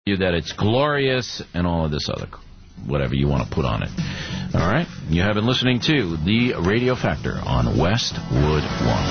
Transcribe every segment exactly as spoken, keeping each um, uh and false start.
you that it's glorious and all of this other whatever you want to put on it. All right? You have been listening to The Radio Factor on Westwood One.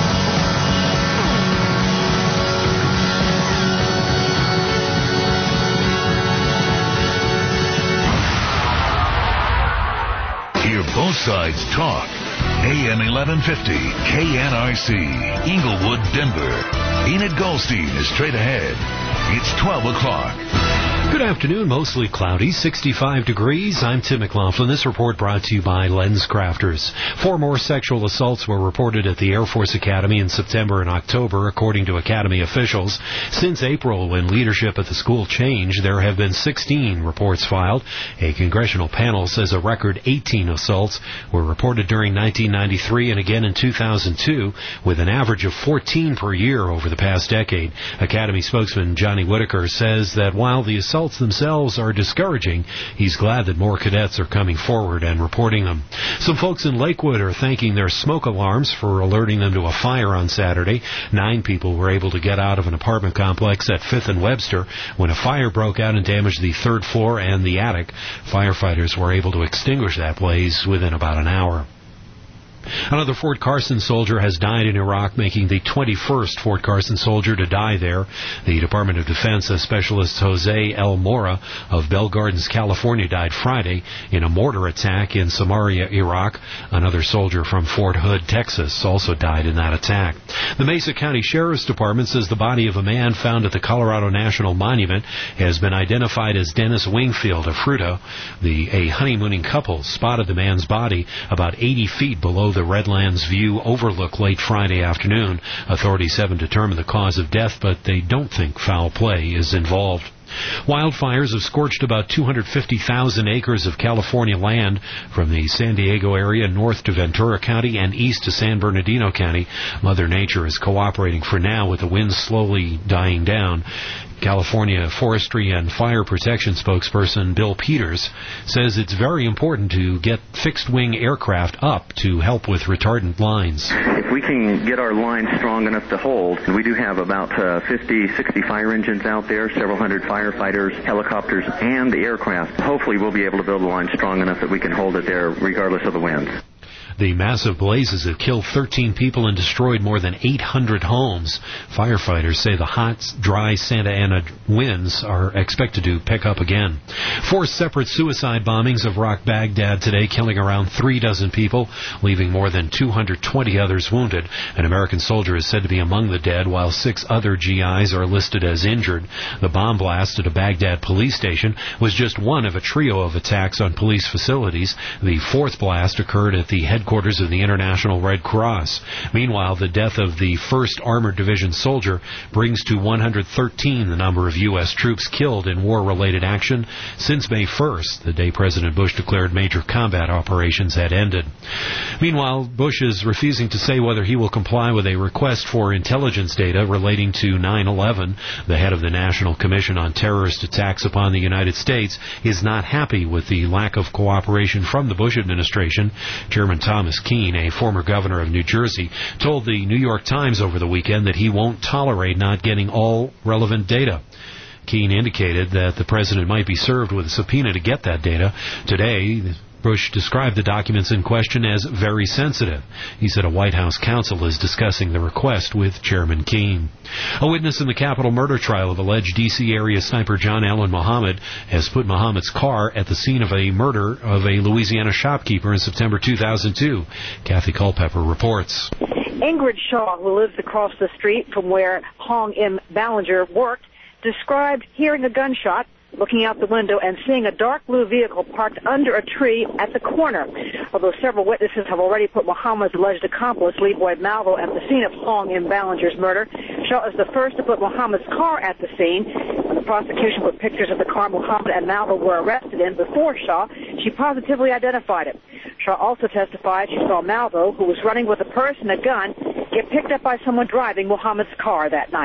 Hear both sides talk. A M eleven fifty, K N R C, Inglewood, Denver. Enid Goldstein is straight ahead. It's twelve o'clock. Good afternoon, mostly cloudy, sixty-five degrees. I'm Tim McLaughlin. This report brought to you by LensCrafters. Four more sexual assaults were reported at the Air Force Academy in September and October, according to Academy officials. Since April, when leadership at the school changed, there have been sixteen reports filed. A congressional panel says a record eighteen assaults were reported during nineteen ninety-three and again in two thousand two, with an average of fourteen per year over the past decade. Academy spokesman Johnny Whitaker says that while the assaults themselves are discouraging, he's glad that more cadets are coming forward and reporting them. Some folks in Lakewood are thanking their smoke alarms for alerting them to a fire on Saturday. Nine people were able to get out of an apartment complex at fifth and Webster when a fire broke out and damaged the third floor and the attic. Firefighters were able to extinguish that blaze within about an hour. Another Fort Carson soldier has died in Iraq, making the twenty-first Fort Carson soldier to die there. The Department of Defense Specialist Jose L. Mora of Bell Gardens, California, died Friday in a mortar attack in Samaria, Iraq. Another soldier from Fort Hood, Texas, also died in that attack. The Mesa County Sheriff's Department says the body of a man found at the Colorado National Monument has been identified as Dennis Wingfield of Fruita. The a honeymooning couple spotted the man's body about eighty feet below the Redlands View overlook late Friday afternoon. Authorities haven't determined the cause of death, but they don't think foul play is involved. Wildfires have scorched about two hundred fifty thousand acres of California land from the San Diego area north to Ventura County and east to San Bernardino County. Mother Nature is cooperating for now, with the winds slowly dying down. California Forestry and Fire Protection spokesperson Bill Peters says it's very important to get fixed-wing aircraft up to help with retardant lines. If we can get our lines strong enough to hold, we do have about uh, fifty, sixty fire engines out there, several hundred firefighters, helicopters, and the aircraft. Hopefully we'll be able to build a line strong enough that we can hold it there regardless of the winds. The massive blazes have killed thirteen people and destroyed more than eight hundred homes. Firefighters say the hot, dry Santa Ana winds are expected to pick up again. Four separate suicide bombings have rocked Baghdad today, killing around three dozen people, leaving more than two hundred twenty others wounded. An American soldier is said to be among the dead, while six other G Is are listed as injured. The bomb blast at a Baghdad police station was just one of a trio of attacks on police facilities. The fourth blast occurred at the headquarters Headquarters of the International Red Cross. Meanwhile, the death of the first Armored Division soldier brings to one hundred thirteen the number of U S troops killed in war-related action since May first, the day President Bush declared major combat operations had ended. Meanwhile, Bush is refusing to say whether he will comply with a request for intelligence data relating to nine eleven. The head of the National Commission on Terrorist Attacks upon the United States is not happy with the lack of cooperation from the Bush administration. Chairman Tom Thomas Keene, a former governor of New Jersey, told the New York Times over the weekend that he won't tolerate not getting all relevant data. Keene indicated that the president might be served with a subpoena to get that data. Today, Bush described the documents in question as very sensitive. He said a White House counsel is discussing the request with Chairman Keene. A witness in the Capitol murder trial of alleged D C area sniper John Allen Muhammad has put Muhammad's car at the scene of a murder of a Louisiana shopkeeper in September two thousand two. Kathy Culpepper reports. Ingrid Shaw, who lives across the street from where Hong M. Ballinger worked, described hearing a gunshot, looking out the window and seeing a dark blue vehicle parked under a tree at the corner. Although several witnesses have already put Muhammad's alleged accomplice, Lee Boyd Malvo, at the scene of Hong M. Ballinger's murder, Shaw is the first to put Muhammad's car at the scene. When the prosecution put pictures of the car Muhammad and Malvo were arrested in before Shaw, she positively identified it. Shaw also testified she saw Malvo, who was running with a purse and a gun, get picked up by someone driving Muhammad's car that night.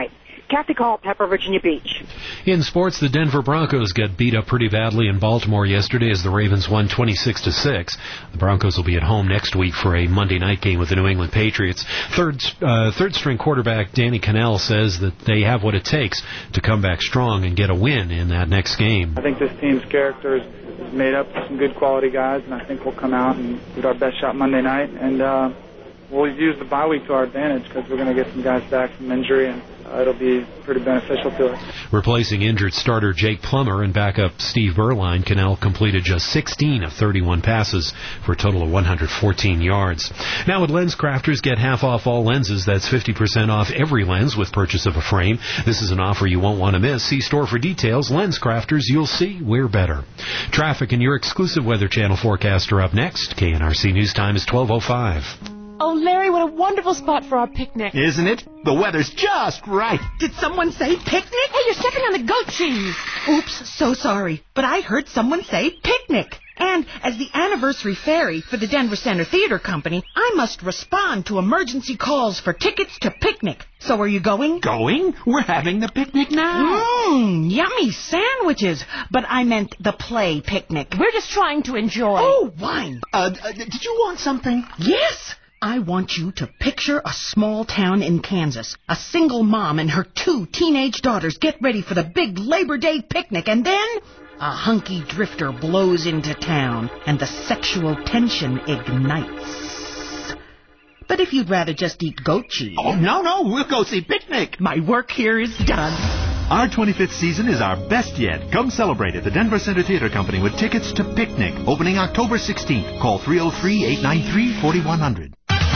Kathy Culpepper, Virginia Beach. In sports, the Denver Broncos got beat up pretty badly in Baltimore yesterday as the Ravens won twenty-six to six. The Broncos will be at home next week for a Monday night game with the New England Patriots. Third, uh, third-string quarterback Danny Cannell says that they have what it takes to come back strong and get a win in that next game. I think this team's character is made up of some good quality guys, and I think we'll come out and do our best shot Monday night. And uh, we'll use the bye week to our advantage because we're going to get some guys back from injury, and uh, it'll be pretty beneficial to us. Replacing injured starter Jake Plummer and backup Steve Berline, Cannell completed just sixteen of thirty-one passes for a total of one hundred fourteen yards. Now at LensCrafters, get half off all lenses. That's fifty percent off every lens with purchase of a frame. This is an offer you won't want to miss. See store for details. LensCrafters, you'll see we're better. Traffic and your exclusive Weather Channel forecast are up next. K N R C News Time is twelve oh five. Oh, Larry, what a wonderful spot for our picnic. Isn't it? The weather's just right. Did someone say picnic? Hey, you're stepping on the goat cheese. Oops, so sorry. But I heard someone say picnic. And as the anniversary fairy for the Denver Center Theater Company, I must respond to emergency calls for tickets to picnic. So are you going? Going? We're having the picnic now. Mmm, yummy sandwiches. But I meant the play picnic. We're just trying to enjoy. Oh, wine. Uh, uh did you want something? Yes. I want you to picture a small town in Kansas. A single mom and her two teenage daughters get ready for the big Labor Day picnic, and then a hunky drifter blows into town, and the sexual tension ignites. But if you'd rather just eat goat cheese... Oh, no, no, we'll go see Picnic. My work here is done. Our twenty-fifth season is our best yet. Come celebrate at the Denver Center Theater Company with tickets to Picnic, opening October sixteenth. Call three oh three, eight nine three, four one zero zero.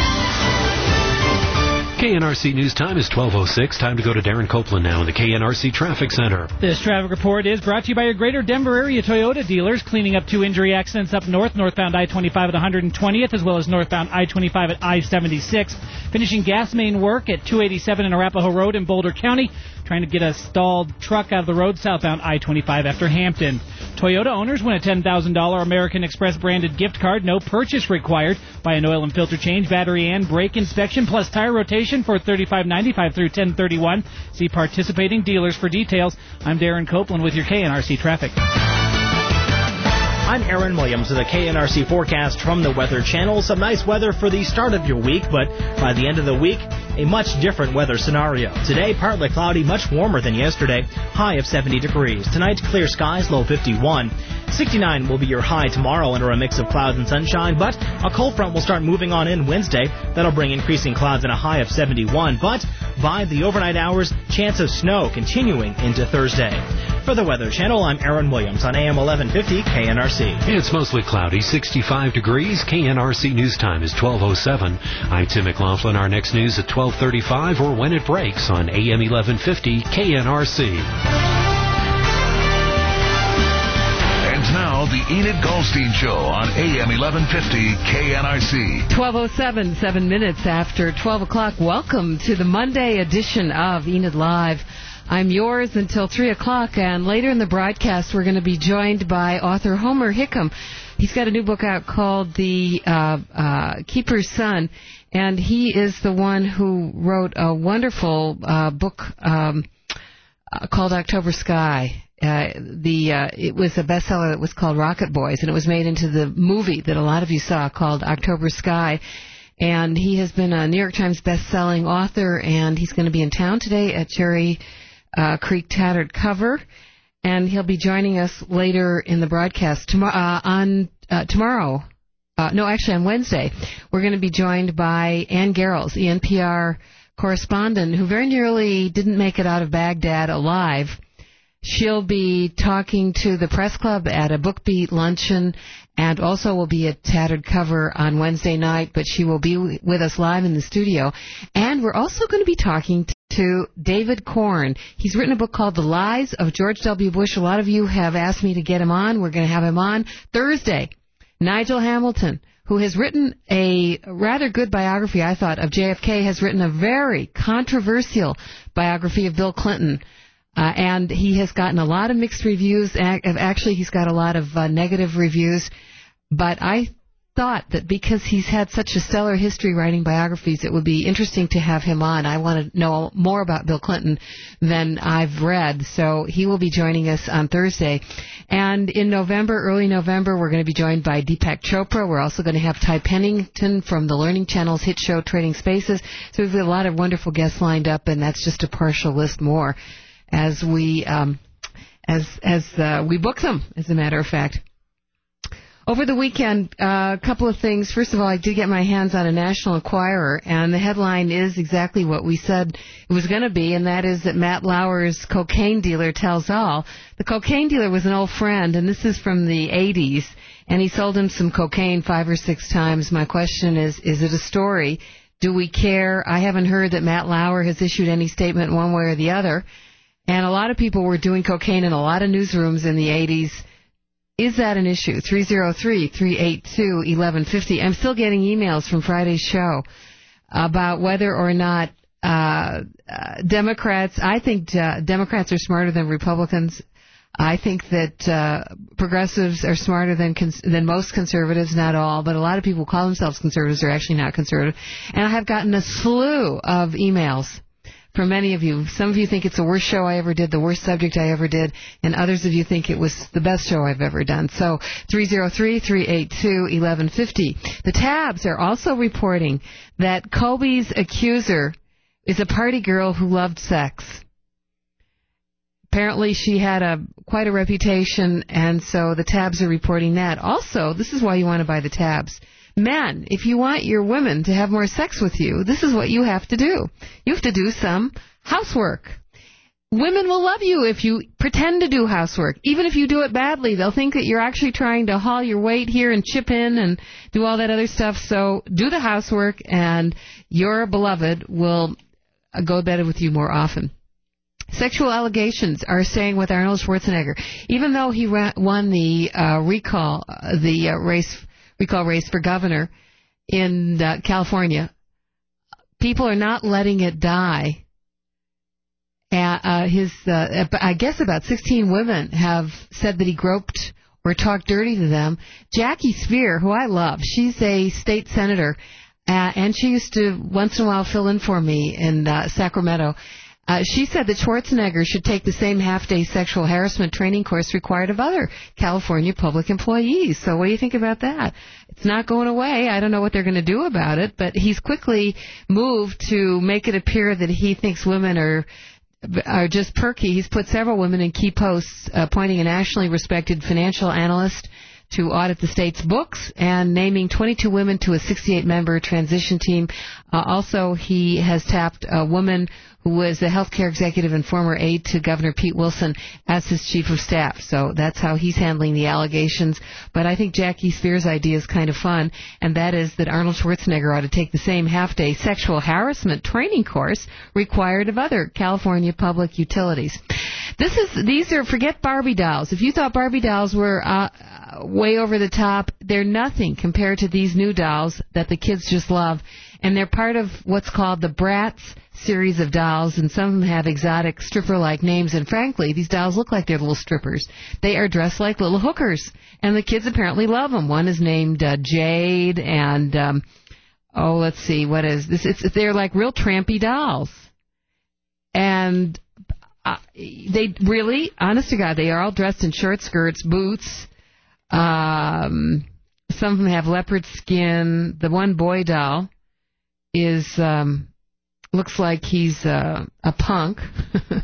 K N R C News Time is twelve oh six. Time to go to Darren Copeland now in the K N R C Traffic Center. This traffic report is brought to you by your greater Denver area Toyota dealers, cleaning up two injury accidents up north, northbound I twenty-five at one hundred twentieth, as well as northbound I twenty-five at I seventy-six. Finishing gas main work at two eighty-seven in Arapahoe Road in Boulder County, trying to get a stalled truck out of the road southbound I twenty-five after Hampton. Toyota owners win a ten thousand dollars American Express branded gift card. No purchase required. Buy an oil and filter change, battery and brake inspection, plus tire rotation for thirty-five ninety-five through ten thirty-one. See participating dealers for details. I'm Darren Copeland with your K N R C traffic. I'm Aaron Williams with a K N R C forecast from the Weather Channel. Some nice weather for the start of your week, but by the end of the week, a much different weather scenario. Today, partly cloudy, much warmer than yesterday, high of seventy degrees. Tonight, clear skies, low fifty-one. sixty-nine will be your high tomorrow under a mix of clouds and sunshine, but a cold front will start moving on in Wednesday. That'll bring increasing clouds and a high of seventy-one, but by the overnight hours, chance of snow continuing into Thursday. For the Weather Channel, I'm Aaron Williams on A M eleven fifty K N R C. It's mostly cloudy, sixty-five degrees. K N R C News Time is twelve oh seven. I'm Tim McLaughlin. Our next news at twelve thirty-five or when it breaks on A M eleven fifty K N R C. And now, the Enid Goldstein Show on A M eleven fifty K N R C. twelve oh seven, seven minutes after twelve o'clock. Welcome to the Monday edition of Enid Live. I'm yours until three o'clock, and later in the broadcast, we're going to be joined by author Homer Hickam. He's got a new book out called The uh, uh, Keeper's Son, and he is the one who wrote a wonderful uh, book um, uh, called October Sky. Uh, the uh, it was a bestseller that was called Rocket Boys, and it was made into the movie that a lot of you saw called October Sky. And he has been a New York Times best-selling author, and he's going to be in town today at Cherry uh, Creek Tattered Cover, and he'll be joining us later in the broadcast Tom- uh, on uh, tomorrow. Uh, no, actually on Wednesday, we're going to be joined by Ann Garrels, the N P R correspondent, who very nearly didn't make it out of Baghdad alive. She'll be talking to the press club at a Book Beat luncheon, and also will be at Tattered Cover on Wednesday night, but she will be with us live in the studio. And we're also going to be talking to David Korn. He's written a book called The Lies of George W. Bush. A lot of you have asked me to get him on. We're going to have him on Thursday. Nigel Hamilton, who has written a rather good biography, I thought, of J F K, has written a very controversial biography of Bill Clinton. Uh, and he has gotten a lot of mixed reviews. Actually, he's got a lot of uh, negative reviews. But I thought that because he's had such a stellar history writing biographies, it would be interesting to have him on. I want to know more about Bill Clinton than I've read, so he will be joining us on Thursday. And in November, early November, we're going to be joined by Deepak Chopra. We're also going to have Ty Pennington from the Learning Channel's hit show Trading Spaces. So we've got a lot of wonderful guests lined up, and that's just a partial list more as we um, as as uh, we book them, as a matter of fact. Over the weekend, uh, a couple of things. First of all, I did get my hands on a National Enquirer, and the headline is exactly what we said it was going to be, and that is that Matt Lauer's cocaine dealer tells all. The cocaine dealer was an old friend, and this is from the eighties, and he sold him some cocaine five or six times. My question is, is it a story? Do we care? I haven't heard that Matt Lauer has issued any statement one way or the other, and a lot of people were doing cocaine in a lot of newsrooms in the eighties. Is that an issue? three oh three, three eight two, eleven fifty. I'm still getting emails from Friday's show about whether or not uh, uh, Democrats, I think uh, Democrats are smarter than Republicans. I think that uh, progressives are smarter than cons- than most conservatives, not all, but a lot of people who call themselves conservatives are actually not conservative. And I have gotten a slew of emails from many of you. Some of you think it's the worst show I ever did, the worst subject I ever did, and others of you think it was the best show I've ever done. So three oh three, three eight two, eleven fifty. The Tabs are also reporting that Kobe's accuser is a party girl who loved sex. Apparently she had a quite a reputation, and so the Tabs are reporting that. Also, this is why you want to buy the Tabs. Men, if you want your women to have more sex with you, this is what you have to do. You have to do some housework. Women will love you if you pretend to do housework. Even if you do it badly, they'll think that you're actually trying to haul your weight here and chip in and do all that other stuff. So do the housework, and your beloved will go to bed with you more often. Sexual allegations are staying with Arnold Schwarzenegger. Even though he ra- won the uh, recall, uh, the uh, race recall race for governor in uh, California, people are not letting it die. Uh, uh, his, uh, I guess about sixteen women have said that he groped or talked dirty to them. Jackie Spear, who I love, she's a state senator, uh, and she used to once in a while fill in for me in uh, Sacramento. Uh, she said that Schwarzenegger should take the same half-day sexual harassment training course required of other California public employees. So what do you think about that? It's not going away. I don't know what they're going to do about it, but he's quickly moved to make it appear that he thinks women are are just perky. He's put several women in key posts, appointing a nationally respected financial analyst to audit the state's books, and naming twenty-two women to a sixty-eight member transition team. Uh, also, he has tapped a woman who was a healthcare executive and former aide to Governor Pete Wilson as his chief of staff. So that's how he's handling the allegations. But I think Jackie Spears' idea is kind of fun, and that is that Arnold Schwarzenegger ought to take the same half-day sexual harassment training course required of other California public utilities. This is these are forget Barbie dolls. If you thought Barbie dolls were uh, way over the top, they're nothing compared to these new dolls that the kids just love, and they're part of what's called the Bratz series of dolls, and some of them have exotic stripper-like names, and frankly, these dolls look like they're little strippers. They are dressed like little hookers, and the kids apparently love them. One is named uh, Jade, and um, oh, let's see, what is this? It's, they're like real trampy dolls, and uh, they really, honest to God, they are all dressed in short skirts, boots. Um, some of them have leopard skin. The one boy doll is um, looks like he's uh, a punk. uh,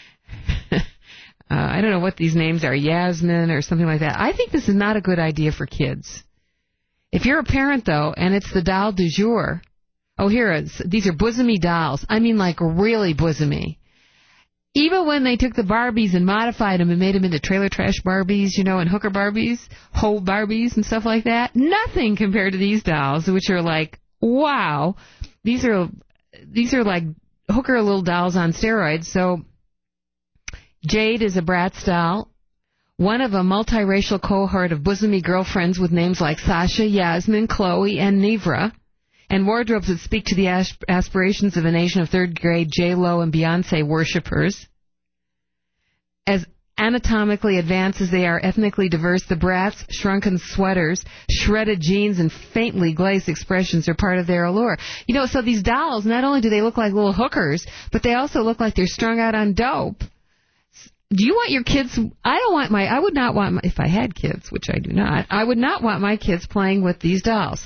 I don't know what these names are, Yasmin or something like that. I think this is not a good idea for kids. If you're a parent, though, and it's the doll du jour, oh, here it is. These are bosomy dolls. I mean, like really bosomy. Even when they took the Barbies and modified them and made them into trailer trash Barbies, you know, and hooker Barbies, whole Barbies and stuff like that, nothing compared to these dolls, which are like, wow, these are these are like hooker little dolls on steroids. So Jade is a Bratz doll, one of a multiracial cohort of bosomy girlfriends with names like Sasha, Yasmin, Chloe, and Nevra, and wardrobes that speak to the asp- aspirations of a nation of third-grade J-Lo and Beyonce worshippers. As anatomically advanced as they are ethnically diverse, the brats' shrunken sweaters, shredded jeans, and faintly glazed expressions are part of their allure. You know, so these dolls, not only do they look like little hookers, but they also look like they're strung out on dope. Do you want your kids? I don't want my, I would not want my, if I had kids, which I do not, I would not want my kids playing with these dolls.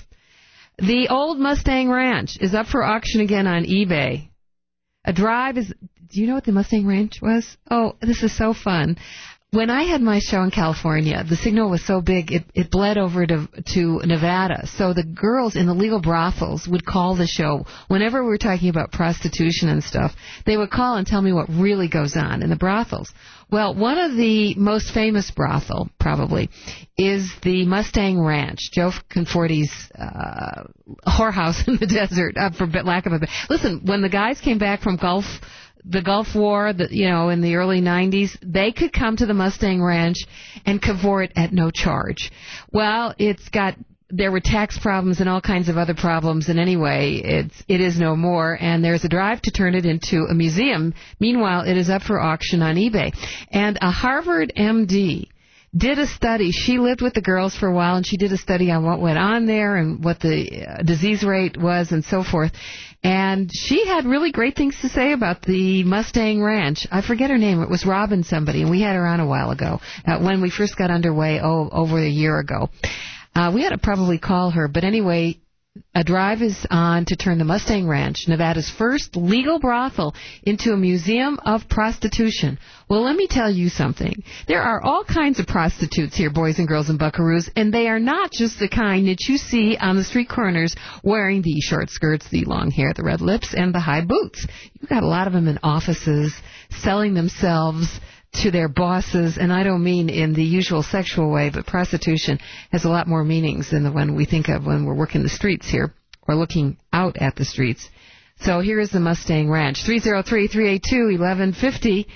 The old Mustang Ranch is up for auction again on eBay. A drive is, do you know what the Mustang Ranch was? Oh, this is so fun. When I had my show in California, the signal was so big, it, it bled over to, to Nevada. So the girls in the legal brothels would call the show. Whenever we were talking about prostitution and stuff, they would call and tell me what really goes on in the brothels. Well, one of the most famous brothel, probably, is the Mustang Ranch, Joe Conforti's uh, whorehouse in the desert, uh, for lack of a... Listen, when the guys came back from Gulf... the Gulf War, the, you know, in the early nineties, they could come to the Mustang Ranch and cavort at no charge. Well, it's got, there were tax problems and all kinds of other problems, and anyway, it's, it is no more, and there's a drive to turn it into a museum. Meanwhile, it is up for auction on eBay. And a Harvard M D did a study. She lived with the girls for a while, and she did a study on what went on there and what the uh, disease rate was and so forth. And she had really great things to say about the Mustang Ranch. I forget her name. It was Robin somebody, and we had her on a while ago, uh, when we first got underway, oh, over a year ago. Uh, we ought to probably call her. But anyway, a drive is on to turn the Mustang Ranch, Nevada's first legal brothel, into a museum of prostitution. Well, let me tell you something. There are all kinds of prostitutes here, boys and girls and buckaroos, and they are not just the kind that you see on the street corners wearing the short skirts, the long hair, the red lips, and the high boots. You've got a lot of them in offices selling themselves to their bosses, and I don't mean in the usual sexual way, but prostitution has a lot more meanings than the one we think of when we're working the streets here or looking out at the streets. So here is the Mustang Ranch. three oh three, three eight two, eleven fifty.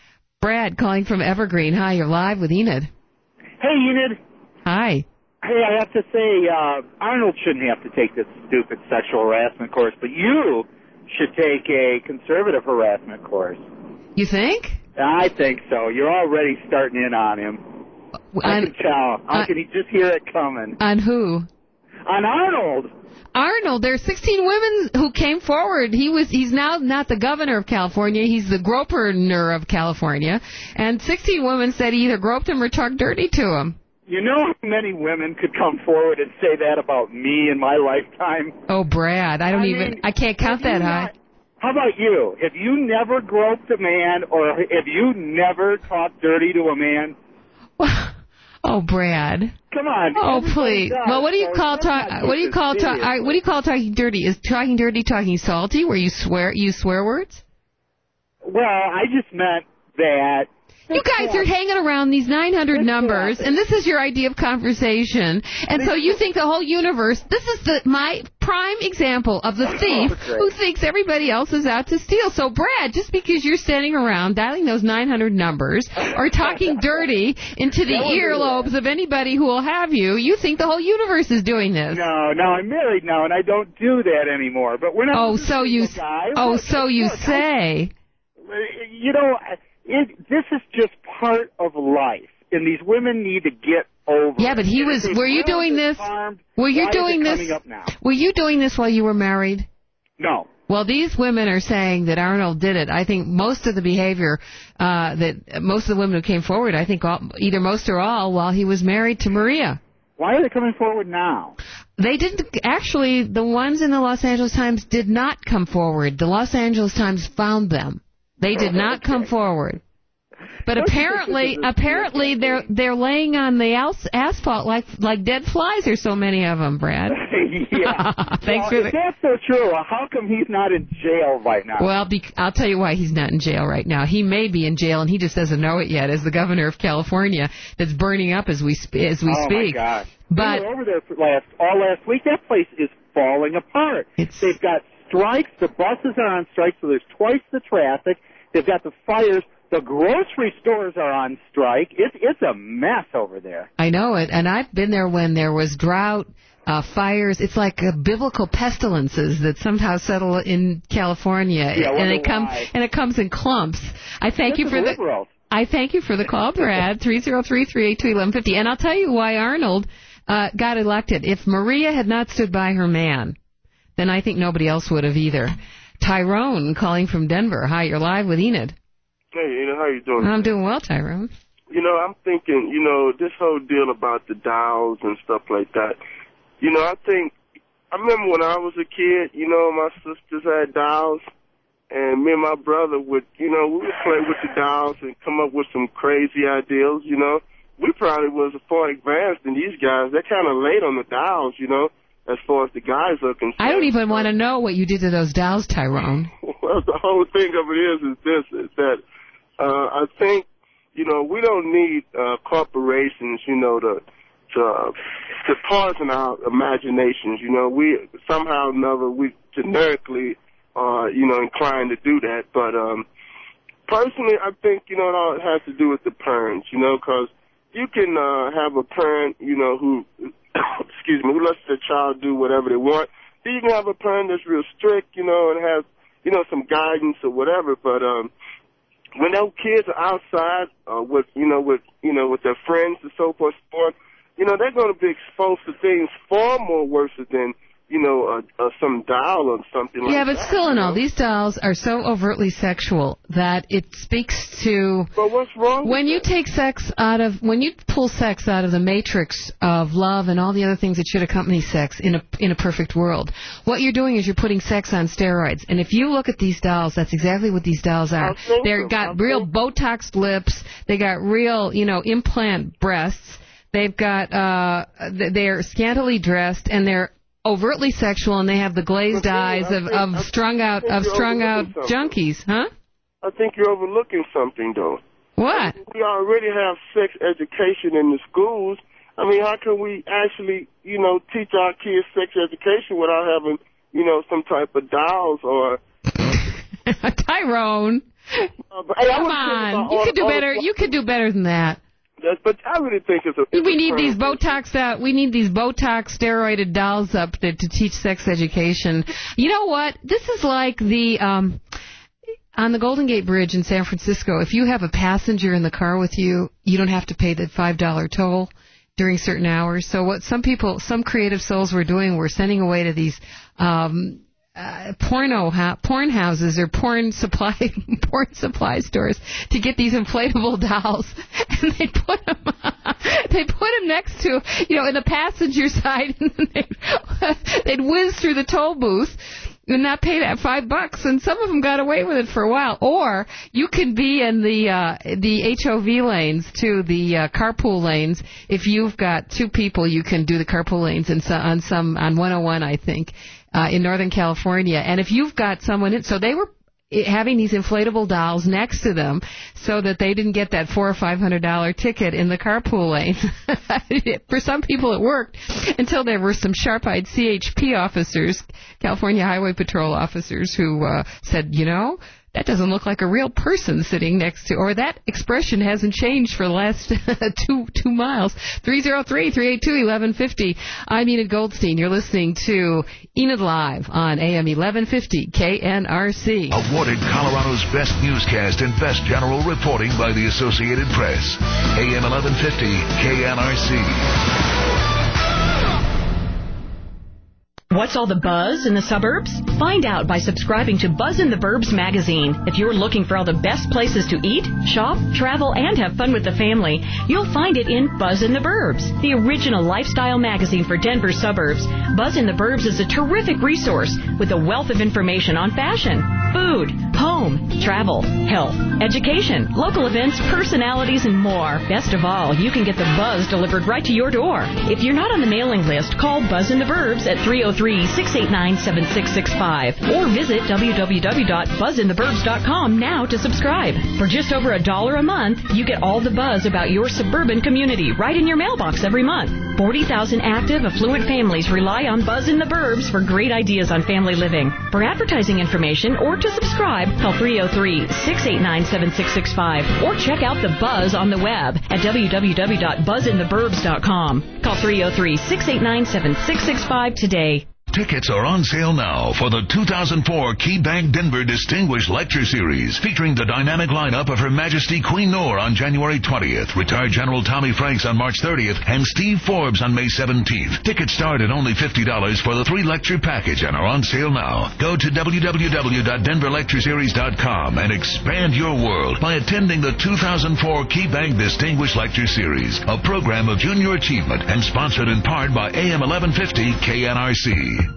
Brad calling from Evergreen. Hi, you're live with Enid. Hey, Enid. Hi. Hey, I have to say, uh, Arnold shouldn't have to take this stupid sexual harassment course, but you should take a conservative harassment course. You think? I think so. You're already starting in on him. I on, can tell. I uh, can just hear it coming. On who? On Arnold. Arnold. There are sixteen women who came forward. He was. He's now not the governor of California. He's the groper of California. And sixteen women said he either groped him or talked dirty to him. You know how many women could come forward and say that about me in my lifetime? Oh, Brad. I don't I even. Mean, I can't count that high. Not, how about you? Have you never groped a man, or have you never talked dirty to a man? Oh, Brad. Come on. Oh, please. Does, well, what do you so call talk? What do you call talk? What do you call talking dirty? Is talking dirty talking salty, where you swear use swear words? Well, I just meant that. You guys are hanging around these nine hundred numbers, and this is your idea of conversation. And so you think the whole universe, this is the my prime example of the thief who thinks everybody else is out to steal. So, Brad, just because you're standing around dialing those nine hundred numbers or talking dirty into the earlobes of anybody who will have you, you think the whole universe is doing this. No, no, I'm married now, and I don't do that anymore. But we're not. Oh, so you, guy. oh, look, so you look, say. I, you know... It, this is just part of life, and these women need to get over. Yeah, but he it. was. Were you doing this? Harmed, were you why doing is it this? Coming up now? Were you doing this while you were married? No. Well, these women are saying that Arnold did it. I think most of the behavior uh, that most of the women who came forward, I think all, either most or all, while he was married to Maria. Why are they coming forward now? They didn't actually. The ones in the Los Angeles Times did not come forward. The Los Angeles Times found them. They did not okay. come forward. But Don't apparently, apparently they're they're laying on the as- asphalt like like dead flies. There's so many of them, Brad. yeah. Thanks well, for if the... that's so true, how come he's not in jail right now? Well, be- I'll tell you why he's not in jail right now. He may be in jail, and he just doesn't know it yet. As the governor of California, that's burning up as we sp- as we oh speak. Oh my God! But we were over there for last all last week. That place is falling apart. It's... They've got strikes. The buses are on strike, so there's twice the traffic. They've got the fires. The grocery stores are on strike. It's it's a mess over there. I know it, and I've been there when there was drought, uh, fires. It's like uh, biblical pestilences that somehow settle in California, yeah, and it come why. and it comes in clumps. I thank this you for the the. Liberals. I thank you for the call, Brad. three oh three, three eight two, one one five oh. And I'll tell you why Arnold uh, got elected. If Maria had not stood by her man, then I think nobody else would have either. Tyrone calling from Denver. Hi, you're live with Enid. Hey, Enid, how you doing? I'm doing well, Tyrone. You know, I'm thinking, you know, this whole deal about the dials and stuff like that. You know, I think, I remember when I was a kid, you know, my sisters had dials. And me and my brother would, you know, we would play with the dials and come up with some crazy ideas, you know. We probably was far advanced than these guys. They're kind of late on the dials, you know, as far as the guys are concerned. I don't even want to know what you did to those dials, Tyrone. Well, the whole thing of it is, is this, is that uh, I think, you know, we don't need uh, corporations, you know, to, to, uh, to poison our imaginations, you know. We, somehow or another, we generically Uh, you know, inclined to do that. But um, personally, I think, you know, it all has to do with the parents, you know, because you can uh, have a parent, you know, who, excuse me, who lets their child do whatever they want. Then you can have a parent that's real strict, you know, and have, you know, some guidance or whatever. But um, when those kids are outside uh, with, you know, with, you know, with their friends and so forth, you know, they're going to be exposed to things far more worse than, you know, uh, uh, some dial or something like that. Yeah, but that, still in all, know? these dolls are so overtly sexual that it speaks to... But what's wrong When with you that? take sex out of... When you pull sex out of the matrix of love and all the other things that should accompany sex in a, in a perfect world, what you're doing is you're putting sex on steroids. And if you look at these dolls, that's exactly what these dolls are. They've got real Botoxed lips. They got real, you know, implant breasts. They've got... Uh, they're scantily dressed, and they're overtly sexual, and they have the glazed eyes of, of strung out of strung out junkies, huh? I think you're overlooking something, though. What? I mean, we already have sex education in the schools. I mean, how can we actually, you know, teach our kids sex education without having, you know, some type of dolls or... Tyrone, uh, but, hey, come on, you could do better. You could do better than that. That's, but I really think it's a... It's we a need these problem. Botox out. We need these Botox steroided dolls up to, to teach sex education. You know what? This is like the um, on the Golden Gate Bridge in San Francisco. If you have a passenger in the car with you, you don't have to pay the five dollar toll during certain hours. So what some people, some creative souls were doing, were sending away to these um, uh, porno ha- porn houses or porn supply porn supply stores to get these inflatable dolls, and they put them they put them next to, you know, in the passenger side, and they'd, they'd whiz through the toll booth and not pay that five bucks, and some of them got away with it for a while. Or you can be in the uh, the H O V lanes too, the uh, carpool lanes. If you've got two people, you can do the carpool lanes in so, on some on one oh one, I think, uh, in Northern California. And if you've got someone in, so they were having these inflatable dolls next to them so that they didn't get that four or five hundred dollar ticket in the carpool lane. For some people it worked until there were some sharp-eyed C H P officers, California Highway Patrol officers, who uh, said, you know, that doesn't look like a real person sitting next to, or that expression hasn't changed for the last two two miles. three oh three, three eight two, one one five oh. I'm Enid Goldstein. You're listening to Enid Live on A M eleven fifty K N R C. Awarded Colorado's best newscast and best general reporting by the Associated Press. A M eleven fifty K N R C. What's all the buzz in the suburbs? Find out by subscribing to Buzz in the Burbs magazine. If you're looking for all the best places to eat, shop, travel, and have fun with the family, you'll find it in Buzz in the Burbs, the original lifestyle magazine for Denver suburbs. Buzz in the Burbs is a terrific resource with a wealth of information on fashion, food, home, travel, health, education, local events, personalities, and more. Best of all, you can get the buzz delivered right to your door. If you're not on the mailing list, call Buzz in the Burbs at three oh three, six eight nine, seven six six five or visit w w w dot buzz in the burbs dot com now to subscribe. For just over a dollar a month, you get all the buzz about your suburban community right in your mailbox every month. forty thousand active, affluent families rely on Buzz in the Burbs for great ideas on family living. For advertising information or to subscribe, call three oh three, six eight nine, seven six six five or check out the buzz on the web at w w w dot buzz in the burbs dot com. Call three oh three, six eight nine, seven six six five today. Tickets are on sale now for the two thousand four KeyBank Denver Distinguished Lecture Series, featuring the dynamic lineup of Her Majesty Queen Noor on January twentieth, retired General Tommy Franks on March thirtieth, and Steve Forbes on May seventeenth. Tickets start at only fifty dollars for the three-lecture package and are on sale now. Go to w w w dot denver lecture series dot com and expand your world by attending the two thousand four KeyBank Distinguished Lecture Series, a program of junior achievement and sponsored in part by A M eleven fifty K N R C.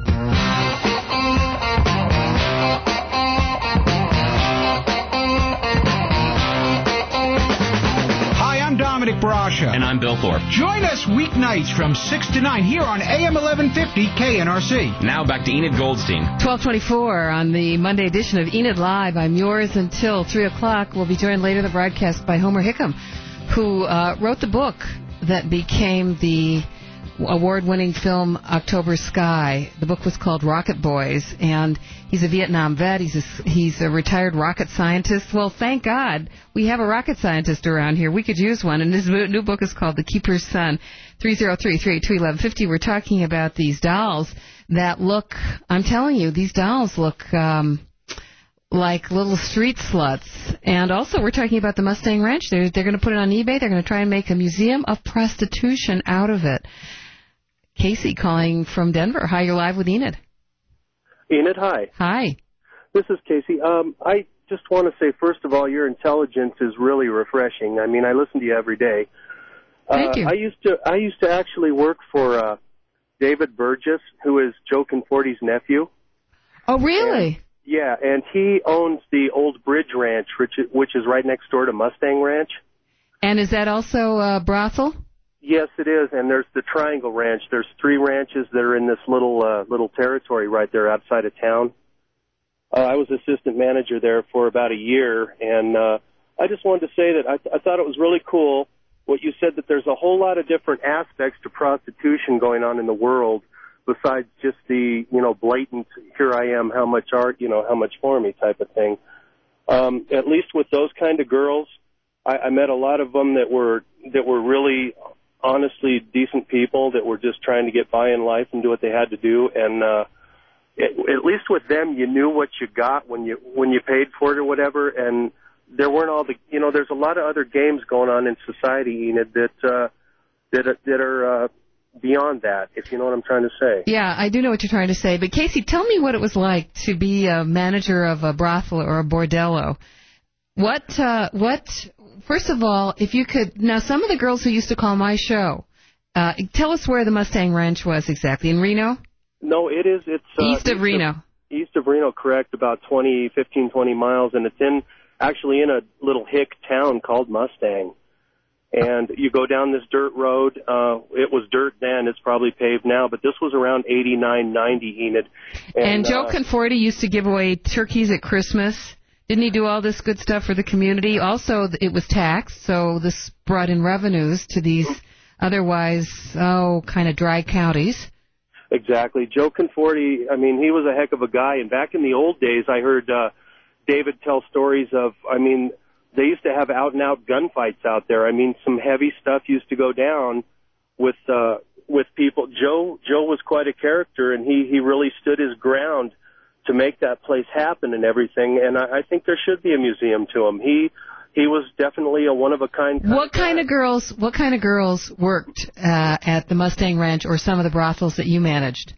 Hi, I'm Dominic Brasha. And I'm Bill Thorpe. Join us weeknights from six to nine here on A M eleven fifty K N R C. Now back to Enid Goldstein. twelve twenty-four on the Monday edition of Enid Live. I'm yours until three o'clock. We'll be joined later in the broadcast by Homer Hickam, who uh, wrote the book that became the award-winning film October Sky. The book was called Rocket Boys, and he's a Vietnam vet. He's a, he's a retired rocket scientist. Well, thank God we have a rocket scientist around here. We could use one, and his new book is called The Keeper's Son. three oh three, three eight two, one one five oh. We're talking about these dolls that look, I'm telling you, these dolls look um, like little street sluts. And also we're talking about the Mustang Ranch. They're, they're going to put it on eBay. They're going to try and make a museum of prostitution out of it. Casey calling from Denver. Hi, you're live with Enid. Enid, hi. Hi. This is Casey. Um, I just want to say, first of all, your intelligence is really refreshing. I mean, I listen to you every day. Thank uh, you. I used to I used to actually work for uh, David Burgess, who is Joe Conforti's nephew. Oh, really? And, yeah, and he owns the Old Bridge Ranch, which is, which is right next door to Mustang Ranch. And is that also a brothel? Yes, it is, and there's the Triangle Ranch. There's three ranches that are in this little uh, little territory right there outside of town. Uh, I was assistant manager there for about a year, and uh, I just wanted to say that I, th- I thought it was really cool what you said, that there's a whole lot of different aspects to prostitution going on in the world besides just the, you know, blatant, here I am, how much art, you know, how much for me type of thing. Um, at least with those kind of girls, I, I met a lot of them that were that were really honestly decent people that were just trying to get by in life and do what they had to do. And uh, it, at least with them, you knew what you got when you when you paid for it or whatever. And there weren't all the, you know, there's a lot of other games going on in society, Enid, that uh, that that are uh, beyond that, if you know what I'm trying to say. Yeah, I do know what you're trying to say. But Casey, tell me what it was like to be a manager of a brothel or a bordello. What uh, what? First of all, if you could, now some of the girls who used to call my show, uh, tell us where the Mustang Ranch was exactly, in Reno? No, it is, it's... Uh, east of east Reno. Of, east of Reno, correct, about twenty, fifteen, twenty miles, and it's in, actually in a little hick town called Mustang. And you go down this dirt road, uh, it was dirt then, it's probably paved now, but this was around eighty-nine, ninety, Enid. And, and Joe uh, Conforti used to give away turkeys at Christmas. Didn't he do all this good stuff for the community? Also, it was taxed, so this brought in revenues to these otherwise, oh, kind of dry counties. Exactly. Joe Conforti, I mean, he was a heck of a guy. And back in the old days, I heard uh, David tell stories of, I mean, they used to have out-and-out gunfights out there. I mean, some heavy stuff used to go down with uh, with people. Joe Joe was quite a character, and he, he really stood his ground to make that place happen and everything, and I, I think there should be a museum to him. He he was definitely a one-of-a-kind kind What of kind guy. of girls What kind of girls worked uh, at the Mustang Ranch or some of the brothels that you managed?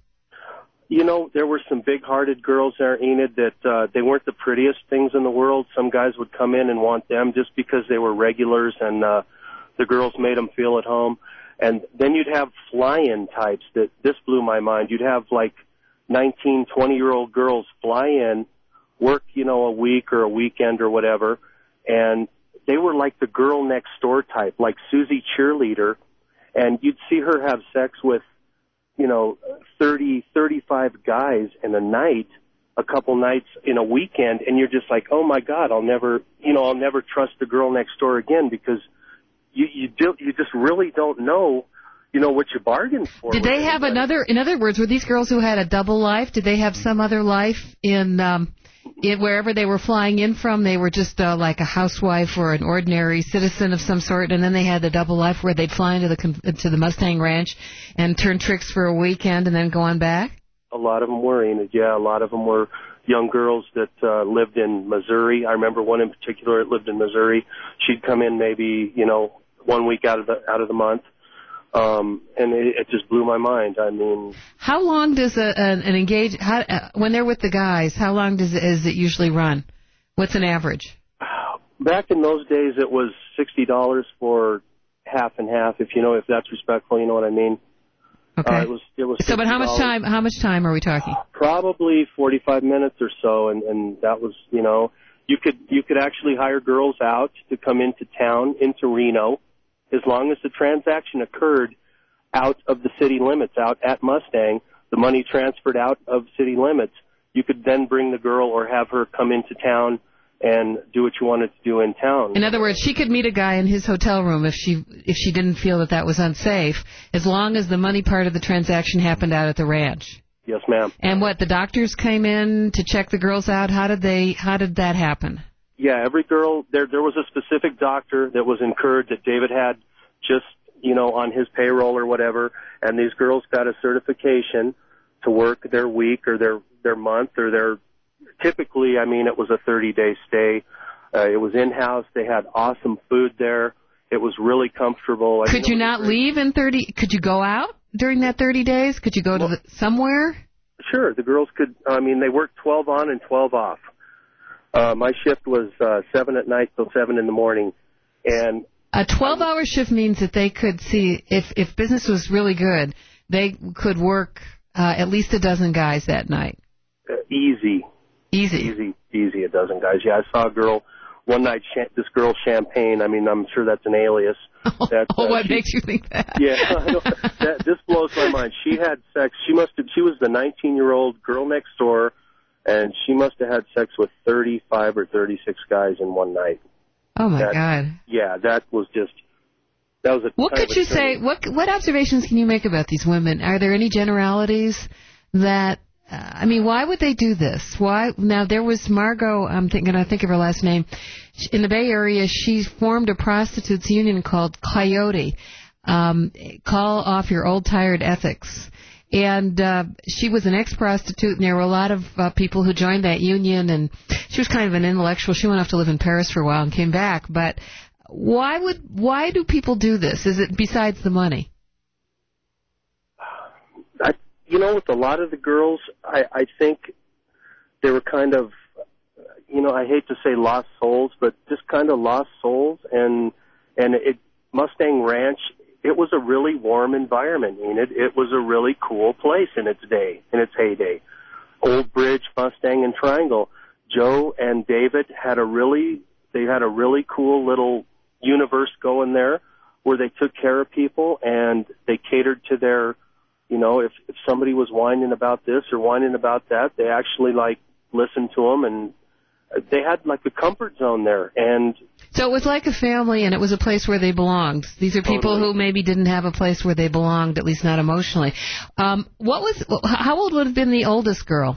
You know, there were some big-hearted girls there, Enid, that uh, they weren't the prettiest things in the world. Some guys would come in and want them just because they were regulars, and uh, the girls made them feel at home. And then you'd have fly-in types that, this blew my mind. You'd have, like, nineteen, twenty-year-old girls fly in, work, you know, a week or a weekend or whatever, and they were like the girl next door type, like Susie Cheerleader, and you'd see her have sex with, you know, thirty, thirty-five guys in a night, a couple nights in a weekend, and you're just like, oh my God, I'll never, you know, I'll never trust the girl next door again, because you you do, you just really don't know, you know, what you bargained for. Did they have another, in other words, were these girls who had a double life, did they have some other life in, um, in wherever they were flying in from? They were just uh, like a housewife or an ordinary citizen of some sort, and then they had the double life where they'd fly into the to the Mustang Ranch and turn tricks for a weekend and then go on back? A lot of them were, Enid. Yeah, a lot of them were young girls that uh, lived in Missouri. I remember one in particular that lived in Missouri. She'd come in maybe, you know, one week out of the out of the month, um, and it, it just blew my mind. I mean, how long does a, an, an engage how, uh, when they're with the guys? How long does it, does it usually run? What's an average? Back in those days, it was sixty dollars for half and half. If you know, if that's respectful, you know what I mean. Okay. Uh, it was, it was so, but how much time? How much time are we talking? Probably forty-five minutes or so, and, and that was, you know, you could you could actually hire girls out to come into town, into Reno, as long as the transaction occurred out of the city limits, out at Mustang. The money transferred out of city limits. You could then bring the girl or have her come into town and do what you wanted to do in town. In other words, she could meet a guy in his hotel room if she if she didn't feel that that was unsafe, as long as the money part of the transaction happened out at the ranch. Yes, ma'am. And what, the doctors came in to check the girls out? How did they? How did that happen? Yeah, every girl, there there was a specific doctor that was incurred that David had just, you know, on his payroll or whatever, and these girls got a certification to work their week or their, their month or their, typically, I mean, it was a thirty-day stay. Uh, it was in-house. They had awesome food there. It was really comfortable. I Could mean, you not leave in thirty? Could you go out during that thirty days? Could you go to the, somewhere? Sure, the girls could. I mean, they worked twelve on and twelve off. Uh, my shift was uh, seven at night till seven in the morning, and a twelve-hour shift means that they could see if if business was really good, they could work uh, at least a dozen guys that night. Uh, easy, easy, easy, easy. A dozen guys. Yeah, I saw a girl one night. This girl Champagne. I mean, I'm sure that's an alias. That, oh, uh, what she, makes you think that? Yeah, I know. That, this blows my mind. She had sex. She must have. She was the nineteen-year-old girl next door, and she must have had sex with thirty-five or thirty-six guys in one night. Oh my that, God! Yeah, that was just. That was a. What could you say? What what observations can you make about these women? Are there any generalities that? Uh, I mean, why would they do this? Why now? There was Margot. I'm thinking. I think of her last name. In the Bay Area, she formed a prostitutes union called Coyote. Um, call off your old tired ethics. And uh, she was an ex-prostitute, and there were a lot of uh, people who joined that union, and she was kind of an intellectual. She went off to live in Paris for a while and came back. But why would why do people do this? Is it besides the money? I, you know, with a lot of the girls, I, I think they were kind of, you know, I hate to say lost souls, but just kind of lost souls. And and it, Mustang Ranch, it was a really warm environment, Enid. It was a really cool place in its day, in its heyday. Old Bridge, Mustang, and Triangle. Joe and David had a really, they had a really cool little universe going there where they took care of people and they catered to their, you know, if, if somebody was whining about this or whining about that, they actually, like, listened to them, and they had, like, a comfort zone there. And so it was like a family, and it was a place where they belonged. These are people totally. who maybe didn't have a place where they belonged, at least not emotionally. Um, what was? How old would have been the oldest girl?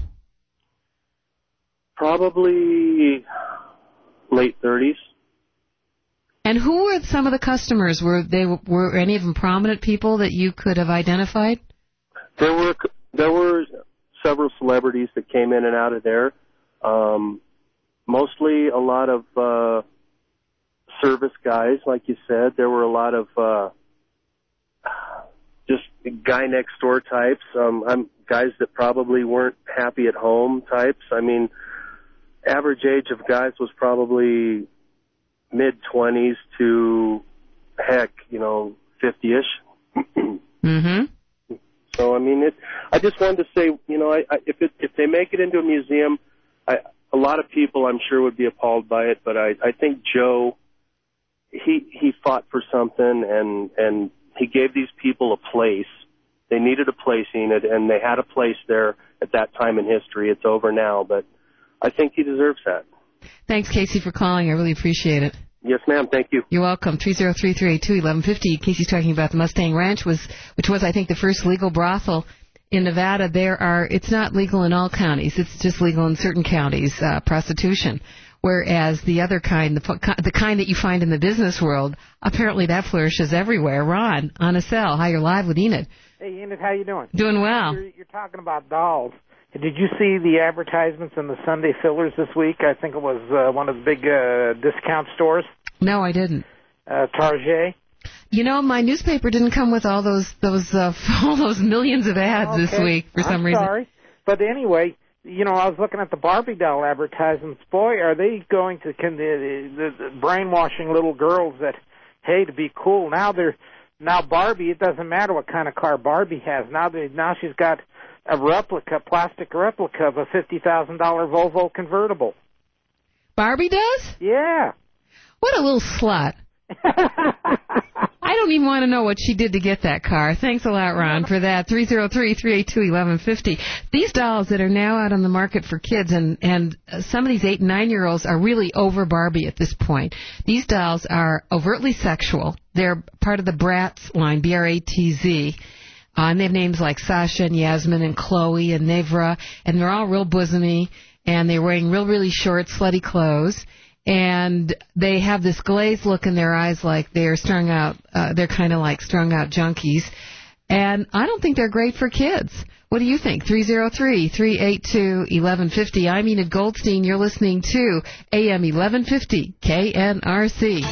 Probably late thirties. And who were some of the customers? Were they were any of them prominent people that you could have identified? There were there were several celebrities that came in and out of there. Um, mostly a lot of uh, service guys, like you said. There were a lot of uh, just guy next door types. Um, I'm guys that probably weren't happy at home types. I mean, average age of guys was probably mid twenties to heck, you know, fifty-ish. Mm-hmm. So I mean, it. I just wanted to say, you know, I, I, if it, if they make it into a museum, I, a lot of people I'm sure would be appalled by it. But I, I think Joe, he he fought for something, and and he gave these people a place. They needed a place in it, and they had a place there at that time in history. It's over now, but I think he deserves that. Thanks, Casey, for calling. I really appreciate it. Yes, ma'am. Thank you. You're welcome. three oh three, three eight two, one one five oh. Casey's talking about the Mustang Ranch, was which was, I think, the first legal brothel in Nevada. There are, it's not legal in all counties. It's just legal in certain counties, uh, prostitution. Whereas the other kind, the, the kind that you find in the business world, apparently that flourishes everywhere. Ron, on a cell. Hi, you're live with Enid. Hey, Enid, how you doing? Doing well. You're, you're talking about dolls. Did you see the advertisements in the Sunday fillers this week? I think it was uh, one of the big uh, discount stores. No, I didn't. Uh, Target. You know, my newspaper didn't come with all those those uh, all those millions of ads okay. this week for some I'm reason. Sorry, but anyway, you know, I was looking at the Barbie doll advertisements. Boy, are they going to can the, the, the brainwashing little girls that, hey, to be cool. Now they're now Barbie. It doesn't matter what kind of car Barbie has. Now they now she's got a replica, plastic replica of a fifty thousand dollar Volvo convertible. Barbie does? Yeah. What a little slut. I don't even want to know what she did to get that car. Thanks a lot, Ron, for that. three oh three, three eight two, eleven fifty. These dolls that are now out on the market for kids, and, and some of these eight and nine-year-olds are really over Barbie at this point. These dolls are overtly sexual. They're part of the Bratz line, B R A T Z. Uh, and they have names like Sasha and Yasmin and Chloe and Nevra, and they're all real bosomy, and they're wearing real, really short, slutty clothes. And they have this glazed look in their eyes like they're strung out, uh, they're kind of like strung out junkies. And I don't think they're great for kids. What do you think? three oh three, three eight two, eleven fifty. I'm Enid Goldstein. You're listening to A M eleven fifty K N R C.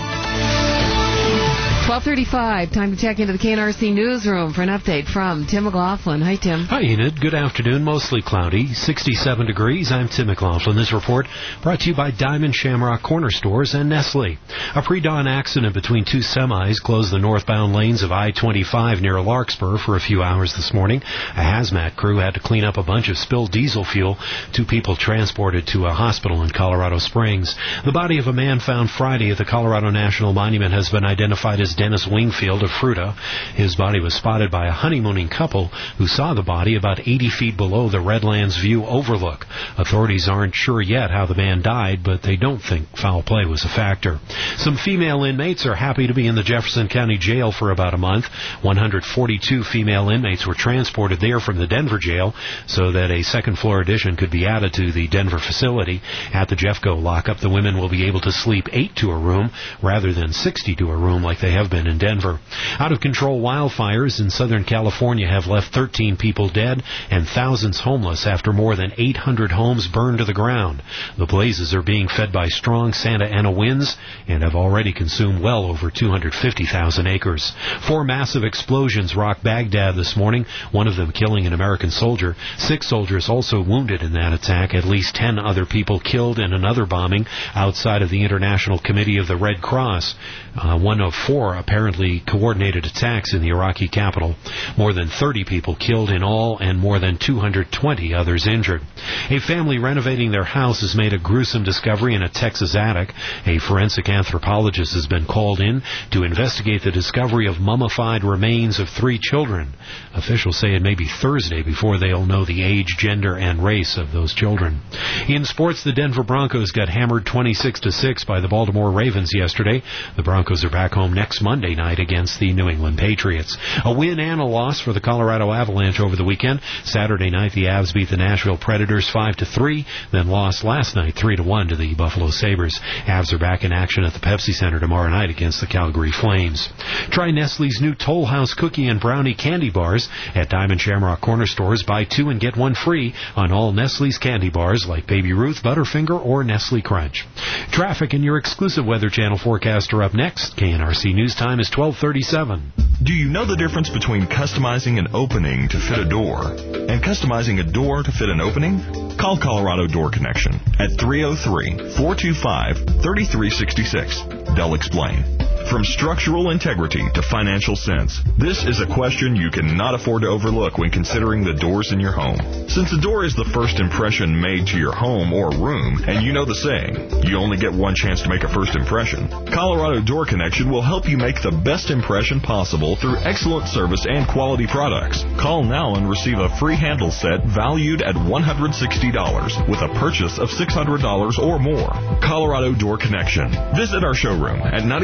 twelve thirty-five, time to check into the K N R C newsroom for an update from Tim McLaughlin. Hi, Tim. Hi, Enid. Good afternoon. Mostly cloudy, sixty-seven degrees. I'm Tim McLaughlin. This report brought to you by Diamond Shamrock Corner Stores and Nestle. A pre-dawn accident between two semis closed the northbound lanes of I twenty-five near Larkspur for a few hours this morning. A hazmat crew had to clean up a bunch of spilled diesel fuel. Two people transported to a hospital in Colorado Springs. The body of a man found Friday at the Colorado National Monument has been identified as Dennis Wingfield of Fruita. His body was spotted by a honeymooning couple who saw the body about eighty feet below the Redlands View overlook. Authorities aren't sure yet how the man died, but they don't think foul play was a factor. Some female inmates are happy to be in the Jefferson County Jail for about a month. one hundred forty-two female inmates were transported there from the Denver jail so that a second-floor addition could be added to the Denver facility. At the Jeffco lockup, the women will be able to sleep eight to a room rather than sixty to a room like they have been in Denver. Out-of-control wildfires in Southern California have left thirteen people dead and thousands homeless after more than eight hundred homes burned to the ground. The blazes are being fed by strong Santa Ana winds and have already consumed well over two hundred fifty thousand acres. Four massive explosions rocked Baghdad this morning, one of them killing an American soldier. Six soldiers also wounded in that attack. At least ten other people killed in another bombing outside of the International Committee of the Red Cross. Uh, one of four apparently coordinated attacks in the Iraqi capital. More than thirty people killed in all and more than two hundred twenty others injured. A family renovating their house has made a gruesome discovery in a Texas attic. A forensic anthropologist has been called in to investigate the discovery of mummified remains of three children. Officials say it may be Thursday before they'll know the age, gender, and race of those children. In sports, the Denver Broncos got hammered twenty-six to six by the Baltimore Ravens yesterday. The Broncos are back home next Monday night against the New England Patriots. A win and a loss for the Colorado Avalanche over the weekend. Saturday night, the Avs beat the Nashville Predators five to three, then lost last night three to one to the Buffalo Sabres. Avs are back in action at the Pepsi Center tomorrow night against the Calgary Flames. Try Nestle's new Toll House cookie and brownie candy bars at Diamond Shamrock Corner Stores. Buy two and get one free on all Nestle's candy bars like Baby Ruth, Butterfinger, or Nestle Crunch. Traffic and your exclusive Weather Channel forecast are up next. K N R C News Time is twelve thirty-seven. Do you know the difference between customizing an opening to fit a door and customizing a door to fit an opening? Call Colorado Door Connection at three oh three, four two five, three three six six. They'll explain. From structural integrity to financial sense, this is a question you cannot afford to overlook when considering the doors in your home. Since the door is the first impression made to your home or room, and you know the saying, you only get one chance to make a first impression, Colorado Door Connection will help you make the best impression possible through excellent service and quality products. Call now and receive a free handle set valued at one hundred sixty dollars with a purchase of six hundred dollars or more. Colorado Door Connection. Visit our showroom at ninety-seven ten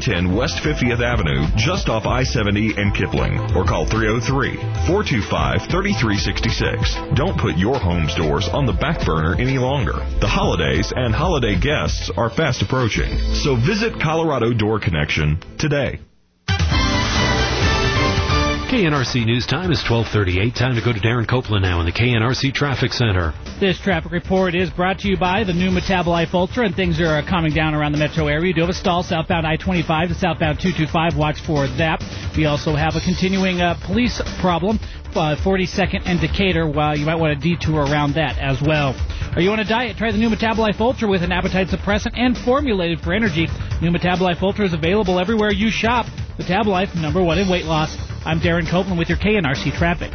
ten West fiftieth Avenue, just off I seventy and Kipling, or call three oh three, four two five, three three six six. Don't put your home's doors on the back burner any longer. The holidays and holiday guests are fast approaching, so visit Colorado Door Connection today. K N R C News Time is twelve thirty-eight. Time to go to Darren Copeland now in the K N R C Traffic Center. This traffic report is brought to you by the new Metabolife Ultra, and things are uh, calming down around the metro area. You do have a stall southbound I twenty-five to southbound two twenty-five. Watch for that. We also have a continuing uh, police problem, uh, forty-second and Decatur. Well, you might want to detour around that as well. Are you on a diet? Try the new Metabolife Ultra with an appetite suppressant and formulated for energy. New Metabolife Ultra is available everywhere you shop. Metabolife, number one in weight loss. I'm Darren Copeland with your K N R C traffic.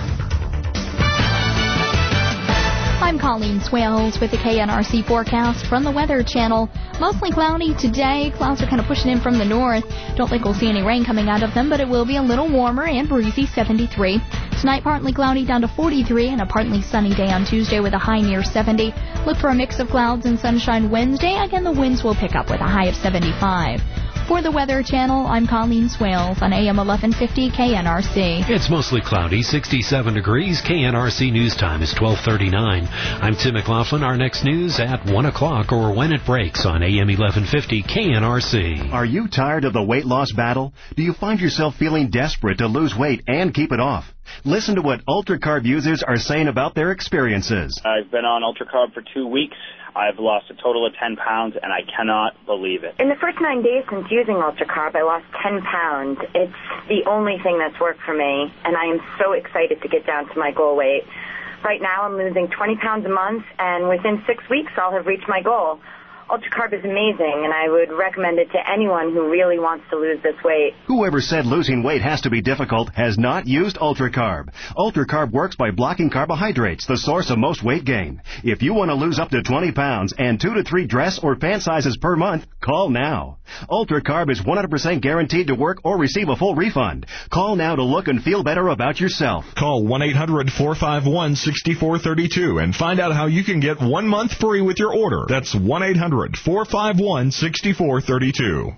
I'm Colleen Swales with the K N R C forecast from the Weather Channel. Mostly cloudy today. Clouds are kind of pushing in from the north. Don't think we'll see any rain coming out of them, but it will be a little warmer and breezy, seventy-three. Tonight, partly cloudy down to forty-three, and a partly sunny day on Tuesday with a high near seventy. Look for a mix of clouds and sunshine Wednesday. Again, the winds will pick up with a high of seventy-five. For the Weather Channel, I'm Colleen Swales on A M eleven fifty K N R C. It's mostly cloudy, sixty-seven degrees. K N R C News Time is twelve thirty-nine. I'm Tim McLaughlin. Our next news at one o'clock or when it breaks on A M eleven fifty K N R C. Are you tired of the weight loss battle? Do you find yourself feeling desperate to lose weight and keep it off? Listen to what UltraCarb users are saying about their experiences. I've been on UltraCarb for two weeks. I've lost a total of ten pounds, and I cannot believe it. In the first nine days since using UltraCarb, I lost ten pounds. It's the only thing that's worked for me, and I am so excited to get down to my goal weight. Right now, I'm losing twenty pounds a month, and within six weeks, I'll have reached my goal. UltraCarb is amazing, and I would recommend it to anyone who really wants to lose this weight. Whoever said losing weight has to be difficult has not used UltraCarb. UltraCarb works by blocking carbohydrates, the source of most weight gain. If you want to lose up to twenty pounds and two to three dress or pant sizes per month, call now. UltraCarb is one hundred percent guaranteed to work or receive a full refund. Call now to look and feel better about yourself. Call one eight hundred, four five one, six four three two and find out how you can get one month free with your order. That's one eight hundred, four five one, six four three two.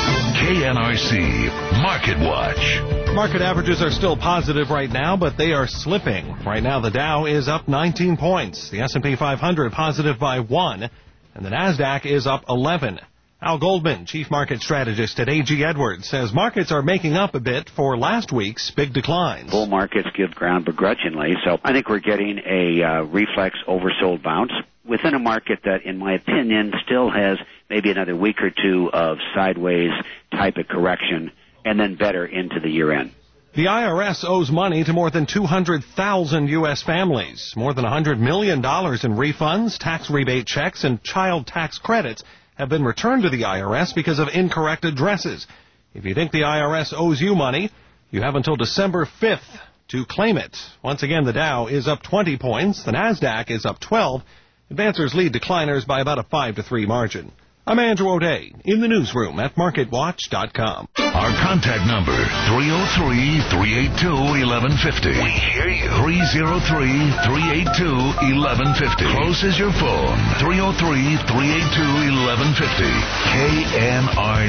K N R C Market Watch. Market averages are still positive right now, but they are slipping. Right now, the Dow is up nineteen points. The S and P five hundred positive by one, and the NASDAQ is up eleven. Al Goldman, chief market strategist at A G Edwards, says markets are making up a bit for last week's big declines. Bull markets give ground begrudgingly, so I think we're getting a uh, reflex oversold bounce within a market that, in my opinion, still has maybe another week or two of sideways type of correction, and then better into the year end. The I R S owes money to more than two hundred thousand U S families. More than one hundred million dollars in refunds, tax rebate checks, and child tax credits have been returned to the I R S because of incorrect addresses. If you think the I R S owes you money, you have until December fifth to claim it. Once again, the Dow is up twenty points. The NASDAQ is up twelve. Advancers lead decliners by about a five to three margin. I'm Andrew O'Day in the newsroom at market watch dot com. Our contact number, three oh three, three eight two, one one five oh. We hear you. three oh three, three eight two, one one five oh. Close is your phone. three oh three, three eight two, one one five oh. K N R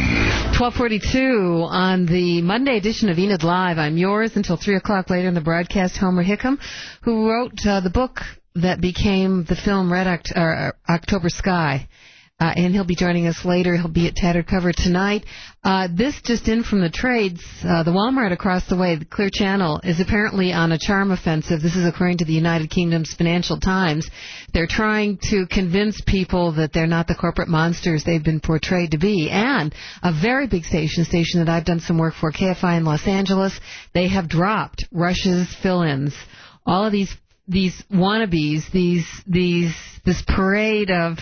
C. twelve forty-two on the Monday edition of Enid Live. I'm yours until three o'clock later in the broadcast. Homer Hickam, who wrote uh, the book that became the film Red Oct- uh, October Sky. Uh, and he'll be joining us later. He'll be at Tattered Cover tonight. Uh, this just in from the trades. Uh, the Walmart across the way, the Clear Channel, is apparently on a charm offensive. This is according to the United Kingdom's Financial Times. They're trying to convince people that they're not the corporate monsters they've been portrayed to be. And a very big station, station that I've done some work for, K F I in Los Angeles, they have dropped Rush's fill-ins. All of these These wannabes, these these this parade of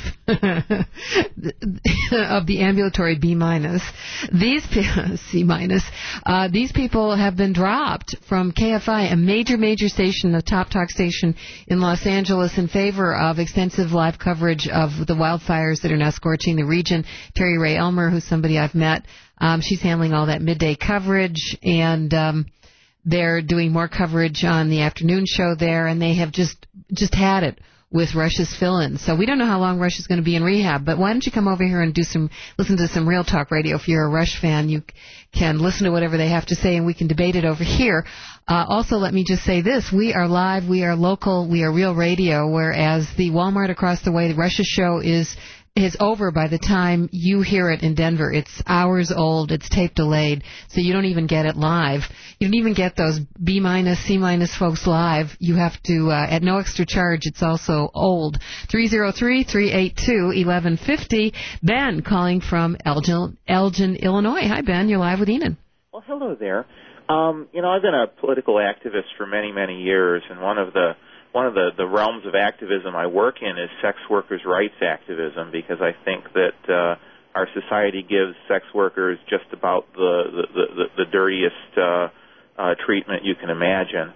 of the ambulatory B minus, these C minus, uh, these people have been dropped from K F I, a major major station, a top talk station in Los Angeles, in favor of extensive live coverage of the wildfires that are now scorching the region. Terry Ray Elmer, who's somebody I've met, um, she's handling all that midday coverage, and um, they're doing more coverage on the afternoon show there, and they have just just had it with Rush's fill-in. So we don't know how long Rush is going to be in rehab, but why don't you come over here and do some, listen to some Real Talk Radio. If you're a Rush fan, you can listen to whatever they have to say, and we can debate it over here. Uh, also, let me just say this. We are live, we are local, we are Real Radio, whereas the Walmart across the way, the Rush's show is is over by the time you hear it in Denver. It's hours old. It's tape delayed, so you don't even get it live. You don't even get those B minus, C minus folks live. You have to, uh, at no extra charge. It's also old. three oh three, three eight two, eleven fifty. Ben calling from Elgin, Elgin, Illinois. Hi, Ben. You're live with Enid. Well, hello there. Um, you know, I've been a political activist for many, many years, and one of the One of the, the realms of activism I work in is sex workers' rights activism, because I think that uh, our society gives sex workers just about the the, the, the dirtiest uh, uh, treatment you can imagine,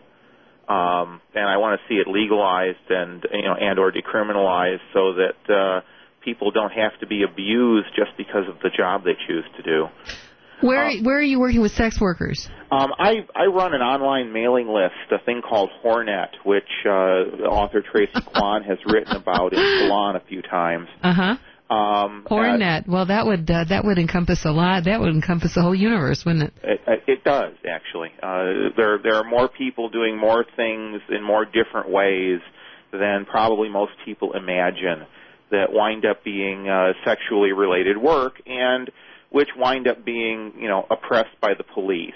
um, and I want to see it legalized and you know and or decriminalized so that uh, people don't have to be abused just because of the job they choose to do. Where uh, where are you working with sex workers? Um, I, I run an online mailing list, a thing called Hornet, which uh, author Tracy Kwan has written about in Salon a few times. Uh-huh. Um, Hornet. Uh, well, that would uh, that would encompass a lot. That would encompass the whole universe, wouldn't it? It, it does, actually. Uh, there there are more people doing more things in more different ways than probably most people imagine that wind up being uh, sexually related work, and which wind up being, you know, oppressed by the police.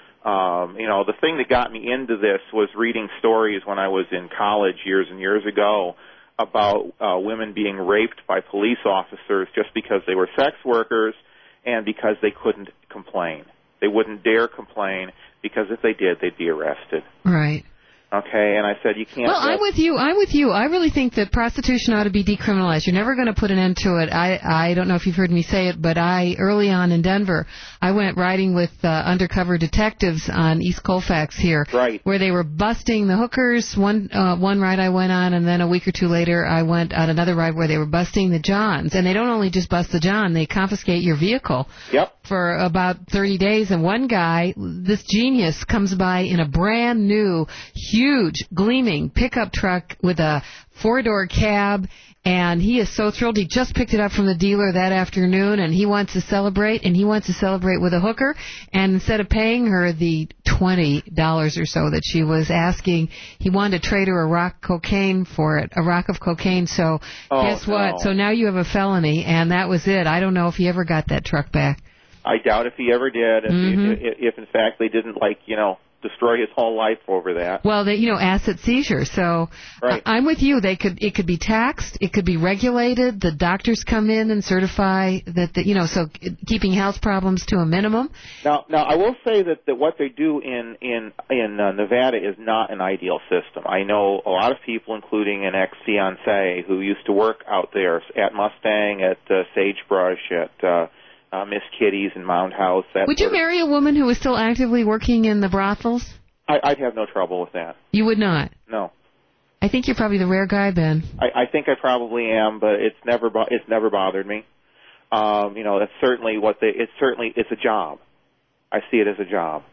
Um, you know, the thing that got me into this was reading stories when I was in college years and years ago about uh, women being raped by police officers just because they were sex workers and because they couldn't complain. They wouldn't dare complain because if they did, they'd be arrested. Right. Okay, and I said, you can't... Well, I'm with you. I'm with you. I really think that prostitution ought to be decriminalized. You're never going to put an end to it. I, I don't know if you've heard me say it, but I, early on in Denver, I went riding with uh, undercover detectives on East Colfax here, right, where they were busting the hookers. One uh, one ride I went on, and then a week or two later, I went on another ride where they were busting the Johns. And they don't only just bust the John, they confiscate your vehicle. Yep. For about thirty days, and one guy, this genius, comes by in a brand new, huge, gleaming pickup truck with a four-door cab, and he is so thrilled. He just picked it up from the dealer that afternoon, and he wants to celebrate, and he wants to celebrate with a hooker, and instead of paying her the twenty dollars or so that she was asking, he wanted to trade her a rock cocaine for it, a rock of cocaine, so oh, guess what? No. So now you have a felony, and that was it. I don't know if he ever got that truck back. I doubt if he ever did, if, mm-hmm. if, if in fact they didn't, like, you know, destroy his whole life over that. Well, they, you know, asset seizure. So right. uh, I'm with you. They could, it could be taxed. It could be regulated. The doctors come in and certify that, the, you know, so keeping health problems to a minimum. Now, now I will say that, that what they do in in in uh, Nevada is not an ideal system. I know a lot of people, including an ex-fiancé who used to work out there at Mustang, at uh, Sagebrush, at uh, Uh, Miss Kitty's and Mound House. That would you sort of, marry a woman who was still actively working in the brothels? I, I'd have no trouble with that. You would not? No. I think you're probably the rare guy, Ben. I, I think I probably am, but it's never bo- it's never bothered me. Um, you know, that's certainly what they. It's certainly it's a job. I see it as a job.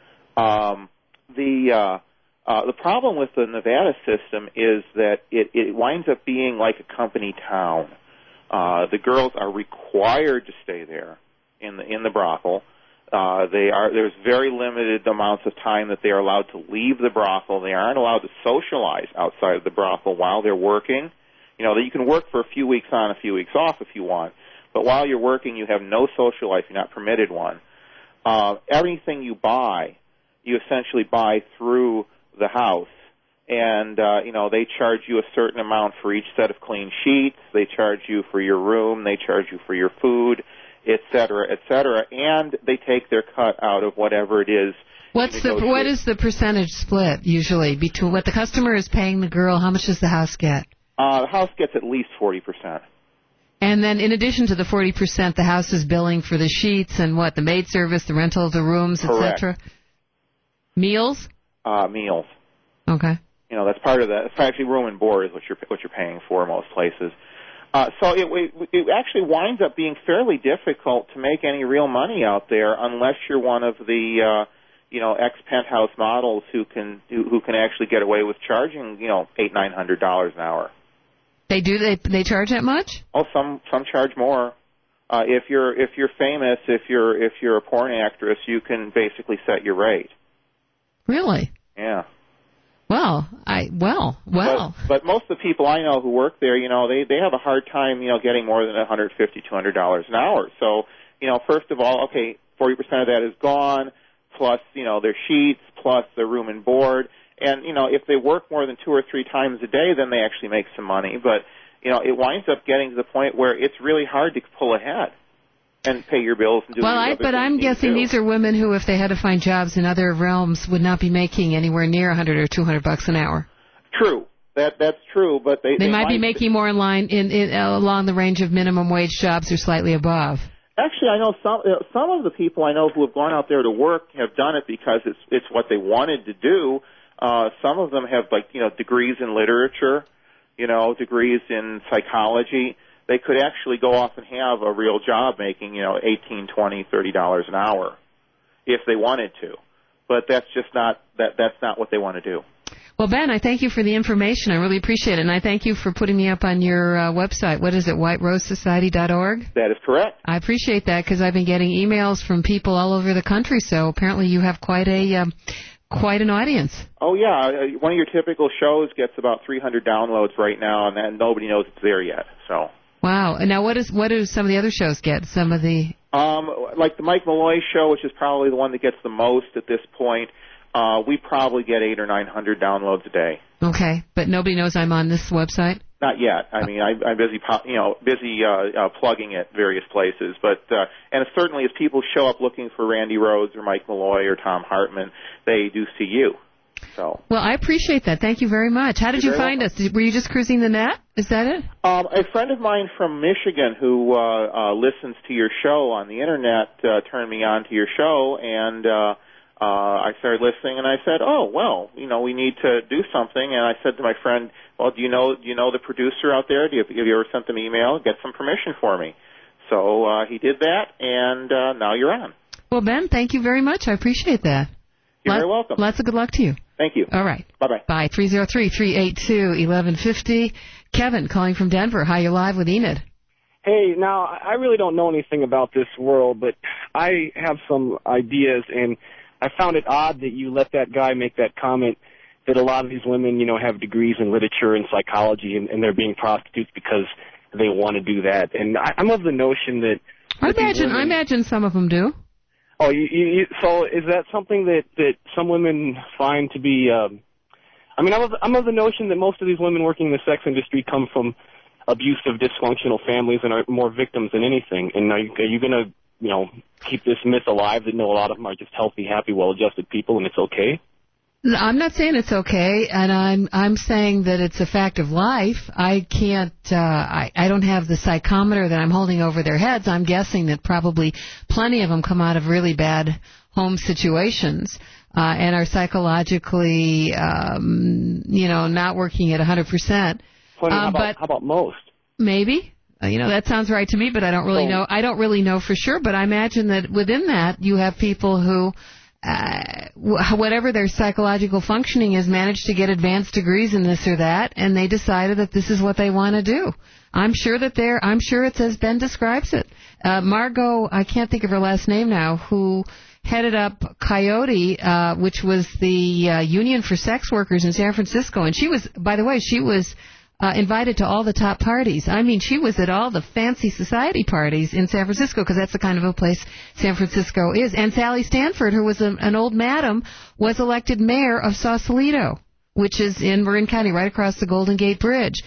Um, the uh, uh, the problem with the Nevada system is that it, it winds up being like a company town. Uh, the girls are required to stay there in the in the brothel. Uh, they are there's very limited amounts of time that they are allowed to leave the brothel. They aren't allowed to socialize outside of the brothel while they're working. You know, that you can work for a few weeks on, a few weeks off if you want, but while you're working, you have no social life. You're not permitted one. Uh, everything you buy, you essentially buy through the house. And, uh, you know, they charge you a certain amount for each set of clean sheets. They charge you for your room. They charge you for your food, et cetera, et cetera. And they take their cut out of whatever it is. What's the what is the percentage split usually between what the customer is paying the girl? How much does the house get? Uh, the house gets at least forty percent. And then in addition to the forty percent, the house is billing for the sheets and what, the maid service, the rental of the rooms, et cetera? Meals? Uh, meals. Okay. You know, that's part of that. It's actually room and board is what you're what you're paying for in most places. Uh, so it, it it actually winds up being fairly difficult to make any real money out there unless you're one of the uh, you know ex penthouse models who can who, who can actually get away with charging you know eight nine hundred dollars an hour. They do. They they charge that much? Oh, some some charge more. Uh, if you're if you're famous, if you're if you're a porn actress, you can basically set your rate. Really? Yeah. Well, I well well. But, but most of the people I know who work there, you know, they they have a hard time, you know, getting more than one hundred fifty, two hundred dollars an hour. So, you know, first of all, okay, forty percent of that is gone, plus you know their sheets, plus their room and board. And, you know, if they work more than two or three times a day, then they actually make some money. But, you know, it winds up getting to the point where it's really hard to pull ahead and pay your bills and do well, the I, other but I'm guessing do. these are women who, if they had to find jobs in other realms, would not be making anywhere near one hundred or two hundred bucks an hour. True. That That's true, but they... They, they might, might be making more in line in, in uh, along the range of minimum wage jobs or slightly above. Actually, I know some uh, some of the people I know who have gone out there to work have done it because it's it's what they wanted to do. Uh, some of them have, like, you know, degrees in literature, you know, degrees in psychology. They could actually go off and have a real job making, you know, eighteen, twenty, thirty dollars an hour if they wanted to. But that's just not that that's not what they want to do. Well, Ben, I thank you for the information. I really appreciate it. And I thank you for putting me up on your uh, website. What is it, white rose society dot org? That is correct. I appreciate that because I've been getting emails from people all over the country. So apparently you have quite a... Um, Quite an audience. Oh, yeah. One of your typical shows gets about three hundred downloads right now, and then nobody knows it's there yet. So. Wow. And now what is what do some of the other shows get? Some of the... Um, like the Mike Malloy show, which is probably the one that gets the most at this point, uh, we probably get eight or nine hundred downloads a day. Okay. But nobody knows I'm on this website? Not yet. I mean, I, I'm busy, you know, busy uh, uh, plugging at various places. But uh, and certainly, as people show up looking for Randy Rhodes or Mike Malloy or Tom Hartman, they do see you. So. Well, I appreciate that. Thank you very much. How did You're you find welcome. us? Did, were you just cruising the net? Is that it? Um, a friend of mine from Michigan who uh, uh, listens to your show on the internet uh, turned me on to your show, and uh, uh, I started listening. And I said, "Oh, well, you know, we need to do something." And I said to my friend, "Well, do you know do you know the producer out there? Do you, have you ever sent them an email? Get some permission for me." So uh, he did that, and uh, now you're on. Well, Ben, thank you very much. I appreciate that. You're Lot, very welcome. Lots of good luck to you. Thank you. All right. Bye-bye. Bye. three oh three, three eight two, one one five oh. Kevin calling from Denver. Hi, you're live with Enid. Hey, now, I really don't know anything about this world, but I have some ideas, and I found it odd that you let that guy make that comment that a lot of these women, you know, have degrees in literature and psychology, and, and they're being prostitutes because they want to do that. And I, I'm of the notion that... I that imagine, women, I imagine some of them do. Oh, you, you, you, so is that something that, that some women find to be... Um, I mean, I'm of, I'm of the notion that most of these women working in the sex industry come from abusive, dysfunctional families and are more victims than anything. And are you, are you going to, you know, keep this myth alive that no, a lot of them are just healthy, happy, well-adjusted people and it's okay? I'm not saying it's okay, and I'm I'm saying that it's a fact of life. I can't, uh, I, I don't have the psychometer that I'm holding over their heads. I'm guessing that probably plenty of them come out of really bad home situations uh, and are psychologically, um, you know, not working at one hundred percent. Plenty, Um, how, about, but how about most? Maybe. Uh, You know, that sounds right to me, but I don't really So- know. I don't really know for sure, but I imagine that within that you have people who, uh, wh- whatever their psychological functioning is, managed to get advanced degrees in this or that, and they decided that this is what they want to do. I'm sure that they're, I'm sure it's as Ben describes it. Uh, Margot, I can't think of her last name now, who headed up Coyote, uh, which was the uh, union for sex workers in San Francisco, and she was, by the way, she was Uh, invited to all the top parties. I mean, she was at all the fancy society parties in San Francisco because that's the kind of a place San Francisco is. And Sally Stanford, who was a, an old madam, was elected mayor of Sausalito, which is in Marin County, right across the Golden Gate Bridge.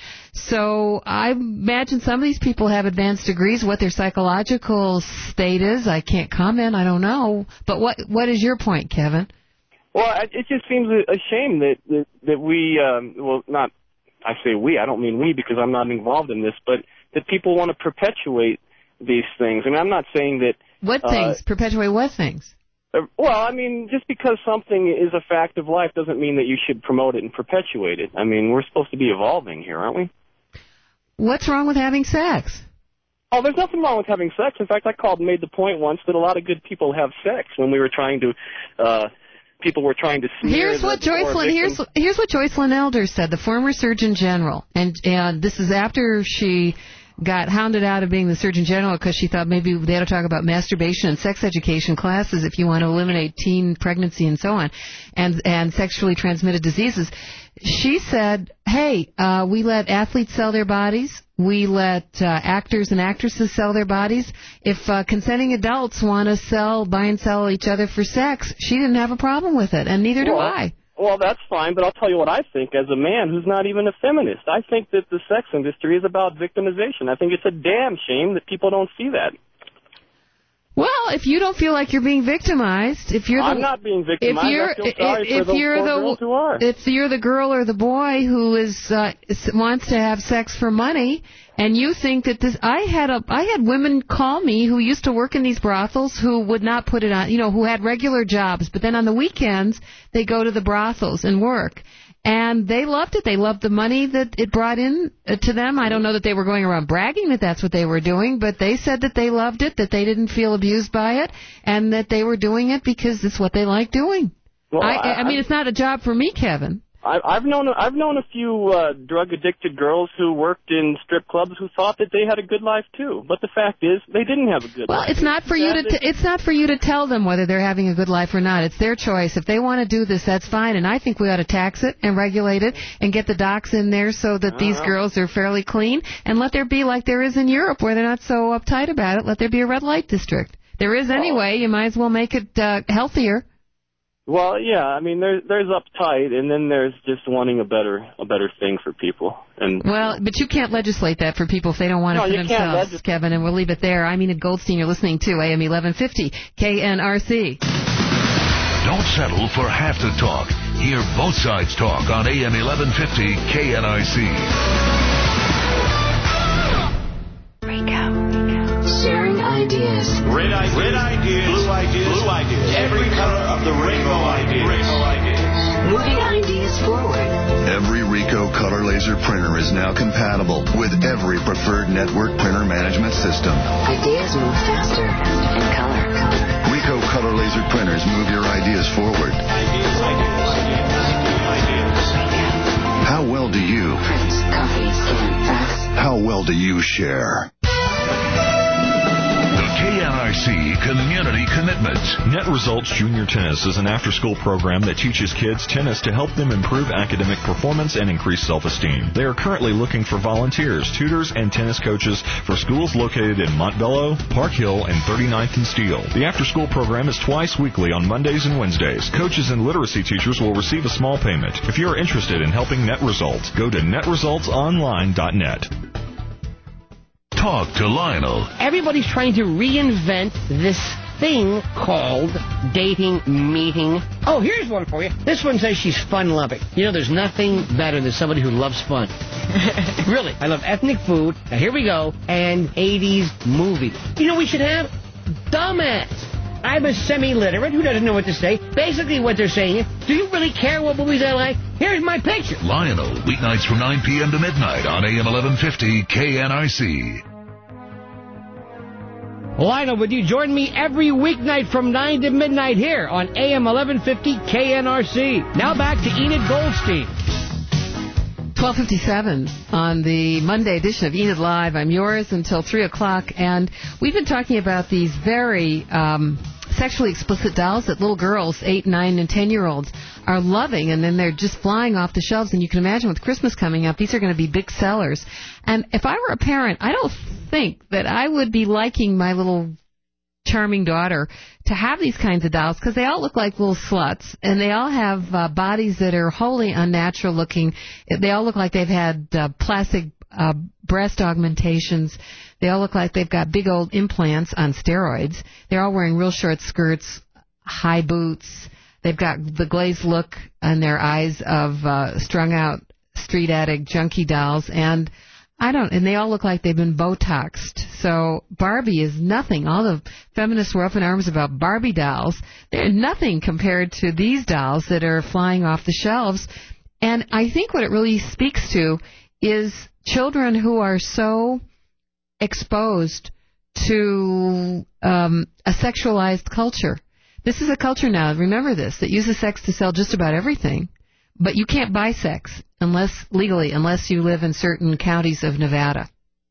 So I imagine some of these people have advanced degrees. What their psychological state is, I can't comment. I don't know. But what what is your point, Kevin? Well, it it just seems a a shame that, that, that we, um, well, not... I say we, I don't mean we because I'm not involved in this, but that people want to perpetuate these things. I mean, I'm not saying that... What uh, things? Perpetuate what things? Uh, well, I mean, just because something is a fact of life doesn't mean that you should promote it and perpetuate it. I mean, we're supposed to be evolving here, aren't we? What's wrong with having sex? Oh, there's nothing wrong with having sex. In fact, I called and made the point once that a lot of good people have sex when we were trying to... Uh, people were trying to smear Here's the what poor Joycelyn here's victims. here's what Joycelyn Elder said, the former Surgeon General, and and this is after she got hounded out of being the Surgeon General because she thought maybe they ought to talk about masturbation and sex education classes if you want to eliminate teen pregnancy and so on, and and sexually transmitted diseases. She said, hey, uh, we let athletes sell their bodies. We let uh, actors and actresses sell their bodies. If uh, consenting adults want to sell, buy and sell each other for sex, she didn't have a problem with it, and neither do Well, I. Well, that's fine, but I'll tell you what I think as a man who's not even a feminist. I think that the sex industry is about victimization. I think it's a damn shame that people don't see that. Well, if you don't feel like you're being victimized, if you're the, I'm not being victimized. if you're, I feel sorry if, for if those you're poor the, girls who are. If you're the girl or the boy who is uh, wants to have sex for money, and you think that this, I had a, I had women call me who used to work in these brothels who would not put it on, you know, who had regular jobs, but then on the weekends they go to the brothels and work. And they loved it. They loved the money that it brought in to them. I don't know that they were going around bragging that that's what they were doing, but they said that they loved it, that they didn't feel abused by it, and that they were doing it because it's what they like doing. Well, I, I, I mean, it's not a job for me, Kevin. I, I've known I've known a few uh, drug addicted girls who worked in strip clubs who thought that they had a good life too. But the fact is, they didn't have a good Well, life. it's not for you to t- it's not for you to tell them whether they're having a good life or not. It's their choice. If they want to do this, that's fine. And I think we ought to tax it and regulate it and get the docs in there so that these girls are fairly clean, and let there be like there is in Europe where they're not so uptight about it. Let there be a red light district. There is anyway. You might as well make it uh, healthier. Well, yeah, I mean, there's there's uptight, and then there's just wanting a better a better thing for people. And Well, but you can't legislate that for people if they don't want it No, for you can't themselves, legis- Kevin, and we'll leave it there. I'm Enid Goldstein. You're listening to A M eleven fifty K N R C. Don't settle for half the talk. Hear both sides talk on A M eleven fifty K N R C. Sharing ideas. Red ideas. Red ideas. Blue ideas. Blue ideas. Every color of the rainbow ideas. Rainbow ideas. Moving ideas forward. Every Ricoh color laser printer is now compatible with every preferred network printer management system. Ideas move faster in color. Ricoh color laser printers move your ideas forward. Ideas, ideas, ideas, ideas. How well do you? Print, copy, scan, fax. How well do you share? K N R C Community Commitment. Net Results Junior Tennis is an after-school program that teaches kids tennis to help them improve academic performance and increase self-esteem. They are currently looking for volunteers, tutors, and tennis coaches for schools located in Montbello, Park Hill, and thirty-ninth and Steele. The after-school program is twice weekly on Mondays and Wednesdays. Coaches and literacy teachers will receive a small payment. If you are interested in helping Net Results, go to net results online dot net. Talk to Lionel. Everybody's trying to reinvent this thing called dating, meeting. Oh, here's one for you. This one says she's fun-loving. You know, there's nothing better than somebody who loves fun. Really. I love ethnic food. Now, here we go. And eighties movies. You know, we should have dumbass. I'm a semi-literate who doesn't know what to say. Basically, what they're saying is, do you really care what movies I like? Here's my picture. Lionel, weeknights from nine p.m. to midnight on A M eleven fifty K N R C. Lionel, would you join me every weeknight from nine to midnight here on A M eleven fifty K N R C? Now back to Enid Goldstein. twelve fifty-seven on the Monday edition of Enid Live. I'm yours until three o'clock, and we've been talking about these very um, sexually explicit dolls that little girls, eight, nine, and ten-year-olds, are loving, and then they're just flying off the shelves. And you can imagine with Christmas coming up, these are going to be big sellers. And if I were a parent, I don't think that I would be liking my little charming daughter to have these kinds of dolls, because they all look like little sluts, and they all have uh, bodies that are wholly unnatural looking. They all look like they've had uh, plastic uh, breast augmentations. They all look like they've got big old implants on steroids. They're all wearing real short skirts, high boots. They've got the glazed look in their eyes of uh, strung out street addict junkie dolls, and I don't, and they all look like they've been Botoxed. So Barbie is nothing. All the feminists were up in arms about Barbie dolls. They're nothing compared to these dolls that are flying off the shelves. And I think what it really speaks to is children who are so exposed to um, a sexualized culture. This is a culture now, remember this, that uses sex to sell just about everything. But you can't buy sex unless legally, unless you live in certain counties of Nevada.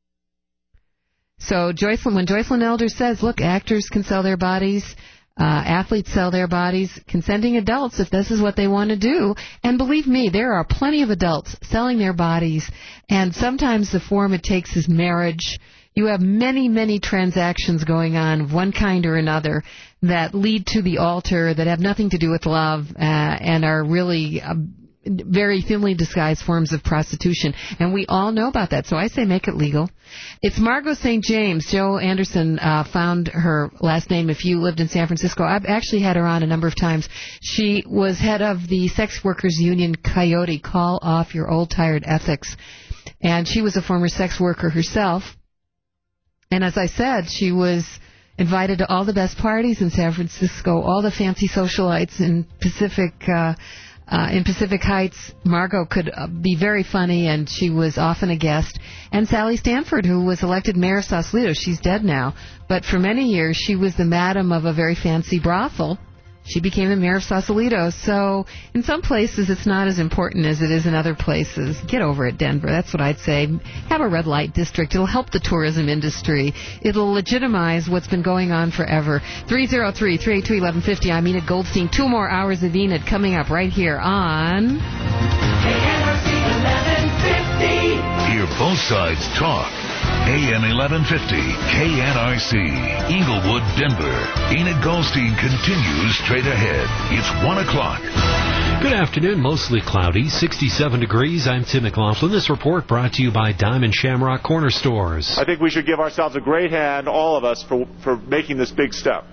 So Joycelyn, when Joycelyn Elder says, look, actors can sell their bodies, uh, athletes sell their bodies, consenting adults, if this is what they want to do, and believe me, there are plenty of adults selling their bodies, and sometimes the form it takes is marriage. You have many, many transactions going on of one kind or another that lead to the altar, that have nothing to do with love, uh, and are really uh, very thinly disguised forms of prostitution. And we all know about that, so I say make it legal. It's Margot Saint James. Joe Anderson uh, found her last name if you lived in San Francisco. I've actually had her on a number of times. She was head of the sex workers union Coyote, Call Off Your Old Tired Ethics. And she was a former sex worker herself. And as I said, she was invited to all the best parties in San Francisco, all the fancy socialites in Pacific uh, uh, in Pacific Heights. Margot could uh, be very funny, and she was often a guest. And Sally Stanford, who was elected mayor of Sausalito, she's dead now, but for many years she was the madam of a very fancy brothel. She became the mayor of Sausalito. So in some places it's not as important as it is in other places. Get over it, Denver. That's what I'd say. Have a red light district. It'll help the tourism industry. It'll legitimize what's been going on forever. three oh three, three eight two, one one five oh. I'm Enid Goldstein. Two more hours of Enid coming up right here on K N R C eleven fifty. Hear both sides talk. A M eleven fifty, K N R C, Inglewood, Denver. Enid Goldstein continues straight ahead. It's one o'clock. Good afternoon, mostly cloudy, sixty-seven degrees. I'm Tim McLaughlin. This report brought to you by Diamond Shamrock Corner Stores. I think we should give ourselves a great hand, all of us, for, for making this big step.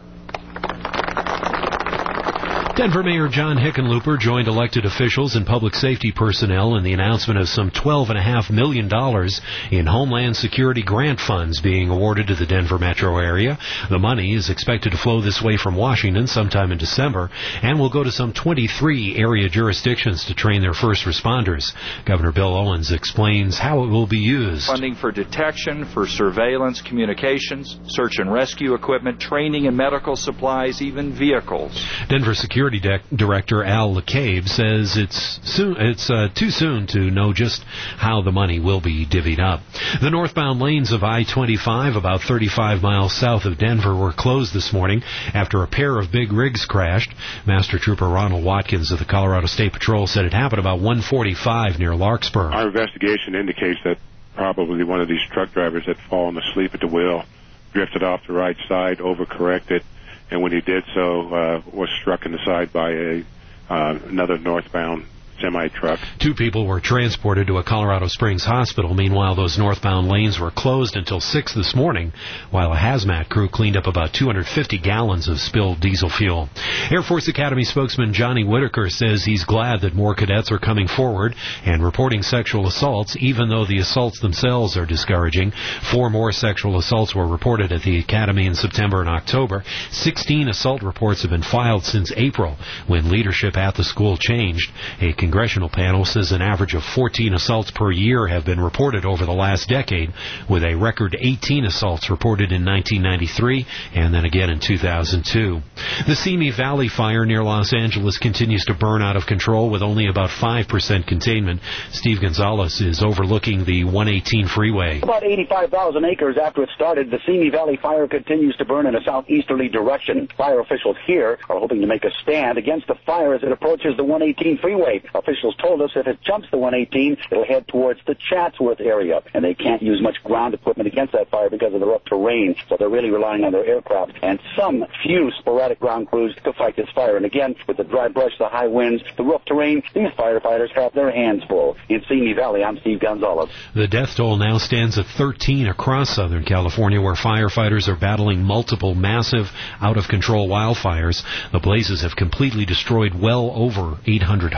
Denver Mayor John Hickenlooper joined elected officials and public safety personnel in the announcement of some twelve point five million dollars in Homeland Security grant funds being awarded to the Denver metro area. The money is expected to flow this way from Washington sometime in December and will go to some twenty-three area jurisdictions to train their first responders. Governor Bill Owens explains how it will be used. Funding for detection, for surveillance, communications, search and rescue equipment, training and medical supplies, even vehicles. Denver Security De- Director Al LeCabe says it's soon, it's uh, too soon to know just how the money will be divvied up. The northbound lanes of I twenty-five, about thirty-five miles south of Denver, were closed this morning after a pair of big rigs crashed. Master Trooper Ronald Watkins of the Colorado State Patrol said it happened about one forty-five near Larkspur. Our investigation indicates that probably one of these truck drivers had fallen asleep at the wheel, drifted off the right side, overcorrected, and when he did so, uh, was struck in the side by a uh, another northbound semi-truck. Two people were transported to a Colorado Springs hospital. Meanwhile, those northbound lanes were closed until six this morning, while a hazmat crew cleaned up about two hundred fifty gallons of spilled diesel fuel. Air Force Academy spokesman Johnny Whitaker says he's glad that more cadets are coming forward and reporting sexual assaults, even though the assaults themselves are discouraging. Four more sexual assaults were reported at the Academy in September and October. Sixteen assault reports have been filed since April, when leadership at the school changed. A congressional panel says an average of fourteen assaults per year have been reported over the last decade, with a record eighteen assaults reported in nineteen ninety-three and then again in two thousand two. The Simi Valley fire near Los Angeles continues to burn out of control with only about five percent containment. Steve Gonzalez is overlooking the one eighteen freeway. About eighty-five thousand acres after it started, the Simi Valley fire continues to burn in a southeasterly direction. Fire officials here are hoping to make a stand against the fire as it approaches the one eighteen freeway. Officials told us if it jumps the one eighteen, it'll head towards the Chatsworth area, and they can't use much ground equipment against that fire because of the rough terrain, so they're really relying on their aircraft and some few sporadic ground crews to fight this fire. And again, with the dry brush, the high winds, the rough terrain, these firefighters have their hands full. In Simi Valley, I'm Steve Gonzalez. The death toll now stands at thirteen across Southern California, where firefighters are battling multiple massive, out-of-control wildfires. The blazes have completely destroyed well over eight hundred homes.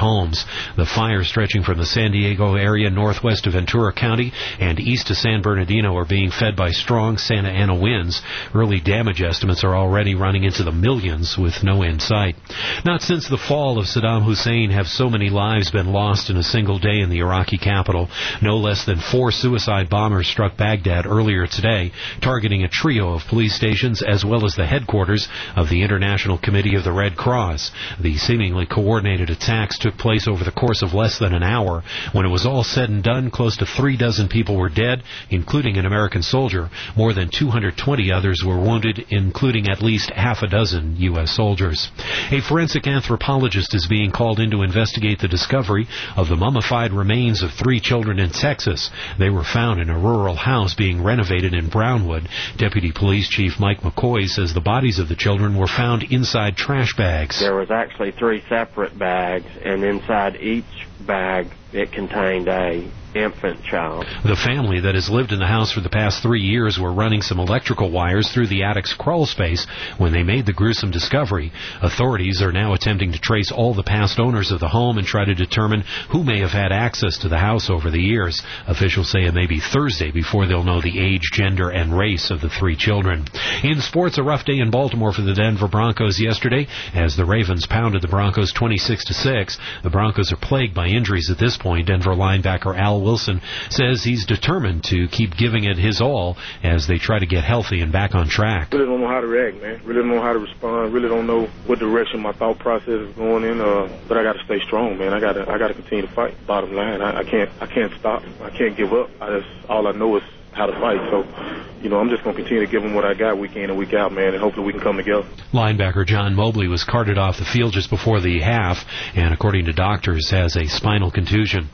days. The fire stretching from the San Diego area northwest of Ventura County and east to San Bernardino are being fed by strong Santa Ana winds. Early damage estimates are already running into the millions with no end sight. Not since the fall of Saddam Hussein have so many lives been lost in a single day in the Iraqi capital. No less than four suicide bombers struck Baghdad earlier today, targeting a trio of police stations as well as the headquarters of the International Committee of the Red Cross. The seemingly coordinated attacks took place over the course of less than an hour. When it was all said and done, close to three dozen people were dead, including an American soldier. More than two hundred twenty others were wounded, including at least half a dozen U S soldiers. A forensic anthropologist is being called in to investigate the discovery of the mummified remains of three children in Texas. They were found in a rural house being renovated in Brownwood. Deputy Police Chief Mike McCoy says the bodies of the children were found inside trash bags. There was actually three separate bags, and inside each bag it contained a infant child. The family that has lived in the house for the past three years were running some electrical wires through the attic's crawl space when they made the gruesome discovery. Authorities are now attempting to trace all the past owners of the home and try to determine who may have had access to the house over the years. Officials say it may be Thursday before they'll know the age, gender, and race of the three children. In sports, a rough day in Baltimore for the Denver Broncos yesterday as the Ravens pounded the Broncos twenty-six to six. The Broncos are plagued by injuries at this point. Denver linebacker Al Wilson says he's determined to keep giving it his all as they try to get healthy and back on track. Really don't know how to react, man. Really don't know how to respond. Really don't know what direction my thought process is going in. Uh, but I got to stay strong, man. I got to I got to continue to fight. Bottom line, I, I can't I can't stop. I can't give up. I just all I know is how to fight. So, you know, I'm just going to continue to give them what I got week in and week out, man, and hopefully we can come together. Linebacker John Mobley was carted off the field just before the half and, according to doctors, has a spinal contusion.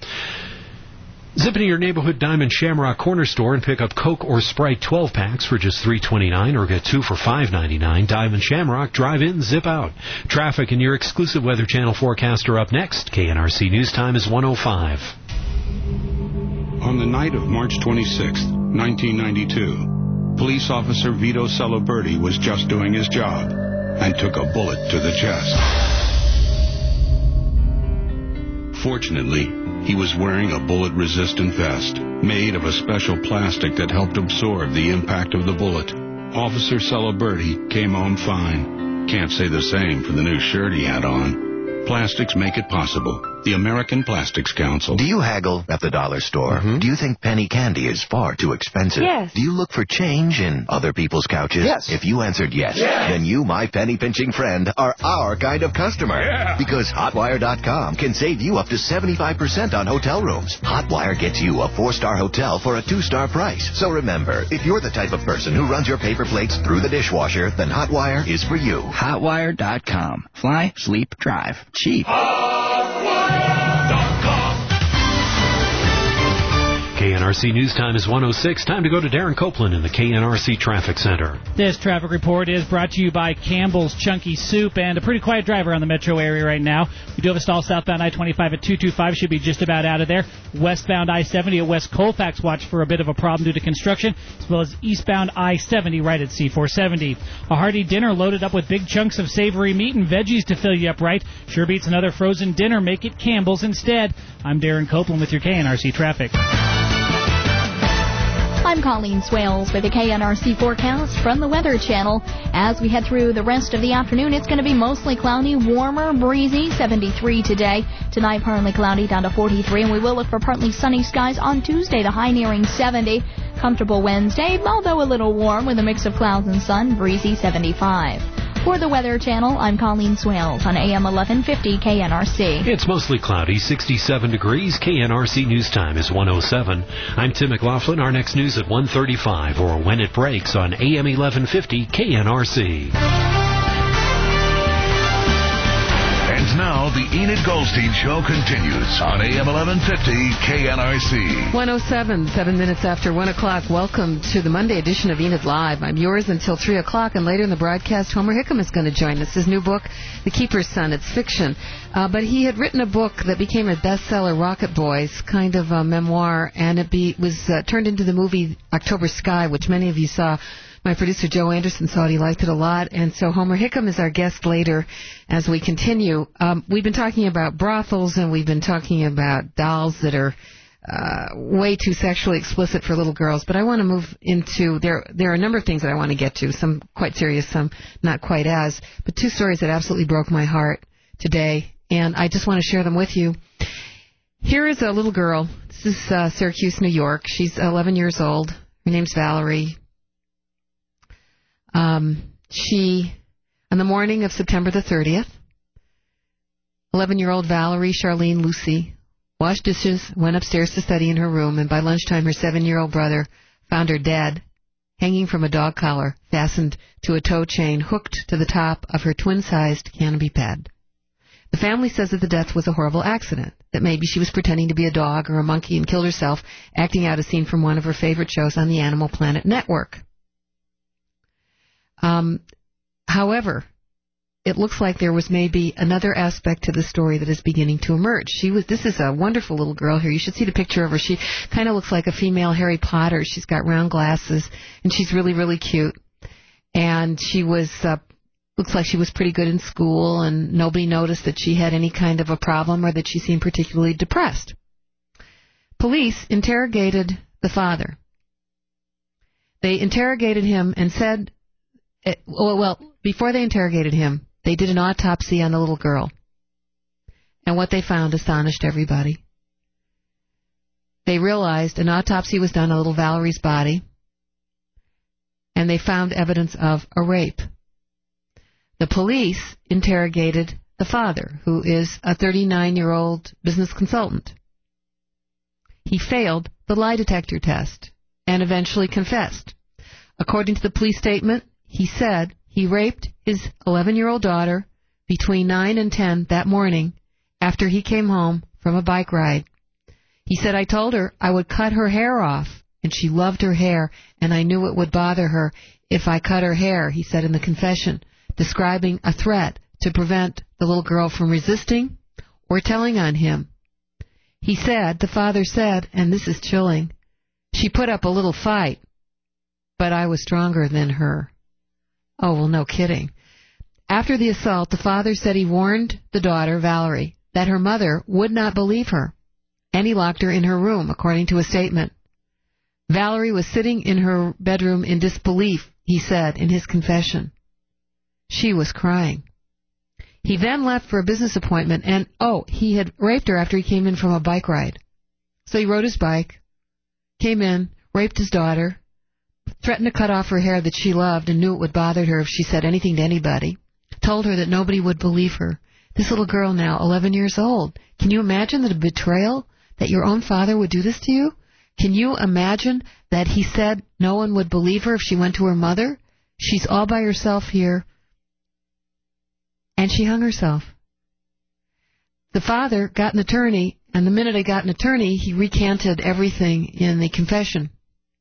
Zip into your neighborhood Diamond Shamrock Corner Store and pick up Coke or Sprite twelve packs for just three twenty-nine or get two for five ninety-nine. Diamond Shamrock, drive in, zip out. Traffic and your exclusive Weather Channel forecast are up next. K N R C News Time is one oh five. On the night of March twenty-sixth, nineteen ninety-two, police officer Vito Celeberti was just doing his job and took a bullet to the chest. Fortunately, he was wearing a bullet-resistant vest made of a special plastic that helped absorb the impact of the bullet. Officer Celeberti came home fine. Can't say the same for the new shirt he had on. Plastics make it possible. The American Plastics Council. Do you haggle at the dollar store? Mm-hmm. Do you think penny candy is far too expensive? Yes. Do you look for change in other people's couches? Yes. If you answered yes, yes, then you, my penny-pinching friend, are our kind of customer. Yeah. Because Hotwire dot com can save you up to seventy-five percent on hotel rooms. Hotwire gets you a four-star hotel for a two-star price. So remember, if you're the type of person who runs your paper plates through the dishwasher, then Hotwire is for you. Hotwire dot com. Fly, sleep, drive. Cheap. K N R C News Time is one oh six. Time to go to Darren Copeland in the K N R C Traffic Center. This traffic report is brought to you by Campbell's Chunky Soup and a pretty quiet driver on the metro area right now. We do have a stall southbound I twenty-five at two twenty-five. Should be just about out of there. Westbound I seventy at West Colfax, watch for a bit of a problem due to construction, as well as eastbound I seventy right at C four seventy. A hearty dinner loaded up with big chunks of savory meat and veggies to fill you up right. Sure beats another frozen dinner. Make it Campbell's instead. I'm Darren Copeland with your K N R C traffic. I'm Colleen Swales with the K N R C forecast from the Weather Channel. As we head through the rest of the afternoon, it's going to be mostly cloudy, warmer, breezy, seventy-three today. Tonight, partly cloudy, down to forty-three, and we will look for partly sunny skies on Tuesday, the high nearing seventy. Comfortable Wednesday, although a little warm with a mix of clouds and sun, breezy, seventy-five. For the Weather Channel, I'm Colleen Swales on A M eleven fifty K N R C. It's mostly cloudy, sixty-seven degrees. K N R C News Time is one oh seven. I'm Tim McLaughlin. Our next news at one thirty-five or when it breaks on A M eleven fifty K N R C. And now the Enid Goldstein Show continues on A M eleven fifty K N R C. one oh seven, seven minutes after one o'clock. Welcome to the Monday edition of Enid Live. I'm yours until three o'clock, and later in the broadcast, Homer Hickam is going to join us. His new book, The Keeper's Son. It's fiction. Uh, but he had written a book that became a bestseller, Rocket Boys, kind of a memoir, and it be, was uh, turned into the movie October Sky, which many of you saw My producer, Joe Anderson, saw it. He liked it a lot. And so Homer Hickam is our guest later as we continue. Um, we've been talking about brothels, and we've been talking about dolls that are uh, way too sexually explicit for little girls. But I want to move into, there There are a number of things that I want to get to, some quite serious, some not quite as, but two stories that absolutely broke my heart today, and I just want to share them with you. Here is a little girl. This is uh, Syracuse, New York. She's eleven years old. Her name's Valerie. Um, she, on the morning of September the thirtieth, eleven-year-old Valerie Charlene Lucy washed dishes, went upstairs to study in her room, and by lunchtime her seven-year-old brother found her dead, hanging from a dog collar, fastened to a tow chain hooked to the top of her twin-sized canopy bed. The family says that the death was a horrible accident, that maybe she was pretending to be a dog or a monkey and killed herself, acting out a scene from one of her favorite shows on the Animal Planet network. Um, however, it looks like there was maybe another aspect to the story that is beginning to emerge. She was. This is a wonderful little girl here. You should see the picture of her. She kind of looks like a female Harry Potter. She's got round glasses, and she's really, really cute. And she was, uh, looks like she was pretty good in school, and nobody noticed that she had any kind of a problem or that she seemed particularly depressed. Police interrogated the father. They interrogated him and said, it, well, before they interrogated him, they did an autopsy on the little girl. And what they found astonished everybody. They realized an autopsy was done on little Valerie's body, and they found evidence of a rape. The police interrogated the father, who is a thirty-nine-year-old business consultant. He failed the lie detector test and eventually confessed. According to the police statement, he said he raped his eleven-year-old daughter between nine and ten that morning after he came home from a bike ride. He said, I told her I would cut her hair off, and she loved her hair, and I knew it would bother her if I cut her hair, he said in the confession, describing a threat to prevent the little girl from resisting or telling on him. He said, the father said, and this is chilling, she put up a little fight, but I was stronger than her. Oh, well, no kidding. After the assault, the father said he warned the daughter, Valerie, that her mother would not believe her, and he locked her in her room, according to a statement. Valerie was sitting in her bedroom in disbelief, he said in his confession. She was crying. He then left for a business appointment, and, oh, he had raped her after he came in from a bike ride. So he rode his bike, came in, raped his daughter, threatened to cut off her hair that she loved and knew it would bother her if she said anything to anybody, told her that nobody would believe her. This little girl now, eleven years old. Can you imagine the betrayal that your own father would do this to you? Can you imagine that he said no one would believe her if she went to her mother? She's all by herself here. And she hung herself. The father got an attorney, and the minute he got an attorney, he recanted everything in the confession.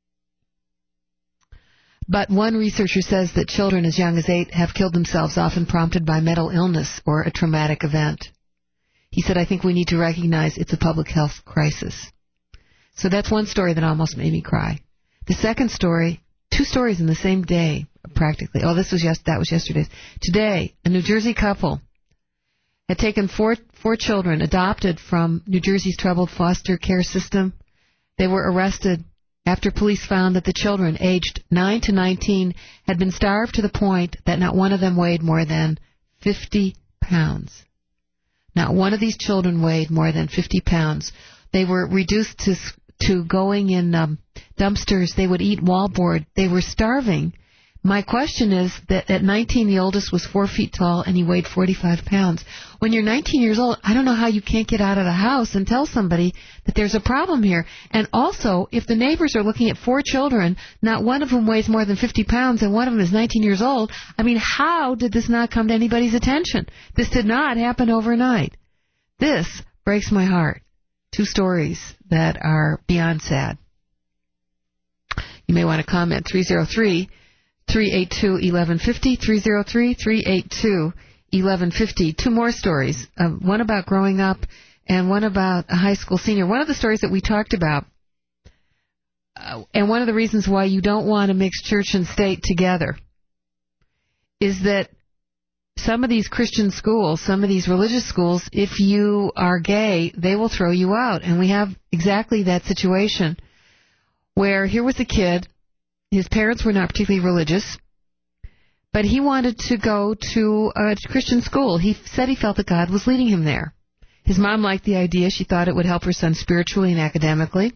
But one researcher says that children as young as eight have killed themselves, often prompted by mental illness or a traumatic event. He said, I think we need to recognize it's a public health crisis. So that's one story that almost made me cry. The second story, two stories in the same day, practically. Oh, this was yes, that was yesterday. Today, a New Jersey couple had taken four four children adopted from New Jersey's troubled foster care system. They were arrested after police found that the children, aged nine to nineteen, had been starved to the point that not one of them weighed more than fifty pounds. Not one of these children weighed more than fifty pounds. They were reduced to to going in um, dumpsters. They would eat wallboard. They were starving. My question is that at nineteen, the oldest was four feet tall, and he weighed forty-five pounds. When you're nineteen years old, I don't know how you can't get out of the house and tell somebody that there's a problem here. And also, if the neighbors are looking at four children, not one of them weighs more than fifty pounds, and one of them is nineteen years old, I mean, how did this not come to anybody's attention? This did not happen overnight. This breaks my heart. Two stories that are beyond sad. You may want to comment. three oh three, three eight two, eleven fifty, three oh three, three eight two, eleven fifty. Two more stories, uh, one about growing up and one about a high school senior. One of the stories that we talked about uh, and one of the reasons why you don't want to mix church and state together is that some of these Christian schools, some of these religious schools, if you are gay, they will throw you out. And we have exactly that situation where here was a kid, his parents were not particularly religious, but he wanted to go to a Christian school. He said he felt that God was leading him there. His mom liked the idea. She thought it would help her son spiritually and academically.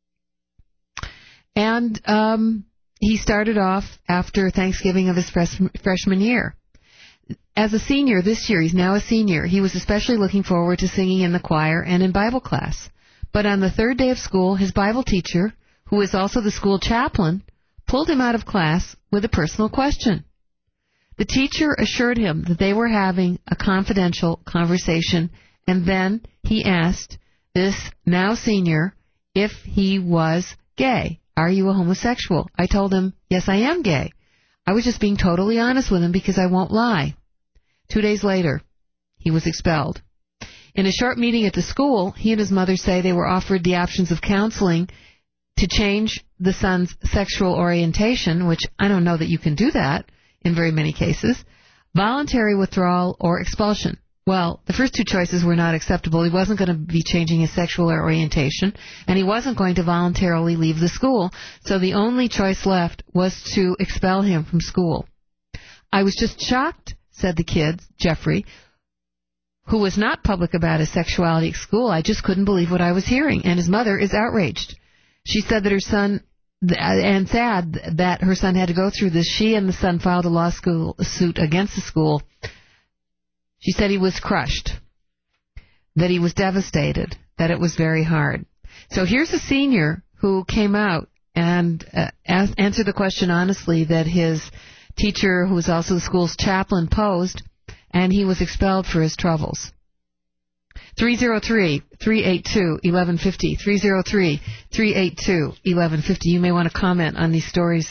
And um, he started off after Thanksgiving of his fresh, freshman year. As a senior this year, he's now a senior, he was especially looking forward to singing in the choir and in Bible class. But on the third day of school, his Bible teacher, who is also the school chaplain, pulled him out of class with a personal question. The teacher assured him that they were having a confidential conversation, and then he asked this now senior if he was gay. Are you a homosexual? I told him, yes, I am gay. I was just being totally honest with him because I won't lie. Two days later, he was expelled. In a short meeting at the school, he and his mother say they were offered the options of counseling to change the son's sexual orientation, which I don't know that you can do that in very many cases, voluntary withdrawal, or expulsion. Well, the first two choices were not acceptable. He wasn't going to be changing his sexual orientation, and he wasn't going to voluntarily leave the school, so the only choice left was to expel him from school. I was just shocked, said the kid, Jeffrey, who was not public about his sexuality at school. I just couldn't believe what I was hearing, and his mother is outraged. She said that her son, and sad that her son had to go through this, she and the son filed a law school suit against the school. She said he was crushed, that he was devastated, that it was very hard. So here's a senior who came out and uh, asked, answered the question honestly that his teacher, who was also the school's chaplain, posed, and he was expelled for his troubles. three oh three, three eight two, one one five oh, three oh three, three eight two, one one five oh. You may want to comment on these stories.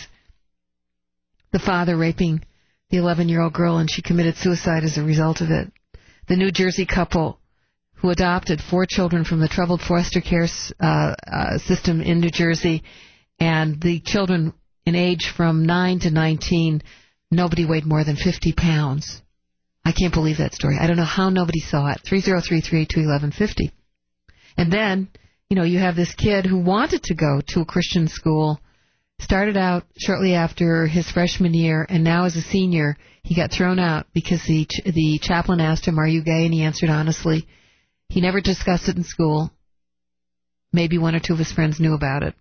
The father raping the eleven-year-old girl, and she committed suicide as a result of it. The New Jersey couple who adopted four children from the troubled foster care uh, uh, system in New Jersey, and the children in age from nine to nineteen, nobody weighed more than fifty pounds. I can't believe that story. I don't know how nobody saw it. three oh three, three eight two, one one five oh. And then, you know, you have this kid who wanted to go to a Christian school, started out shortly after his freshman year, and now as a senior, he got thrown out because the ch- the chaplain asked him, are you gay? And he answered honestly. He never discussed it in school. Maybe one or two of his friends knew about it.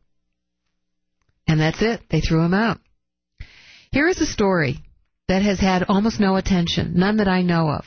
And that's it. They threw him out. Here is a story that has had almost no attention, none that I know of.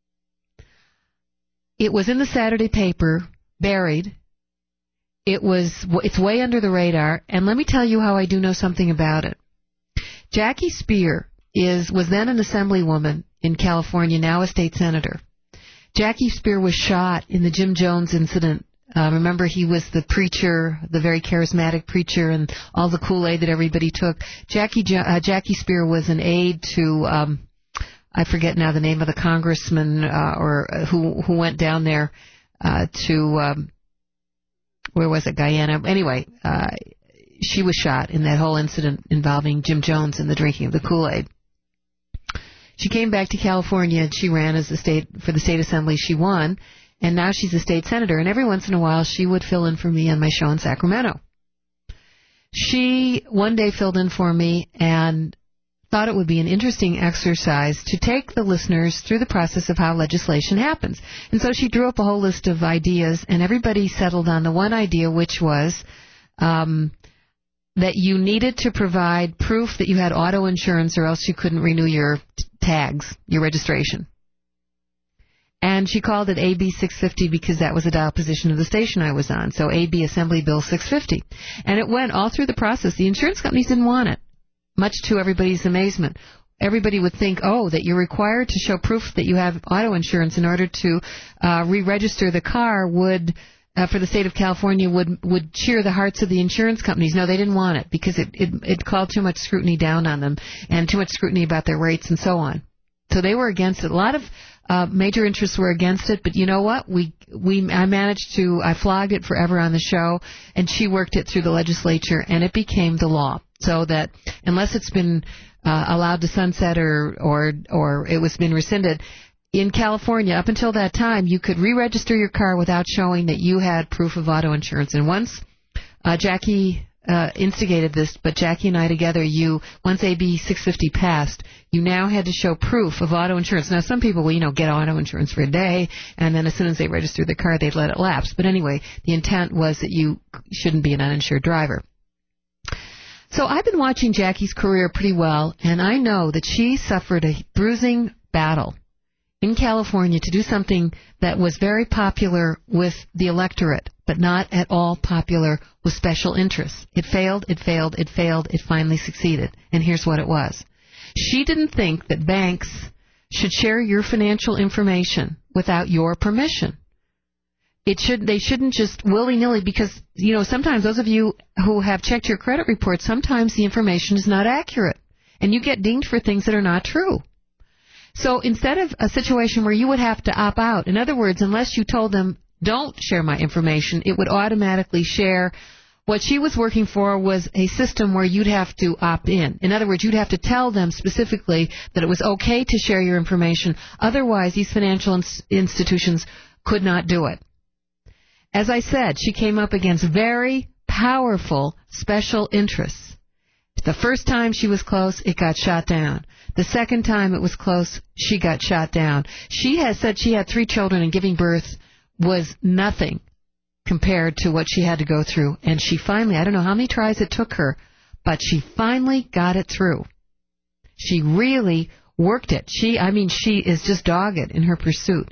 It was in the Saturday paper, buried. It was, it's way under the radar, and let me tell you how I do know something about it. Jackie Spear is was then an assemblywoman in California, now a state senator. Jackie Spear was shot in the Jim Jones incident. Uh, remember, he was the preacher, the very charismatic preacher, and all the Kool-Aid that everybody took. Jackie uh, Jackie Spear was an aide to, um, I forget now the name of the congressman uh, or uh, who who went down there uh, to, um, where was it, Guyana? Anyway, uh, she was shot in that whole incident involving Jim Jones and the drinking of the Kool-Aid. She came back to California and she ran as the state for the state assembly. She won. And now she's a state senator, and every once in a while she would fill in for me on my show in Sacramento. She one day filled in for me and thought it would be an interesting exercise to take the listeners through the process of how legislation happens. And so she drew up a whole list of ideas, and everybody settled on the one idea, which was um, that you needed to provide proof that you had auto insurance or else you couldn't renew your t- tags, your registration. And she called it A B six fifty because that was the dial position of the station I was on. So A B Assembly Bill six fifty. And it went all through the process. The insurance companies didn't want it, much to everybody's amazement. Everybody would think, oh, that you're required to show proof that you have auto insurance in order to uh, re-register the car would, uh, for the state of California, would would cheer the hearts of the insurance companies. No, they didn't want it because it, it, it called too much scrutiny down on them and too much scrutiny about their rates and so on. So they were against it. A lot of Uh, major interests were against it, but you know what? We we I managed to I flogged it forever on the show, and she worked it through the legislature, and it became the law. So that unless it's been uh, allowed to sunset or or or it was been rescinded. In California, up until that time, you could re-register your car without showing that you had proof of auto insurance. And once uh, Jackie uh, instigated this, but Jackie and I together, you once A B six fifty passed, you now had to show proof of auto insurance. Now, some people will, you know, get auto insurance for a day, and then as soon as they register the car, they'd let it lapse. But anyway, the intent was that you shouldn't be an uninsured driver. So I've been watching Jackie's career pretty well, and I know that she suffered a bruising battle in California to do something that was very popular with the electorate, but not at all popular with special interests. It failed, it failed, it failed, it finally succeeded. And here's what it was. She didn't think that banks should share your financial information without your permission. It should, they shouldn't just willy-nilly, because, you know, sometimes those of you who have checked your credit report, sometimes the information is not accurate, and you get dinged for things that are not true. So instead of a situation where you would have to opt out, in other words, unless you told them, don't share my information, it would automatically share. What she was working for was a system where you'd have to opt in. In other words, you'd have to tell them specifically that it was okay to share your information. Otherwise, these financial ins- institutions could not do it. As I said, she came up against very powerful special interests. The first time she was close, it got shot down. The second time it was close, she got shot down. She has said she had three children, and giving birth was nothing compared to what she had to go through. And she finally, I don't know how many tries it took her, but she finally got it through. She really worked it. She, I mean, she is just dogged in her pursuit.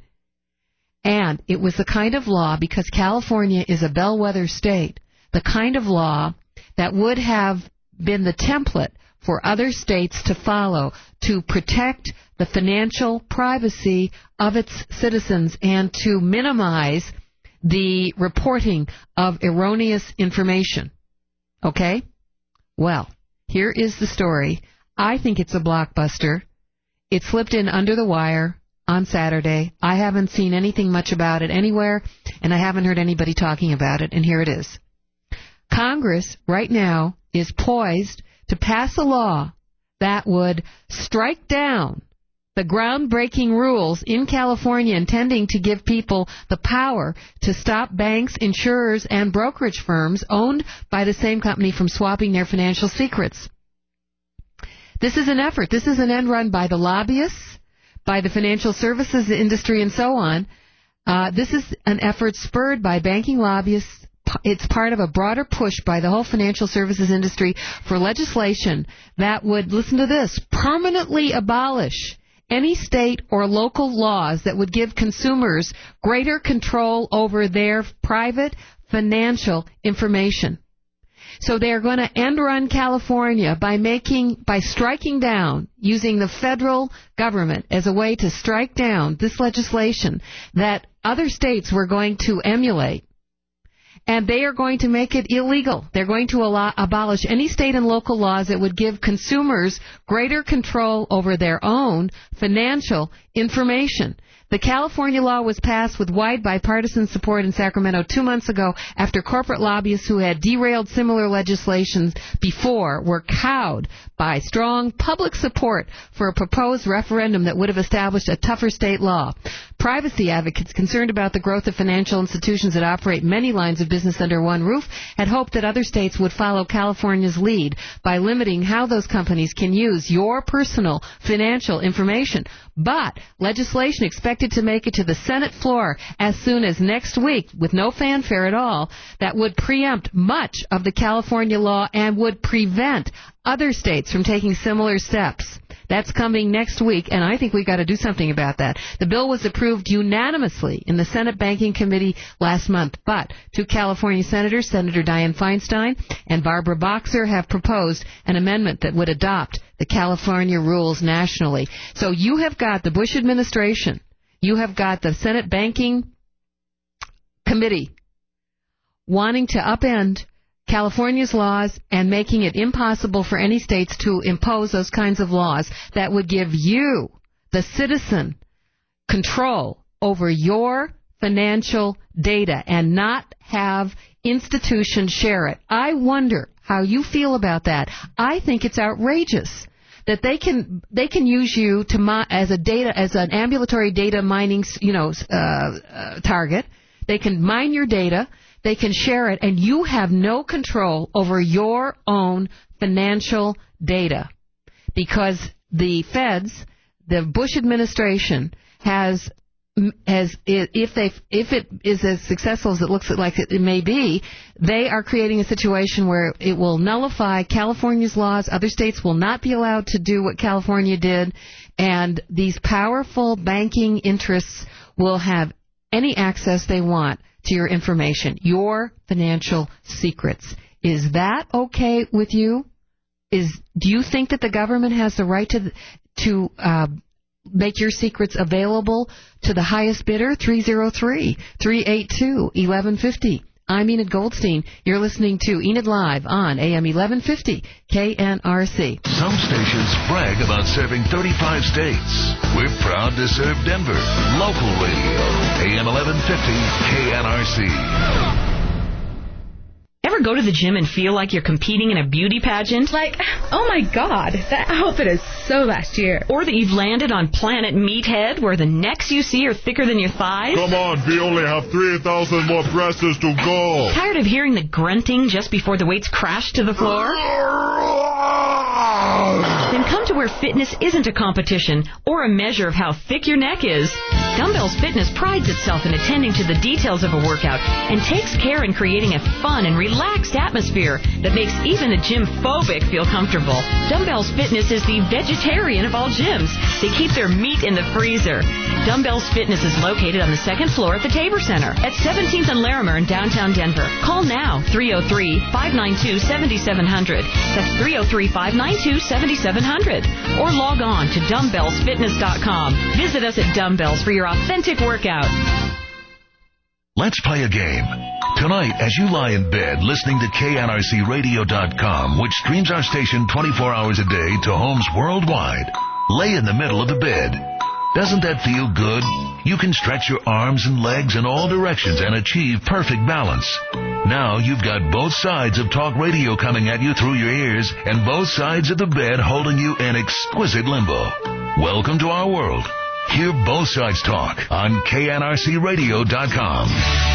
And it was the kind of law, because California is a bellwether state, the kind of law that would have been the template for other states to follow to protect the financial privacy of its citizens and to minimize the reporting of erroneous information. Okay? Well, here is the story. I think it's a blockbuster. It slipped in under the wire on Saturday. I haven't seen anything much about it anywhere, and I haven't heard anybody talking about it, and here it is. Congress right now is poised to pass a law that would strike down the groundbreaking rules in California intending to give people the power to stop banks, insurers, and brokerage firms owned by the same company from swapping their financial secrets. This is an effort. This is an end run by the lobbyists, by the financial services industry, and so on. Uh, this is an effort spurred by banking lobbyists. It's part of a broader push by the whole financial services industry for legislation that would, listen to this, permanently abolish any state or local laws that would give consumers greater control over their private financial information. So they are going to end run California by making, by striking down, using the federal government as a way to strike down this legislation that other states were going to emulate. And they are going to make it illegal. They're going to allow, abolish any state and local laws that would give consumers greater control over their own financial information. The California law was passed with wide bipartisan support in Sacramento two months ago after corporate lobbyists who had derailed similar legislation before were cowed by strong public support for a proposed referendum that would have established a tougher state law. Privacy advocates concerned about the growth of financial institutions that operate many lines of business under one roof had hoped that other states would follow California's lead by limiting how those companies can use your personal financial information. But legislation expected to make it to the Senate floor as soon as next week with no fanfare at all that would preempt much of the California law and would prevent other states from taking similar steps. That's coming next week, and I think we've got to do something about that. The bill was approved unanimously in the Senate Banking Committee last month, but two California senators, Senator Dianne Feinstein and Barbara Boxer, have proposed an amendment that would adopt the California rules nationally. So you have got the Bush administration, you have got the Senate Banking Committee wanting to upend California's laws and making it impossible for any states to impose those kinds of laws that would give you, the citizen, control over your financial data and not have institutions share it. I wonder how you feel about that. I think it's outrageous that they can they can use you to mi- as a data as an ambulatory data mining, you know, uh, uh, target. They can mine your data, they can share it, and you have no control over your own financial data because the feds, the Bush administration, has has if they if it is as successful as it looks like it may be, they are creating a situation where it will nullify California's laws. Other states will not be allowed to do what California did, and these powerful banking interests will have any access they want to your information, your financial secrets. Is that okay with you? Is do you think that the government has the right to to uh, make your secrets available to the highest bidder? three oh three, three eight two, eleven fifty. I'm Enid Goldstein. You're listening to Enid Live on A M eleven fifty K N R C. Some stations brag about serving thirty-five states. We're proud to serve Denver. Local radio. A M eleven fifty K N R C. Ever go to the gym and feel like you're competing in a beauty pageant? Like, oh my God, that outfit is so last year. Or that you've landed on Planet Meathead where the necks you see are thicker than your thighs? Come on, we only have three thousand more presses to go. Tired of hearing the grunting just before the weights crash to the floor? Then come to where fitness isn't a competition or a measure of how thick your neck is. Dumbbells Fitness prides itself in attending to the details of a workout and takes care in creating a fun and relaxed atmosphere that makes even the gym phobic feel comfortable. Dumbbells Fitness is the vegetarian of all gyms. They keep their meat in the freezer. Dumbbells Fitness is located on the second floor at the Tabor Center at seventeenth and Larimer in downtown Denver. Call now, three oh three, five nine two, seven seven zero zero. That's three oh three, five nine two, seven seven zero zero. Or log on to dumbbells fitness dot com. Visit us at Dumbbells for your authentic workout. Let's play a game. Tonight, as you lie in bed listening to K N R C radio dot com, which streams our station twenty-four hours a day to homes worldwide, lay in the middle of the bed. Doesn't that feel good? You can stretch your arms and legs in all directions and achieve perfect balance. Now you've got both sides of talk radio coming at you through your ears and both sides of the bed holding you in exquisite limbo. Welcome to our world. Hear both sides talk on K N R C radio dot com.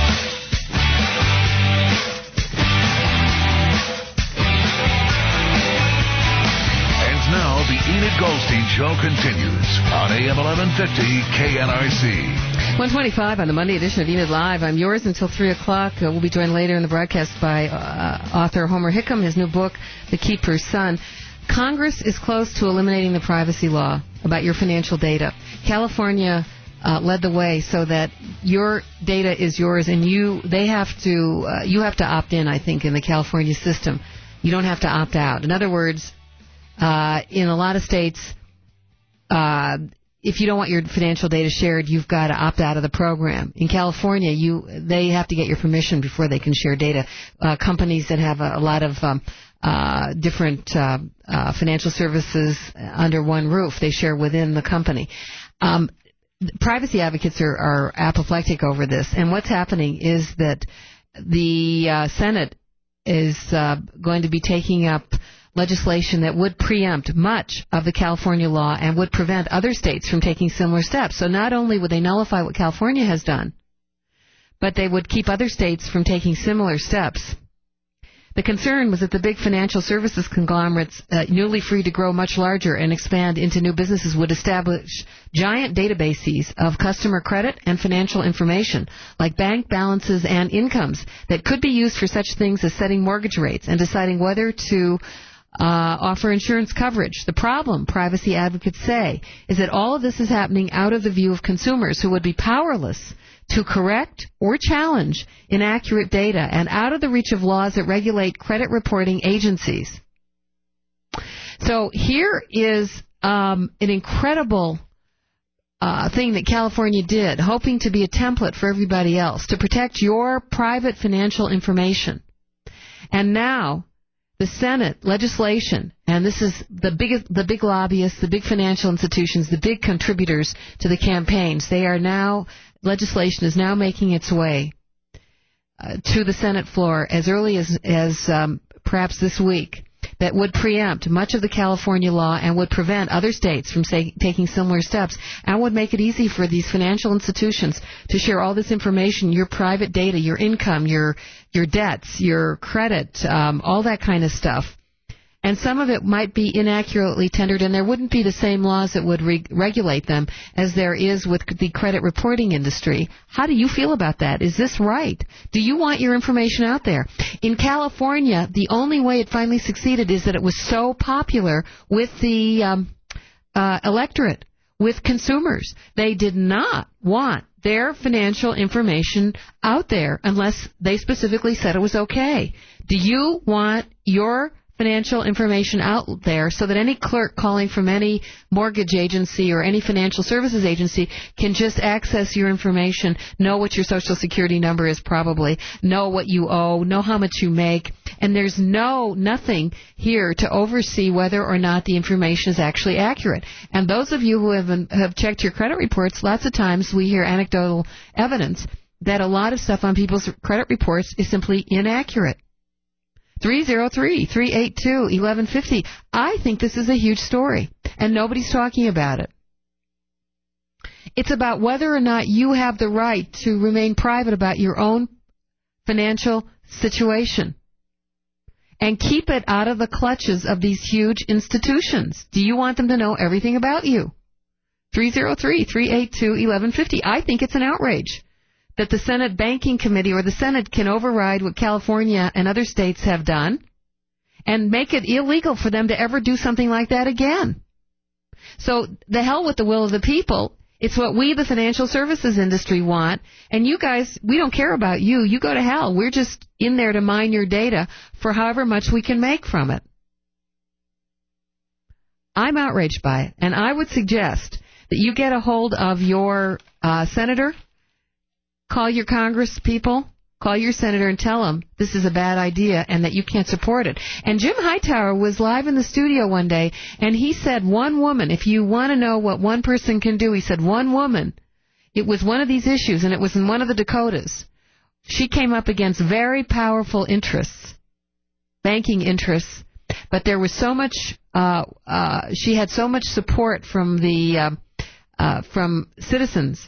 And now the Enid Goldstein Show continues on A M eleven fifty K N R C. one twenty-five on the Monday edition of Enid Live. I'm yours until three o'clock. Uh, we'll be joined later in the broadcast by uh, author Homer Hickam, his new book, The Keeper's Son. Congress is close to eliminating the privacy law about your financial data. California uh, led the way so that your data is yours, and you they have to uh, you have to opt in. I think in the California system, you don't have to opt out. In other words, uh, in a lot of states, uh, if you don't want your financial data shared, you've got to opt out of the program. In California, you they have to get your permission before they can share data. Uh, companies that have a, a lot of um, uh, different uh, uh, financial services under one roof, they share within the company. Um, privacy advocates are, are apoplectic over this, and what's happening is that the uh, Senate is uh, going to be taking up legislation that would preempt much of the California law and would prevent other states from taking similar steps. So not only would they nullify what California has done, but they would keep other states from taking similar steps. The concern was that the big financial services conglomerates, uh, newly free to grow much larger and expand into new businesses, would establish giant databases of customer credit and financial information, like bank balances and incomes, that could be used for such things as setting mortgage rates and deciding whether to Uh, offer insurance coverage. The problem, privacy advocates say, is that all of this is happening out of the view of consumers who would be powerless to correct or challenge inaccurate data and out of the reach of laws that regulate credit reporting agencies. So here is um, an incredible uh, thing that California did, hoping to be a template for everybody else, to protect your private financial information. And now the Senate legislation, and this is the big, the big lobbyists, the big financial institutions, the big contributors to the campaigns. They are now, legislation is now making its way uh, to the Senate floor as early as, as um, perhaps this week, that would preempt much of the California law and would prevent other states from say, taking similar steps, and would make it easy for these financial institutions to share all this information, your private data, your income, your your debts, your credit, um, all that kind of stuff. And some of it might be inaccurately tendered, and there wouldn't be the same laws that would re- regulate them as there is with the credit reporting industry. How do you feel about that? Is this right? Do you want your information out there? In California, the only way it finally succeeded is that it was so popular with the um, uh, electorate, with consumers. They did not want their financial information out there unless they specifically said it was okay. Do you want your financial information out there so that any clerk calling from any mortgage agency or any financial services agency can just access your information, know what your Social Security number is probably, know what you owe, know how much you make, and there's no nothing here to oversee whether or not the information is actually accurate. And those of you who have have checked your credit reports, lots of times we hear anecdotal evidence that a lot of stuff on people's credit reports is simply inaccurate. three oh three, three eight two, eleven fifty. I think this is a huge story, and nobody's talking about it. It's about whether or not you have the right to remain private about your own financial situation and keep it out of the clutches of these huge institutions. Do you want them to know everything about you? three oh three, three eight two, eleven fifty. I think it's an outrage that the Senate Banking Committee or the Senate can override what California and other states have done and make it illegal for them to ever do something like that again. So the hell with the will of the people. It's what we, the financial services industry, want. And you guys, we don't care about you. You go to hell. We're just in there to mine your data for however much we can make from it. I'm outraged by it. And I would suggest that you get a hold of your uh, senator. Call your Congress people, call your senator and tell them this is a bad idea and that you can't support it. And Jim Hightower was live in the studio one day, and he said one woman, if you want to know what one person can do, he said one woman, it was one of these issues, and it was in one of the Dakotas. She came up against very powerful interests, banking interests, but there was so much, uh, uh, she had so much support from the, uh, uh, from citizens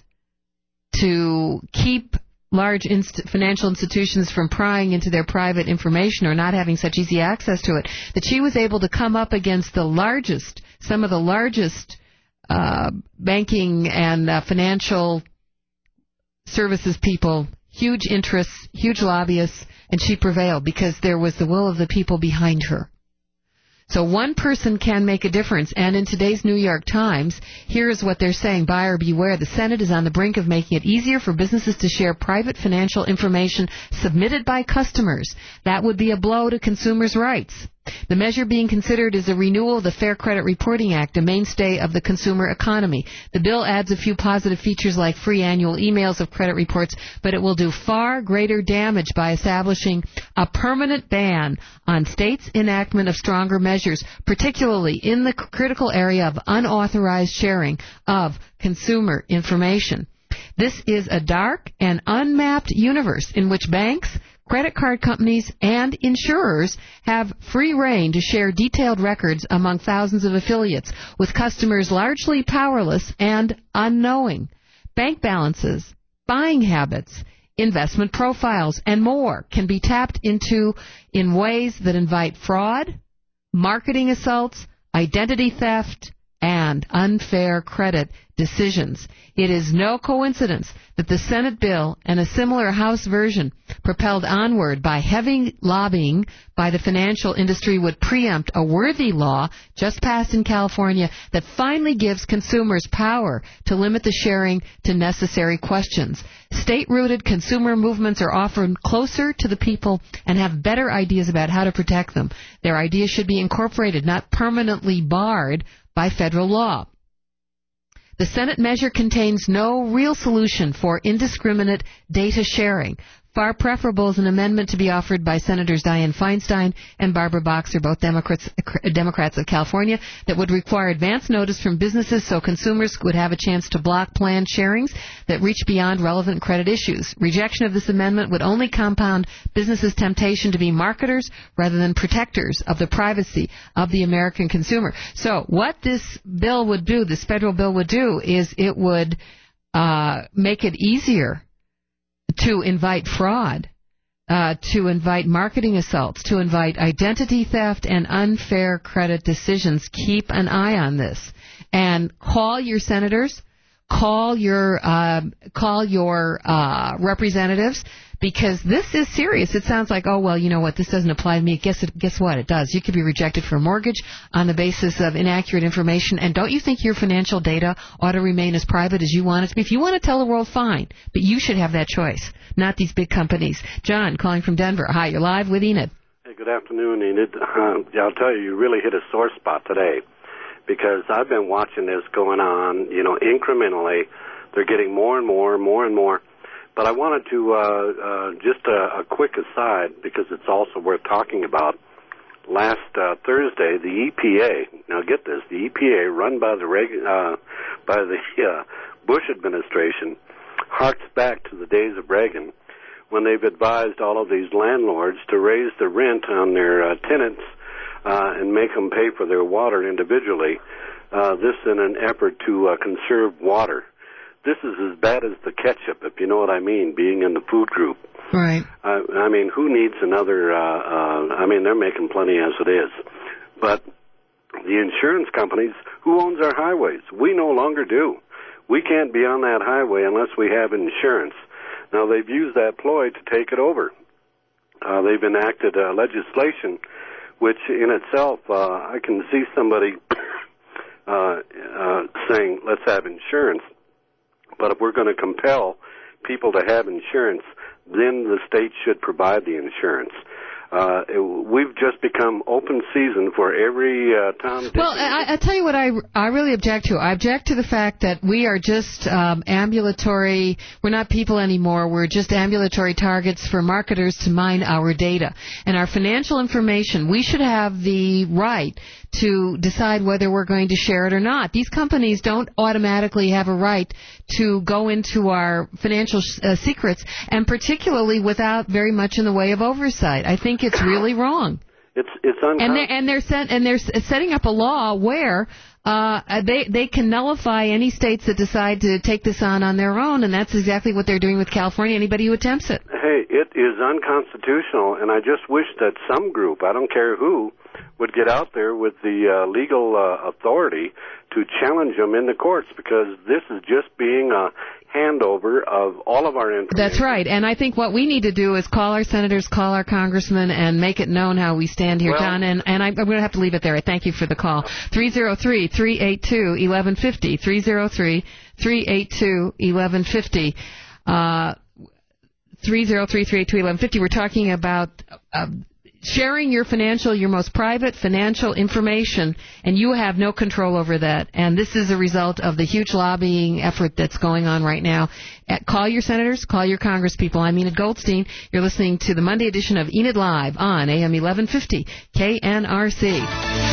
to keep large inst- financial institutions from prying into their private information or not having such easy access to it, that she was able to come up against the largest, some of the largest uh, banking and uh, financial services people, huge interests, huge lobbyists, and she prevailed because there was the will of the people behind her. So one person can make a difference, and in today's New York Times, here is what they're saying, buyer beware. The Senate is on the brink of making it easier for businesses to share private financial information submitted by customers. That would be a blow to consumers' rights. The measure being considered is a renewal of the Fair Credit Reporting Act, a mainstay of the consumer economy. The bill adds a few positive features like free annual emails of credit reports, but it will do far greater damage by establishing a permanent ban on states' enactment of stronger measures, particularly in the critical area of unauthorized sharing of consumer information. This is a dark and unmapped universe in which banks, credit card companies, and insurers have free rein to share detailed records among thousands of affiliates, with customers largely powerless and unknowing. Bank balances, buying habits, investment profiles, and more can be tapped into in ways that invite fraud, marketing assaults, identity theft, and unfair credit decisions. It is no coincidence that the Senate bill and a similar House version, propelled onward by heavy lobbying by the financial industry, would preempt a worthy law just passed in California that finally gives consumers power to limit the sharing to necessary questions. State-rooted consumer movements are often closer to the people and have better ideas about how to protect them. Their ideas should be incorporated, not permanently barred by federal law. The Senate measure contains no real solution for indiscriminate data sharing. Far preferable is an amendment to be offered by Senators Dianne Feinstein and Barbara Boxer, both Democrats, Democrats of California, that would require advance notice from businesses so consumers would have a chance to block planned sharings that reach beyond relevant credit issues. Rejection of this amendment would only compound businesses' temptation to be marketers rather than protectors of the privacy of the American consumer. So what this bill would do, this federal bill would do, is it would uh, make it easier to invite fraud, uh, to invite marketing assaults, to invite identity theft and unfair credit decisions. Keep an eye on this. And call your senators, call your uh, call your uh, representatives, because this is serious. It sounds like, oh, well, you know what, this doesn't apply to me. Guess it, guess what? It does. You could be rejected for a mortgage on the basis of inaccurate information. And don't you think your financial data ought to remain as private as you want it to be? If you want to tell the world, fine. But you should have that choice, not these big companies. John, calling from Denver. Hi, you're live with Enid. Hey, good afternoon, Enid. Uh, I'll tell you, you really hit a sore spot today, because I've been watching this going on, you know, incrementally. They're getting more and more and more and more. But I wanted to, uh, uh, just a, a quick aside, because it's also worth talking about. Last uh, Thursday, the E P A, now get this, the E P A, run by the Reagan, uh, by the uh, Bush administration, harks back to the days of Reagan, when they've advised all of these landlords to raise the rent on their uh, tenants uh, and make them pay for their water individually, uh, this in an effort to uh, conserve water. This is as bad as the ketchup, if you know what I mean, being in the food group. Right. Uh, I mean, who needs another, uh, uh, I mean, they're making plenty as it is. But the insurance companies, who owns our highways? We no longer do. We can't be on that highway unless we have insurance. Now, they've used that ploy to take it over. Uh, they've enacted uh, legislation, which in itself, uh, I can see somebody uh, uh, saying, let's have insurance. But if we're going to compel people to have insurance, then the state should provide the insurance. Uh, it, we've just become open season for every uh, Tom, Dick, well, I, I tell you what I, I really object to. I object to the fact that we are just um, ambulatory. We're not people anymore. We're just ambulatory targets for marketers to mine our data. And our financial information, we should have the right to decide whether we're going to share it or not. These companies don't automatically have a right to go into our financial uh, secrets, and particularly without very much in the way of oversight. I think it's really wrong. It's it's unconstitutional. And they're and they're set, and they're setting up a law where uh, they they can nullify any states that decide to take this on on their own, and that's exactly what they're doing with California. Anybody who attempts it. Hey, it is unconstitutional, and I just wish that some group, I don't care who, would get out there with the uh, legal uh, authority to challenge them in the courts, because this is just being a handover of all of our information. That's right, and I think what we need to do is call our senators, call our congressmen, and make it known how we stand here, well, John, and, and I'm, I'm going to have to leave it there. I thank you for the call. three oh three, three eight two, eleven fifty, three oh three, three eight two, eleven fifty. Uh, three oh three, three eight two, eleven fifty. We're talking about uh, sharing your financial, your most private financial information, and you have no control over that. And this is a result of the huge lobbying effort that's going on right now. At, call your senators, call your congresspeople. I'm Enid Goldstein. You're listening to the Monday edition of Enid Live on A M eleven fifty K N R C.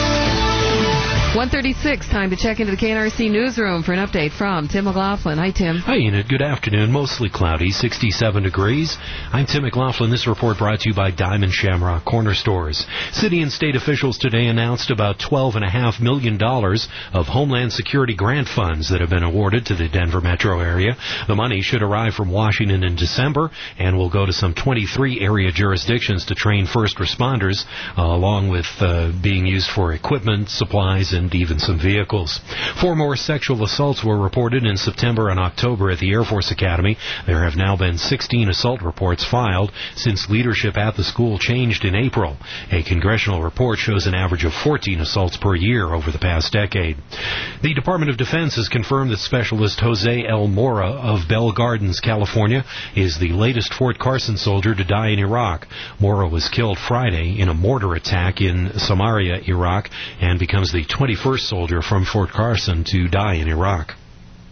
one thirty-six, time to check into the K N R C newsroom for an update from Tim McLaughlin. Hi, Tim. Hi, Enid. Good afternoon. Mostly cloudy, sixty-seven degrees. I'm Tim McLaughlin. This report brought to you by Diamond Shamrock Corner Stores. City and state officials today announced about twelve point five million dollars of Homeland Security grant funds that have been awarded to the Denver metro area. The money should arrive from Washington in December and will go to some twenty-three area jurisdictions to train first responders, uh, along with uh, being used for equipment, supplies, and even some vehicles. Four more sexual assaults were reported in September and October at the Air Force Academy. There have now been sixteen assault reports filed since leadership at the school changed in April. A congressional report shows an average of fourteen assaults per year over the past decade. The Department of Defense has confirmed that Specialist Jose L. Mora of Bell Gardens, California, is the latest Fort Carson soldier to die in Iraq. Mora was killed Friday in a mortar attack in Samaria, Iraq, and becomes the twenty-first soldier from Fort Carson to die in Iraq.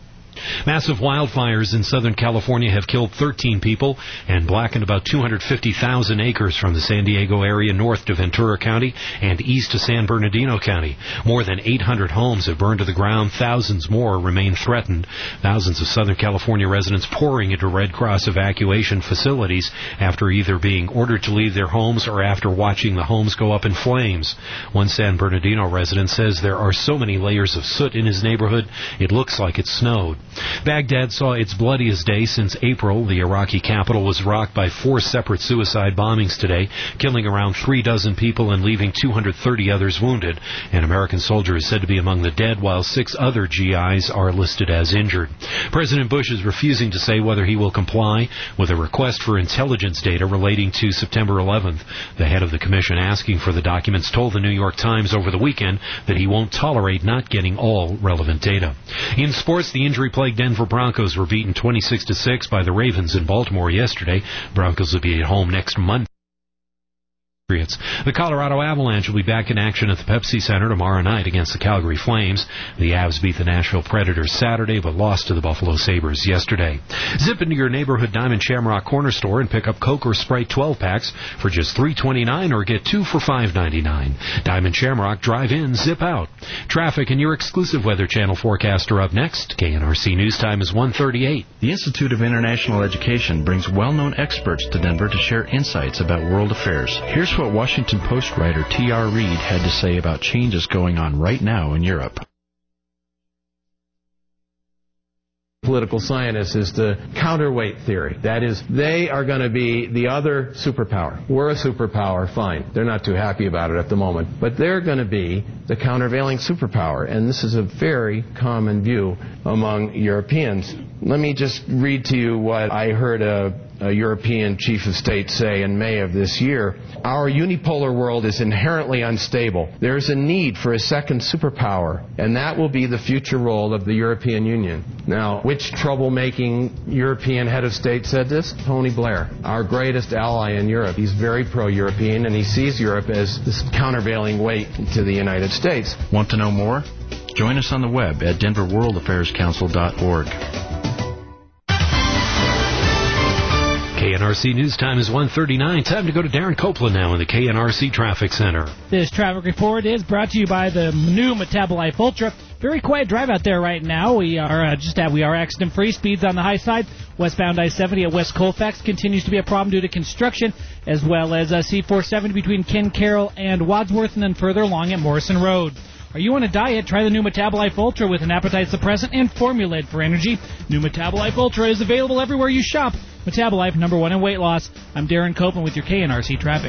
Massive wildfires in Southern California have killed thirteen people and blackened about two hundred fifty thousand acres from the San Diego area north to Ventura County and east to San Bernardino County. More than eight hundred homes have burned to the ground. Thousands more remain threatened. Thousands of Southern California residents pouring into Red Cross evacuation facilities after either being ordered to leave their homes or after watching the homes go up in flames. One San Bernardino resident says there are so many layers of soot in his neighborhood, it looks like it snowed. Baghdad saw its bloodiest day since April. The Iraqi capital was rocked by four separate suicide bombings today, killing around three dozen people and leaving two hundred thirty others wounded. An American soldier is said to be among the dead, while six other G Is are listed as injured. President Bush is refusing to say whether he will comply with a request for intelligence data relating to September eleventh. The head of the commission asking for the documents told the New York Times over the weekend that he won't tolerate not getting all relevant data. In sports, the injury-plagued Denver Broncos were beaten twenty-six to six by the Ravens in Baltimore yesterday. Broncos will be at home next Monday. The Colorado Avalanche will be back in action at the Pepsi Center tomorrow night against the Calgary Flames. The Avs beat the Nashville Predators Saturday but lost to the Buffalo Sabres yesterday. Zip into your neighborhood Diamond Shamrock Corner Store and pick up Coke or Sprite twelve packs for just three twenty-nine or get two for five ninety-nine. Diamond Shamrock, drive in, zip out. Traffic and your exclusive Weather Channel forecast are up next. K N R C News Time is one thirty-eight. The Institute of International Education brings well-known experts to Denver to share insights about world affairs. Here's what Washington Post writer T R Reid had to say about changes going on right now in Europe. Political scientists is the counterweight theory. That is, they are going to be the other superpower. We're a superpower, fine. They're not too happy about it at the moment. But they're going to be the countervailing superpower. And this is a very common view among Europeans. Let me just read to you what I heard a, a European chief of state say in May of this year. Our unipolar world is inherently unstable. There's a need for a second superpower, and that will be the future role of the European Union. Now, which troublemaking European head of state said this? Tony Blair, our greatest ally in Europe. He's very pro-European, and he sees Europe as this countervailing weight to the United States. Want to know more? Join us on the web at denver world affairs council dot org. K N R C News Time is one thirty-nine. Time to go to Darren Copeland now in the K N R C Traffic Center. This traffic report is brought to you by the new Metabolife Ultra. Very quiet drive out there right now. We are uh, just at we are accident free. Speeds on the high side. Westbound I seventy at West Colfax continues to be a problem due to construction, as well as uh, C four seventy between Ken Carroll and Wadsworth, and then further along at Morrison Road. Are you on a diet? Try the new Metabolife Ultra with an appetite suppressant and formulated for energy. New Metabolife Ultra is available everywhere you shop. Metabolife, number one in weight loss. I'm Darren Copeland with your K N R C traffic.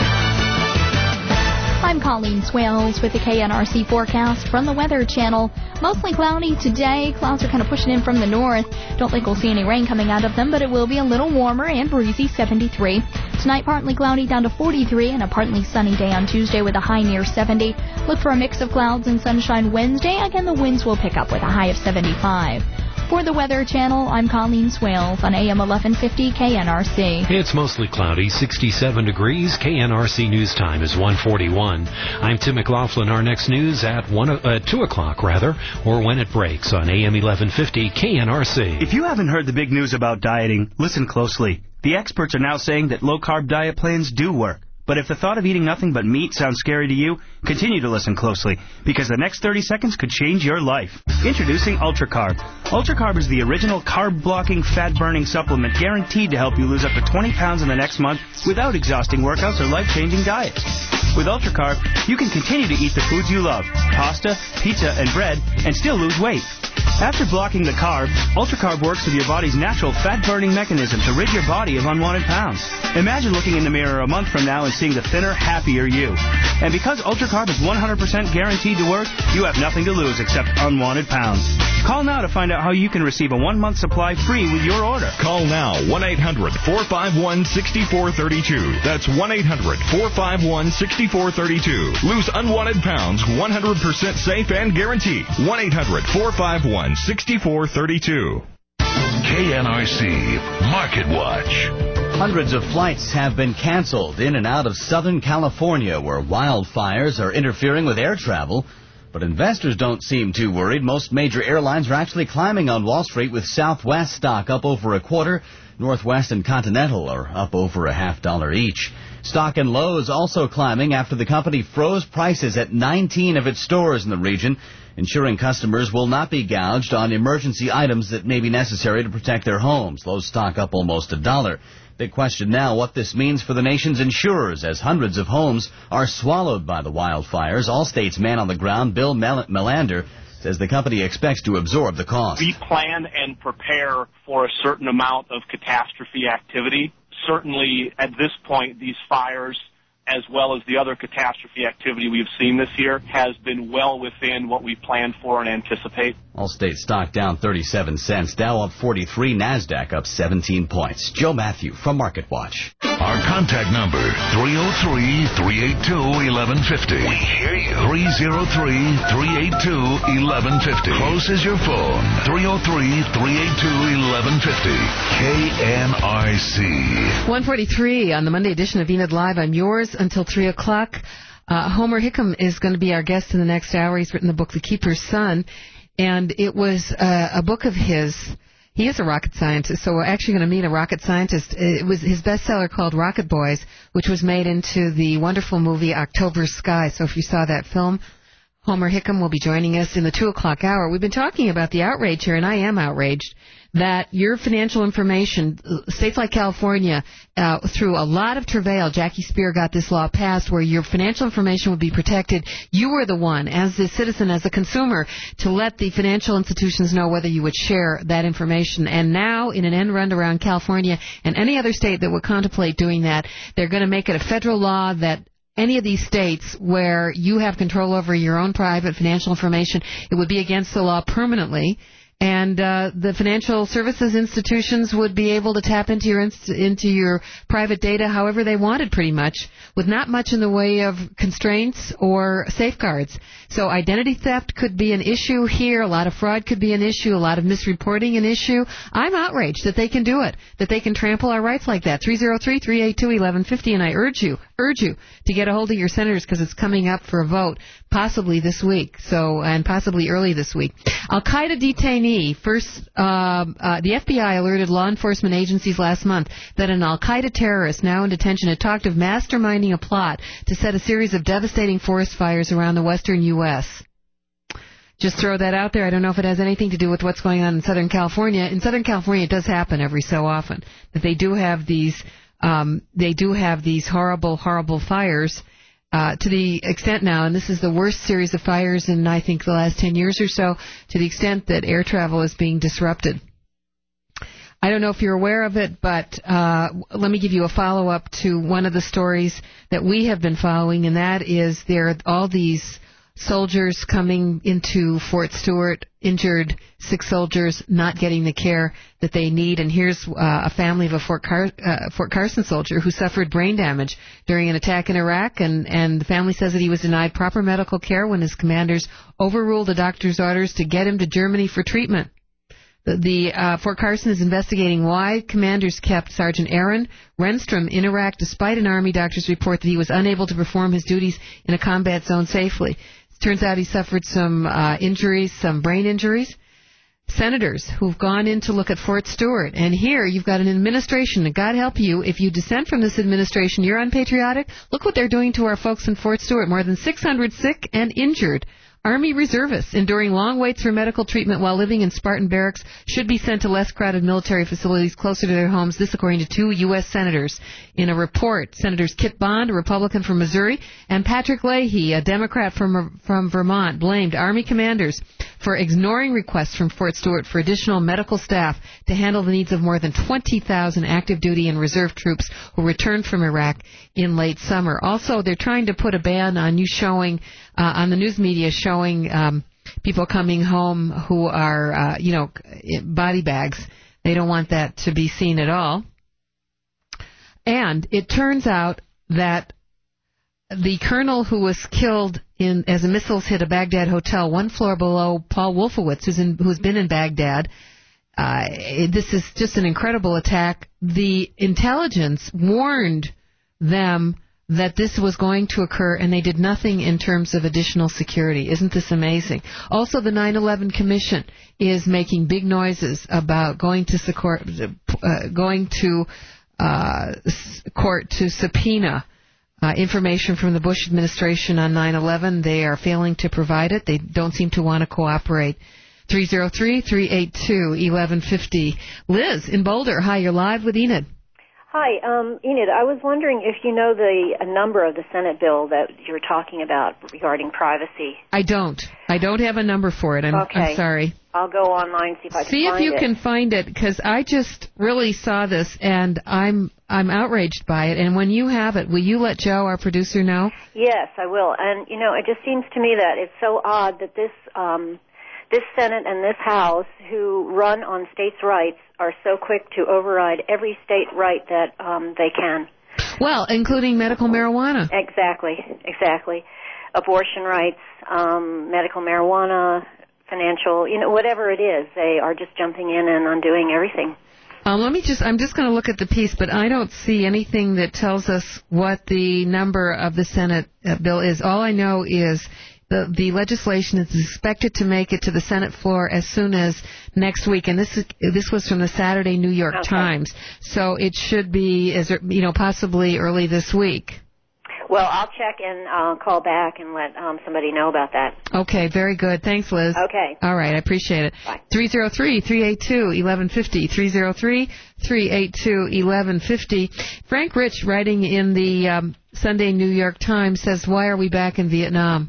I'm Colleen Swales with the K N R C forecast from the Weather Channel. Mostly cloudy today. Clouds are kind of pushing in from the north. Don't think we'll see any rain coming out of them, but it will be a little warmer and breezy, seventy-three. Tonight, partly cloudy down to forty-three, and a partly sunny day on Tuesday with a high near seventy. Look for a mix of clouds and sunshine Wednesday. Again, the winds will pick up with a high of seventy-five. For the Weather Channel, I'm Colleen Swales on A M eleven fifty K N R C. It's mostly cloudy, sixty-seven degrees. K N R C News Time is one forty-one. I'm Tim McLaughlin. Our next news at one, uh, two o'clock, rather, or when it breaks on A M eleven fifty K N R C. If you haven't heard the big news about dieting, listen closely. The experts are now saying that low-carb diet plans do work. But if the thought of eating nothing but meat sounds scary to you, continue to listen closely, because the next thirty seconds could change your life. Introducing UltraCarb. UltraCarb is the original carb-blocking, fat-burning supplement guaranteed to help you lose up to twenty pounds in the next month without exhausting workouts or life-changing diets. With UltraCarb, you can continue to eat the foods you love, pasta, pizza, and bread, and still lose weight. After blocking the carbs, UltraCarb works with your body's natural fat-burning mechanism to rid your body of unwanted pounds. Imagine looking in the mirror a month from now and seeing the thinner, happier you. And because UltraCarb is one hundred percent guaranteed to work, you have nothing to lose except unwanted pounds. Call now to find out how you can receive a one-month supply free with your order. Call now, one eight hundred four five one six four three two. That's one eight hundred four five one six four three two. Lose unwanted pounds, one hundred percent safe and guaranteed. one eight hundred four five one six four three two. K N R C Market Watch. Hundreds of flights have been canceled in and out of Southern California, where wildfires are interfering with air travel. But investors don't seem too worried. Most major airlines are actually climbing on Wall Street, with Southwest stock up over a quarter. Northwest and Continental are up over a half dollar each. Stock and Lowe's also climbing after the company froze prices at nineteen of its stores in the region, ensuring customers will not be gouged on emergency items that may be necessary to protect their homes. Lowe's stock up almost a dollar. Big question now what this means for the nation's insurers as hundreds of homes are swallowed by the wildfires. Allstate's man on the ground, Bill Mel- Melander, says the company expects to absorb the cost. We plan and prepare for a certain amount of catastrophe activity. Certainly, at this point, these fires, as well as the other catastrophe activity we've seen this year, has been well within what we planned for and anticipate. Allstate stock down thirty-seven cents, Dow up forty-three, NASDAQ up seventeen points. Joe Matthew from MarketWatch. Our contact number, three oh three, three eight two, eleven fifty. We hear you. three oh three, three eight two, eleven fifty. Close as your phone. three oh three, three eight two, eleven fifty. K N R C. one forty-three on the Monday edition of Enid Live. I'm yours until three o'clock. Uh, Homer Hickam is going to be our guest in the next hour. He's written the book The Keeper's Son, and it was uh, a book of his. He is a rocket scientist, so we're actually going to meet a rocket scientist. It was his bestseller called Rocket Boys, which was made into the wonderful movie October Sky. So if you saw that film, Homer Hickam will be joining us in the two o'clock hour. We've been talking about the outrage here, and I am outraged that your financial information, states like California, uh, through a lot of travail, Jackie Spear got this law passed where your financial information would be protected. You were the one, as a citizen, as a consumer, to let the financial institutions know whether you would share that information. And now, in an end run around California and any other state that would contemplate doing that, they're going to make it a federal law that any of these states where you have control over your own private financial information, it would be against the law permanently. And uh, the financial services institutions would be able to tap into your inst- into your private data however they wanted, pretty much, with not much in the way of constraints or safeguards. So identity theft could be an issue here. A lot of fraud could be an issue. A lot of misreporting an issue. I'm outraged that they can do it, that they can trample our rights like that. three oh three, three eight two, eleven fifty, and I urge you, urge you to get a hold of your senators because it's coming up for a vote, possibly this week, so and possibly early this week. Al-Qaeda detainee. First, uh, uh, the F B I alerted law enforcement agencies last month that an Al-Qaeda terrorist now in detention had talked of masterminding a plot to set a series of devastating forest fires around the western U S Just throw that out there. I don't know if it has anything to do with what's going on in Southern California. In Southern California, it does happen every so often that they do have these, um, they do have these horrible, horrible fires. Uh, to the extent now, and this is the worst series of fires in, I think, the last ten years or so, to the extent that air travel is being disrupted. I don't know if you're aware of it, but uh, let me give you a follow-up to one of the stories that we have been following, and that is there are all these soldiers coming into Fort Stewart, injured, sick soldiers not getting the care that they need. And here's uh, a family of a Fort, Car- uh, Fort Carson soldier who suffered brain damage during an attack in Iraq, and, and the family says that he was denied proper medical care when his commanders overruled the doctor's orders to get him to Germany for treatment. The, the uh, Fort Carson is investigating why commanders kept Sergeant Aaron Renstrom in Iraq despite an Army doctor's report that he was unable to perform his duties in a combat zone safely. Turns out he suffered some uh, injuries, some brain injuries. Senators who've gone in to look at Fort Stewart. And here you've got an administration, and God help you, if you dissent from this administration, you're unpatriotic. Look what they're doing to our folks in Fort Stewart. More than six hundred sick and injured Army reservists enduring long waits for medical treatment while living in Spartan barracks should be sent to less crowded military facilities closer to their homes. This according to two U S senators in a report. Senators Kit Bond, a Republican from Missouri, and Patrick Leahy, a Democrat from from Vermont, blamed Army commanders for ignoring requests from Fort Stewart for additional medical staff to handle the needs of more than twenty thousand active duty and reserve troops who returned from Iraq in late summer. Also, they're trying to put a ban on you showing, uh, on the news media showing um, people coming home who are, uh, you know, body bags. They don't want that to be seen at all. And it turns out that the colonel who was killed in as the missiles hit a Baghdad hotel one floor below Paul Wolfowitz, who's, in, who's been in Baghdad, uh, this is just an incredible attack. The intelligence warned them that this was going to occur, and they did nothing in terms of additional security. Isn't this amazing? Also, the nine eleven Commission is making big noises about going to court, uh, going to uh, court to subpoena uh, information from the Bush administration on nine eleven. They are failing to provide it. They don't seem to want to cooperate. three oh three, three eight two, eleven fifty. Liz in Boulder. Hi, you're live with Enid. Hi, um, Enid, I was wondering if you know the a number of the Senate bill that you're talking about regarding privacy. I don't. I don't have a number for it. I'm, okay. I'm sorry. I'll go online, see if I can see find it. See if you can find it, because I just really saw this, and I'm I'm outraged by it. And when you have it, will you let Joe, our producer, know? Yes, I will. And, you know, it just seems to me that it's so odd that this um, this Senate and this House, who run on states' rights, are so quick to override every state right that um, they can. Well, including medical marijuana. Exactly, exactly. Abortion rights, um, medical marijuana, financial, you know, whatever it is, they are just jumping in and undoing everything. Um, let me just, I'm just going to look at the piece, but I don't see anything that tells us what the number of the Senate uh, bill is. All I know is The, the legislation is expected to make it to the Senate floor as soon as next week, and this is, this was from the Saturday New York okay. Times, so it should be, as you know, possibly early this week. Well, I'll check and uh, call back and let um, somebody know about that. Okay, very good. Thanks, Liz. Okay. All right, I appreciate it. Bye. three oh three, three eight two, eleven fifty, three oh three, three eight two, eleven fifty. Frank Rich, writing in the um, Sunday New York Times, says, why are we back in Vietnam?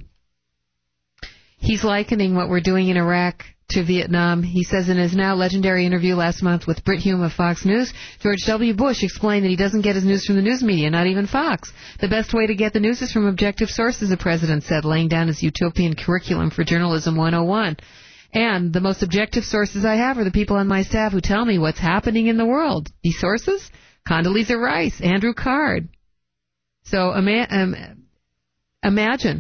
He's likening what we're doing in Iraq to Vietnam. He says in his now legendary interview last month with Brit Hume of Fox News, George W. Bush explained that he doesn't get his news from the news media, not even Fox. The best way to get the news is from objective sources, the president said, laying down his utopian curriculum for Journalism one oh one. And the most objective sources I have are the people on my staff who tell me what's happening in the world. These sources? Condoleezza Rice, Andrew Card. So ima- um, imagine...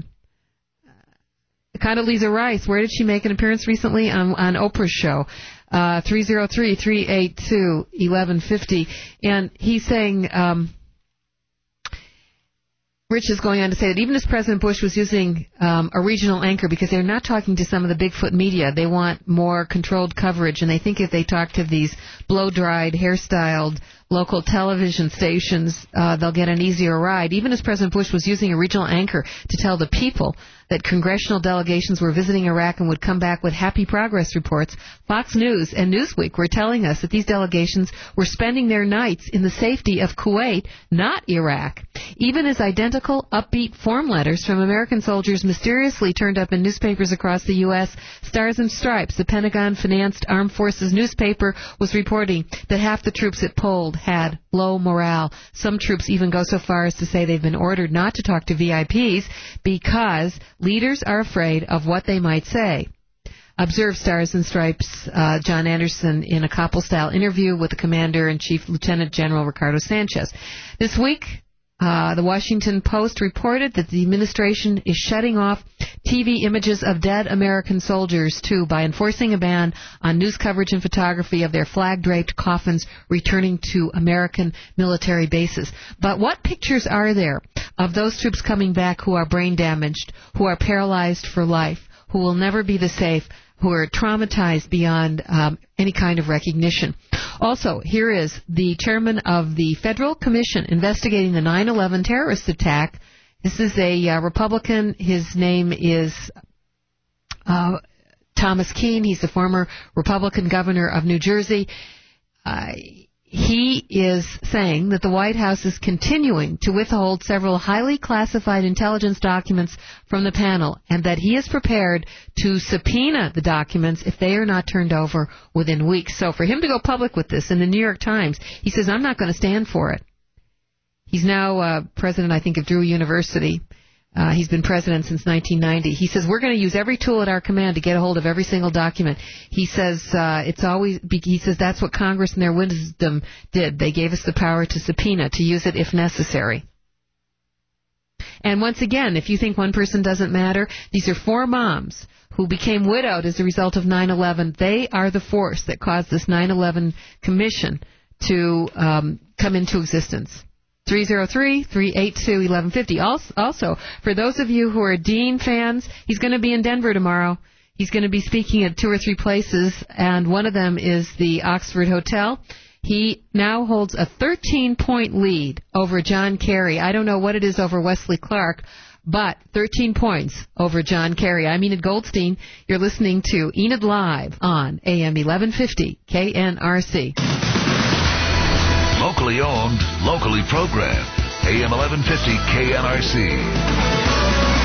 Condoleezza Rice, where did she make an appearance recently? On, on Oprah's show. Uh, three oh three, three eight two, eleven fifty. And he's saying, um, Rich is going on to say that even as President Bush was using um, a regional anchor, because they're not talking to some of the Bigfoot media, they want more controlled coverage, and they think if they talk to these blow-dried, hairstyled local television stations, uh, they'll get an easier ride. Even as President Bush was using a regional anchor to tell the people that congressional delegations were visiting Iraq and would come back with happy progress reports, Fox News and Newsweek were telling us that these delegations were spending their nights in the safety of Kuwait, not Iraq. Even as identical, upbeat form letters from American soldiers mysteriously turned up in newspapers across the U S, Stars and Stripes, the Pentagon-financed Armed Forces newspaper, was reporting that half the troops it polled had low morale. Some troops even go so far as to say they've been ordered not to talk to V I Ps because leaders are afraid of what they might say. Observe Stars and Stripes, uh, John Anderson, in a Koppel-style interview with the Commander-in-Chief, Lieutenant General Ricardo Sanchez. This week, uh, the Washington Post reported that the administration is shutting off T V images of dead American soldiers, too, by enforcing a ban on news coverage and photography of their flag-draped coffins returning to American military bases. But what pictures are there of those troops coming back who are brain damaged, who are paralyzed for life, who will never be the safe, who are traumatized beyond um, any kind of recognition? Also, here is the chairman of the Federal Commission investigating the nine eleven terrorist attack. This is a uh, Republican. His name is uh, Thomas Keene. He's the former Republican governor of New Jersey. Uh, he is saying that the White House is continuing to withhold several highly classified intelligence documents from the panel, and that he is prepared to subpoena the documents if they are not turned over within weeks. So for him to go public with this in the New York Times, he says, I'm not going to stand for it. He's now uh, president, I think, of Drew University. Uh, he's been president since nineteen ninety. He says, we're going to use every tool at our command to get a hold of every single document. He says, uh, it's always, he says that's what Congress in their wisdom did. They gave us the power to subpoena, to use it if necessary. And once again, if you think one person doesn't matter, these are four moms who became widowed as a result of nine eleven. They are the force that caused this nine eleven commission to um, come into existence. three oh three, three eight two, eleven fifty. Also, for those of you who are Dean fans, he's going to be in Denver tomorrow. He's going to be speaking at two or three places, and one of them is the Oxford Hotel. He now holds a thirteen-point lead over John Kerry. I don't know what it is over Wesley Clark, but thirteen points over John Kerry. I'm Enid Goldstein. You're listening to Enid Live on A M eleven fifty K N R C. Locally owned, locally programmed. A M eleven fifty K N R C.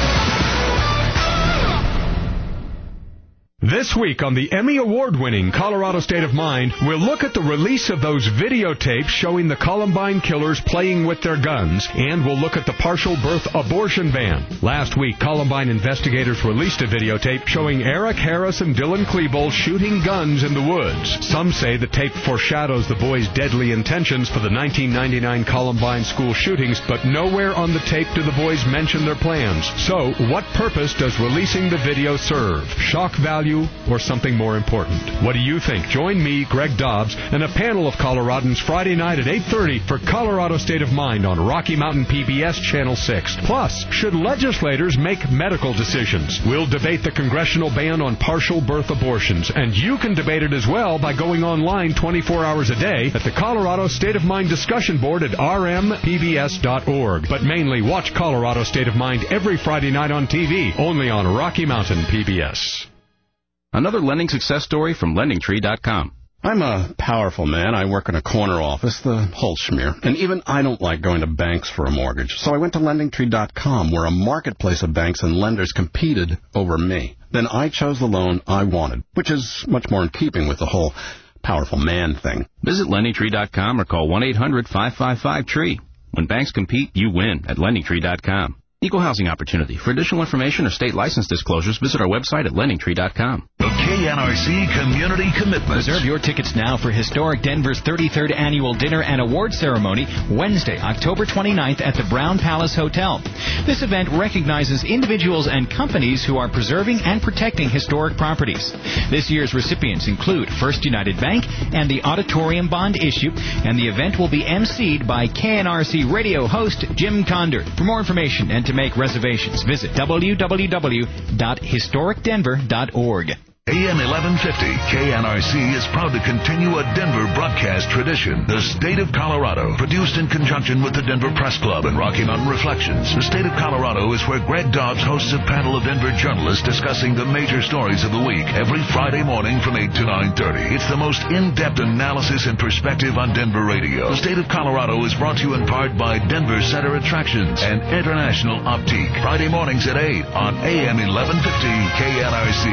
This week on the Emmy Award-winning Colorado State of Mind, we'll look at the release of those videotapes showing the Columbine killers playing with their guns, and we'll look at the partial birth abortion ban. Last week, Columbine investigators released a videotape showing Eric Harris and Dylan Klebold shooting guns in the woods. Some say the tape foreshadows the boys' deadly intentions for the nineteen ninety-nine Columbine school shootings, but nowhere on the tape do the boys mention their plans. So, what purpose does releasing the video serve? Shock value or something more important? What do you think? Join me, Greg Dobbs, and a panel of Coloradans Friday night at eight thirty for Colorado State of Mind on Rocky Mountain P B S Channel six. Plus, should legislators make medical decisions? We'll debate the congressional ban on partial birth abortions, and you can debate it as well by going online twenty-four hours a day at the Colorado State of Mind discussion board at r m p b s dot org. But mainly watch Colorado State of Mind every Friday night on T V, only on Rocky Mountain P B S. Another lending success story from lending tree dot com. I'm a powerful man. I work in a corner office, the whole schmear. And even I don't like going to banks for a mortgage. So I went to lending tree dot com, where a marketplace of banks and lenders competed over me. Then I chose the loan I wanted, which is much more in keeping with the whole powerful man thing. Visit lending tree dot com or call one eight hundred five five five tree. When banks compete, you win at lending tree dot com. Equal housing opportunity. For additional information or state license disclosures, visit our website at lending tree dot com. The K N R C Community Commitment. Reserve your tickets now for Historic Denver's thirty-third Annual Dinner and Award Ceremony, Wednesday, October twenty-ninth at the Brown Palace Hotel. This event recognizes individuals and companies who are preserving and protecting historic properties. This year's recipients include First United Bank and the Auditorium Bond Issue, and the event will be emceed by K N R C radio host Jim Condor. For more information and to make reservations, visit w w w dot historic denver dot org. A M eleven fifty K N R C is proud to continue a Denver broadcast tradition. The State of Colorado, produced in conjunction with the Denver Press Club and Rocky Mountain Reflections. The State of Colorado is where Greg Dobbs hosts a panel of Denver journalists discussing the major stories of the week every Friday morning from eight to nine thirty. It's the most in-depth analysis and perspective on Denver radio. The State of Colorado is brought to you in part by Denver Center Attractions and International Optique. Friday mornings at eight on A M eleven fifty K N R C.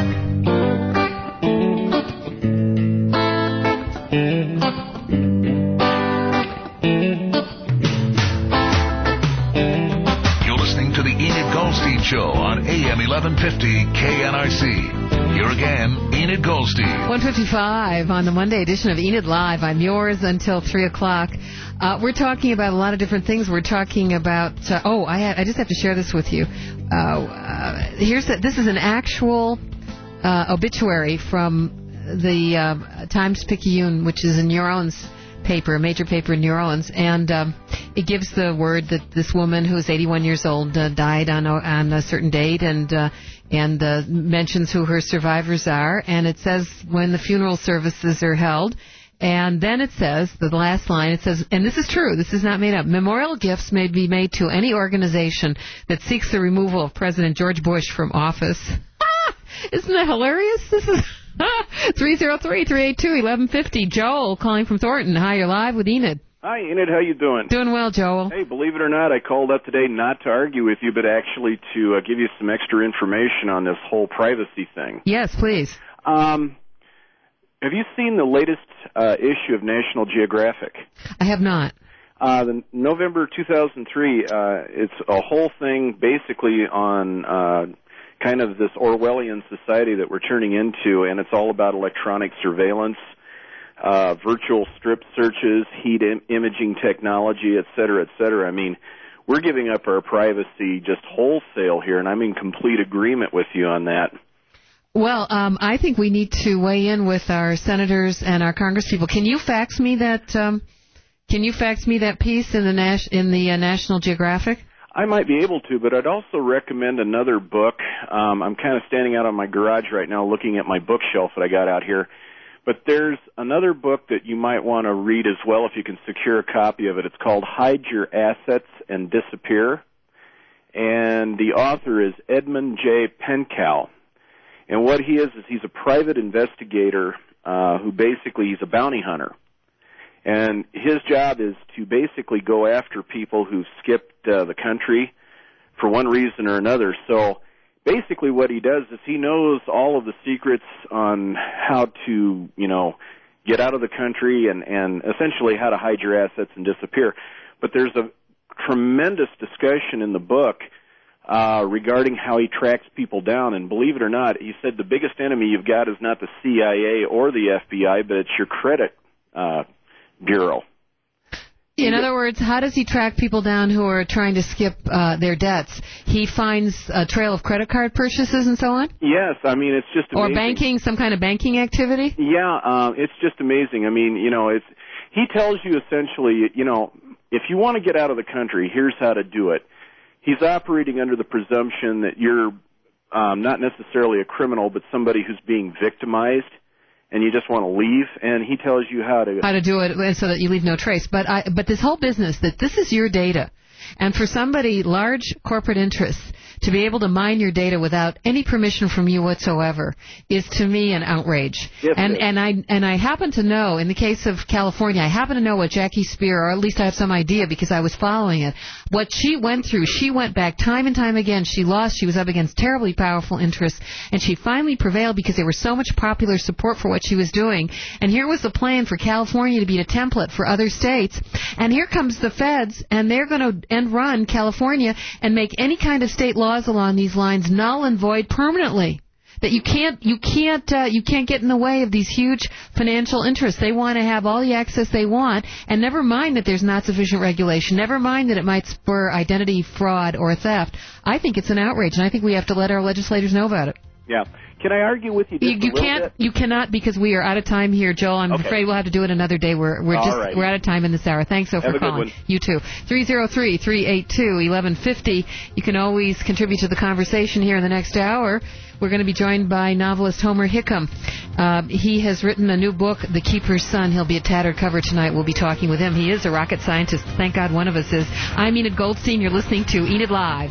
You're listening to the Enid Goldstein Show on A M eleven fifty K N R C. Here again, Enid Goldstein. one fifty-five on the Monday edition of Enid Live. I'm yours until three o'clock. Uh, we're talking about a lot of different things. We're talking about, uh, oh, I, had, I just have to share this with you. Uh, uh, here's the, This is an actual uh, obituary from the uh, Times-Picayune, which is a New Orleans paper, a major paper in New Orleans, and um, it gives the word that this woman who is eighty-one years old uh, died on a, on a certain date, and uh, and uh, mentions who her survivors are, and it says when the funeral services are held. And then it says, the last line, it says, and this is true, this is not made up, memorial gifts may be made to any organization that seeks the removal of President George Bush from office. Ah, isn't that hilarious? This is three oh three, three eight two, eleven fifty. Joel calling from Thornton. Hi, you're live with Enid. Hi, Enid. How you doing? Doing well, Joel. Hey, believe it or not, I called up today not to argue with you, but actually to uh, give you some extra information on this whole privacy thing. Yes, please. Um... Have you seen the latest uh, issue of National Geographic? I have not. Uh, the November two thousand three, uh, it's a whole thing basically on uh, kind of this Orwellian society that we're turning into, and it's all about electronic surveillance, uh, virtual strip searches, heat im- imaging technology, et cetera, et cetera. I mean, we're giving up our privacy just wholesale here, and I'm in complete agreement with you on that. Well, um, I think we need to weigh in with our senators and our congresspeople. Can you fax me that? Um, Can you fax me that piece in the Nas- in the uh, National Geographic? I might be able to, but I'd also recommend another book. Um, I'm kind of standing out on my garage right now looking at my bookshelf that I got out here. But there's another book that you might want to read as well if you can secure a copy of it. It's called Hide Your Assets and Disappear. And the author is Edmund J. Pencal. And what he is is he's a private investigator uh, who basically, he's a bounty hunter. And his job is to basically go after people who've skipped uh, the country for one reason or another. So basically what he does is he knows all of the secrets on how to, you know, get out of the country and, and essentially how to hide your assets and disappear. But there's a tremendous discussion in the book uh, regarding how he tracks people down. And believe it or not, he said the biggest enemy you've got is not the C I A or the F B I, but it's your credit uh bureau. In other words, how does he track people down who are trying to skip uh, their debts? He finds a trail of credit card purchases and so on? Yes, I mean, it's just amazing. Or banking, some kind of banking activity? Yeah, uh, it's just amazing. I mean, you know, it's he tells you essentially, you know, if you want to get out of the country, here's how to do it. He's operating under the presumption that you're um, not necessarily a criminal, but somebody who's being victimized, and you just want to leave, and he tells you how to... How to do it so that you leave no trace. But I, but this whole business, that this is your data, and for somebody, large corporate interests, to be able to mine your data without any permission from you whatsoever is, to me, an outrage. Yes, and yes. and I and I happen to know, in the case of California, I happen to know what Jackie Spear, or at least I have some idea because I was following it, what she went through. She went back time and time again. She lost. She was up against terribly powerful interests, and she finally prevailed because there was so much popular support for what she was doing. And here was the plan for California to be a template for other states. And here comes the feds, and they're going to end run California and make any kind of state laws along these lines null and void permanently. That you can't, you can't, uh, you can't get in the way of these huge financial interests. They want to have all the access they want, and never mind that there's not sufficient regulation. Never mind that it might spur identity fraud or theft. I think it's an outrage, and I think we have to let our legislators know about it. Yeah. Can I argue with you just You, a you little can't. bit? You cannot, because we are out of time here, Joel. I'm Okay. afraid we'll have to do it another day. We're we're All just right. we're out of time in this hour. Thanks so Have for a good calling. one. You too. three oh three, three eight two, eleven fifty. You can always contribute to the conversation here in the next hour. We're going to be joined by novelist Homer Hickam. Uh, he has written a new book, The Keeper's Son. He'll be at Tattered Cover tonight. We'll be talking with him. He is a rocket scientist. Thank God one of us is. I'm Enid Goldstein. You're listening to Enid Live.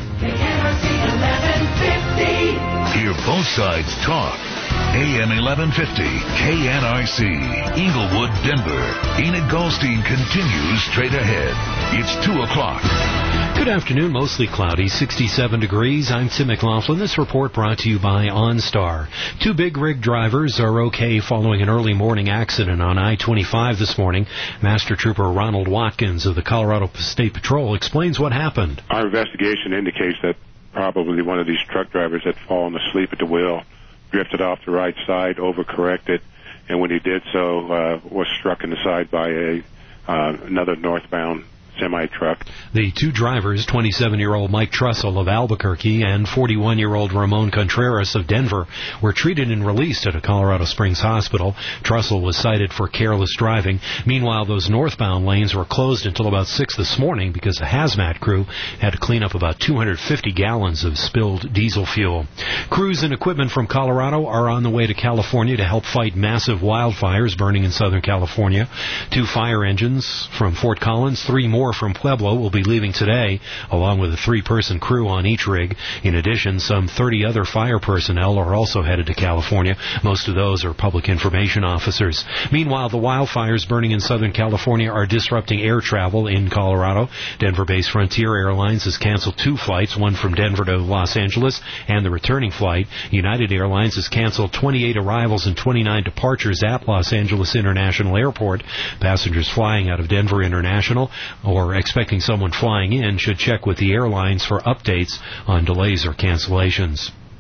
Hear both sides talk. A M eleven fifty, K N R C, Inglewood, Denver. Enid Goldstein continues straight ahead. It's two o'clock. Good afternoon, mostly cloudy, sixty-seven degrees. I'm Tim McLaughlin. This report brought to you by OnStar. Two big rig drivers are okay following an early morning accident on I twenty-five this morning. Master Trooper Ronald Watkins of the Colorado State Patrol explains what happened. Our investigation indicates that probably one of these truck drivers had fallen asleep at the wheel, drifted off the right side, overcorrected, and when he did so, uh, was struck in the side by a uh, another northbound semi-truck. The two drivers, twenty-seven-year-old Mike Trussell of Albuquerque and forty-one-year-old Ramon Contreras of Denver, were treated and released at a Colorado Springs hospital. Trussell was cited for careless driving. Meanwhile, those northbound lanes were closed until about six this morning because a hazmat crew had to clean up about two hundred fifty gallons of spilled diesel fuel. Crews and equipment from Colorado are on the way to California to help fight massive wildfires burning in Southern California. Two fire engines from Fort Collins, three more from Pueblo will be leaving today, along with a three-person crew on each rig. In addition, some thirty other fire personnel are also headed to California. Most of those are public information officers. Meanwhile, the wildfires burning in Southern California are disrupting air travel in Colorado. Denver-based Frontier Airlines has canceled two flights, one from Denver to Los Angeles and the returning flight. United Airlines has canceled twenty-eight arrivals and twenty-nine departures at Los Angeles International Airport. Passengers flying out of Denver International or expecting someone flying in should check with the airlines for updates on delays or cancellations.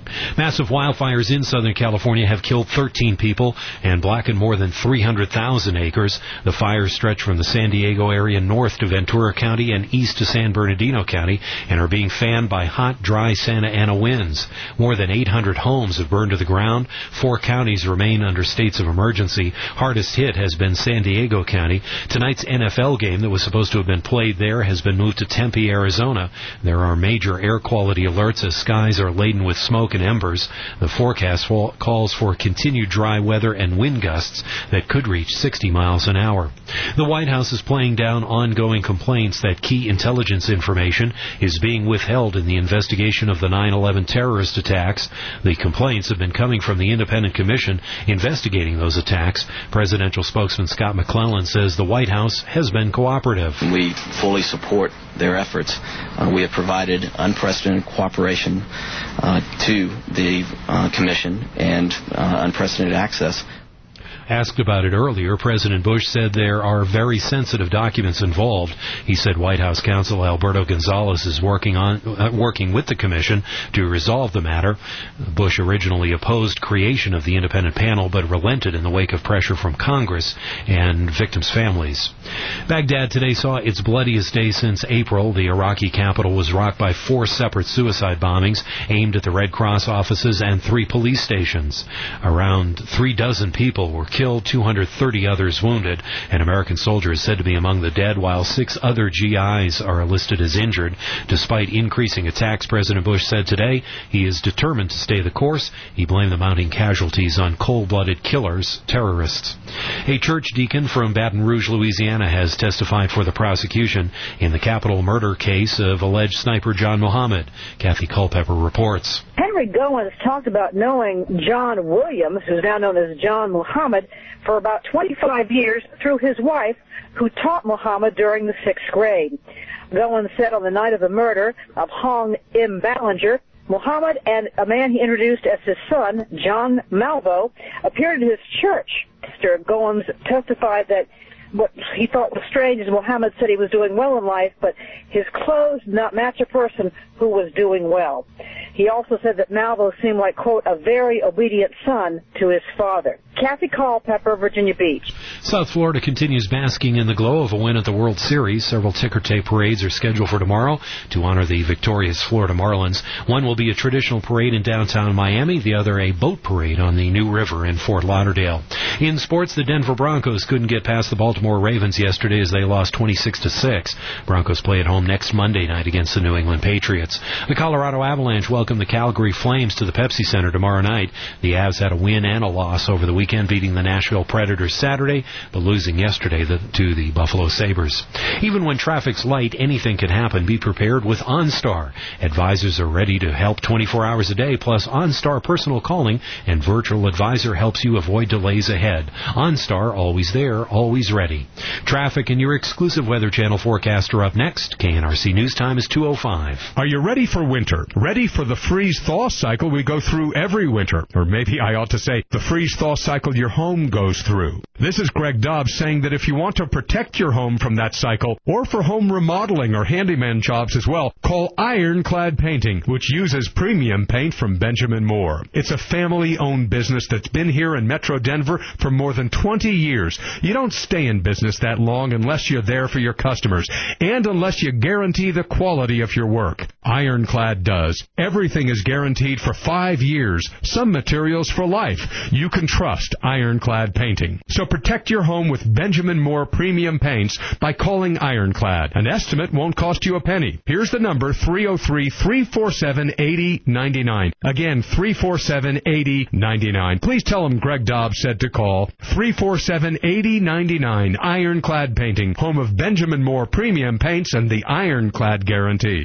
Massive wildfires in Southern California have killed thirteen people and blackened more than three hundred thousand acres. The fires stretch from the San Diego area north to Ventura County and east to San Bernardino County and are being fanned by hot, dry Santa Ana winds. More than eight hundred homes have burned to the ground. Four counties remain under states of emergency. Hardest hit has been San Diego County. Tonight's N F L game that was supposed to have been played there has been moved to Tempe, Arizona. There are major air quality alerts as skies are laden with smoke and embers. The forecast calls for continued dry weather and wind gusts that could reach sixty miles an hour. The White House is playing down ongoing complaints that key intelligence information is being withheld in the investigation of the nine eleven terrorist attacks. The complaints have been coming from the independent commission investigating those attacks. Presidential spokesman Scott McClellan says the White House has been cooperative. We fully support their efforts. Uh, we have provided unprecedented cooperation uh, to the uh, Commission and uh, unprecedented access. Asked about it earlier, President Bush said there are very sensitive documents involved. He said White House counsel Alberto Gonzales is working on uh, working with the commission to resolve the matter. Bush originally opposed creation of the independent panel, but relented in the wake of pressure from Congress and victims' families. Baghdad today saw its bloodiest day since April. The Iraqi capital was rocked by four separate suicide bombings aimed at the Red Cross offices and three police stations. Around three dozen people were killed, two hundred thirty others wounded. An American soldier is said to be among the dead, while six other G Is are listed as injured. Despite increasing attacks, President Bush said today he is determined to stay the course. He blamed the mounting casualties on cold-blooded killers, terrorists. A church deacon from Baton Rouge, Louisiana, has testified for the prosecution in the capital murder case of alleged sniper John Muhammad. Kathy Culpepper reports. Henry Goins talked about knowing John Williams, who's now known as John Muhammad, for about twenty-five years through his wife, who taught Muhammad during the sixth grade. Goins said on the night of the murder of Hong M. Ballinger, Muhammad and a man he introduced as his son, John Malvo, appeared at his church. Mister Goins testified that what he thought was strange is Muhammad said he was doing well in life, but his clothes did not match a person who was doing well. He also said that Malvo seemed like, quote, a very obedient son to his father. Kathy Culpepper, Virginia Beach. South Florida continues basking in the glow of a win at the World Series. Several ticker tape parades are scheduled for tomorrow to honor the victorious Florida Marlins. One will be a traditional parade in downtown Miami, the other a boat parade on the New River in Fort Lauderdale. In sports, the Denver Broncos couldn't get past the Baltimore Ravens yesterday as they lost twenty-six to six. Broncos play at home next Monday night against the New England Patriots. The Colorado Avalanche welcome the Calgary Flames to the Pepsi Center tomorrow night. The Avs had a win and a loss over the weekend, beating the Nashville Predators Saturday, but losing yesterday to the Buffalo Sabres. Even when traffic's light, anything can happen. Be prepared with OnStar. Advisors are ready to help twenty-four hours a day, plus OnStar Personal Calling and Virtual Advisor helps you avoid delays ahead. OnStar, always there, always ready. Traffic and your exclusive Weather Channel forecast are up next. K N R C News Time is two oh five. Are you ready for winter? Ready for the freeze-thaw cycle we go through every winter? Or maybe I ought to say the freeze-thaw cycle your home goes through. This is Greg Dobbs saying that if you want to protect your home from that cycle, or for home remodeling or handyman jobs as well, call Ironclad Painting, which uses premium paint from Benjamin Moore. It's a family-owned business that's been here in Metro Denver for more than twenty years. You don't stay in business that long unless you're there for your customers, and unless you guarantee the quality of your work. Ironclad does. Everything is guaranteed for five years, some materials for life. You can trust Ironclad Painting. So protect your home with Benjamin Moore premium paints by calling Ironclad. An estimate won't cost you a penny. Here's the number, three oh three, three four seven, eight oh nine nine. Again, three four seven, eight oh nine nine. Please tell them Greg Dobbs said to call. three four seven, eight oh nine nine. Ironclad Painting, home of Benjamin Moore premium paints and the Ironclad guarantee.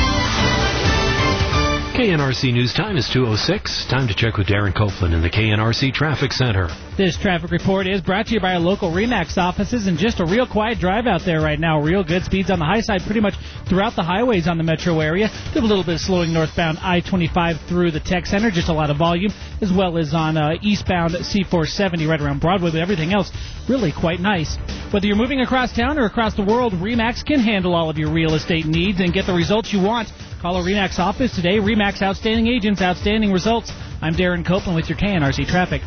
K N R C News Time is two oh six. Time to check with Darren Copeland in the K N R C Traffic Center. This traffic report is brought to you by our local RE/MAX offices, and just a real quiet drive out there right now. Real good speeds on the high side pretty much throughout the highways on the metro area. We have a little bit of slowing northbound I twenty-five through the Tech Center, just a lot of volume, as well as on uh, eastbound C four seventy right around Broadway, but everything else really quite nice. Whether you're moving across town or across the world, RE/MAX can handle all of your real estate needs and get the results you want Call a RE/MAX office today. RE/MAX outstanding agents, outstanding results. I'm Darren Copeland with your K N R C traffic.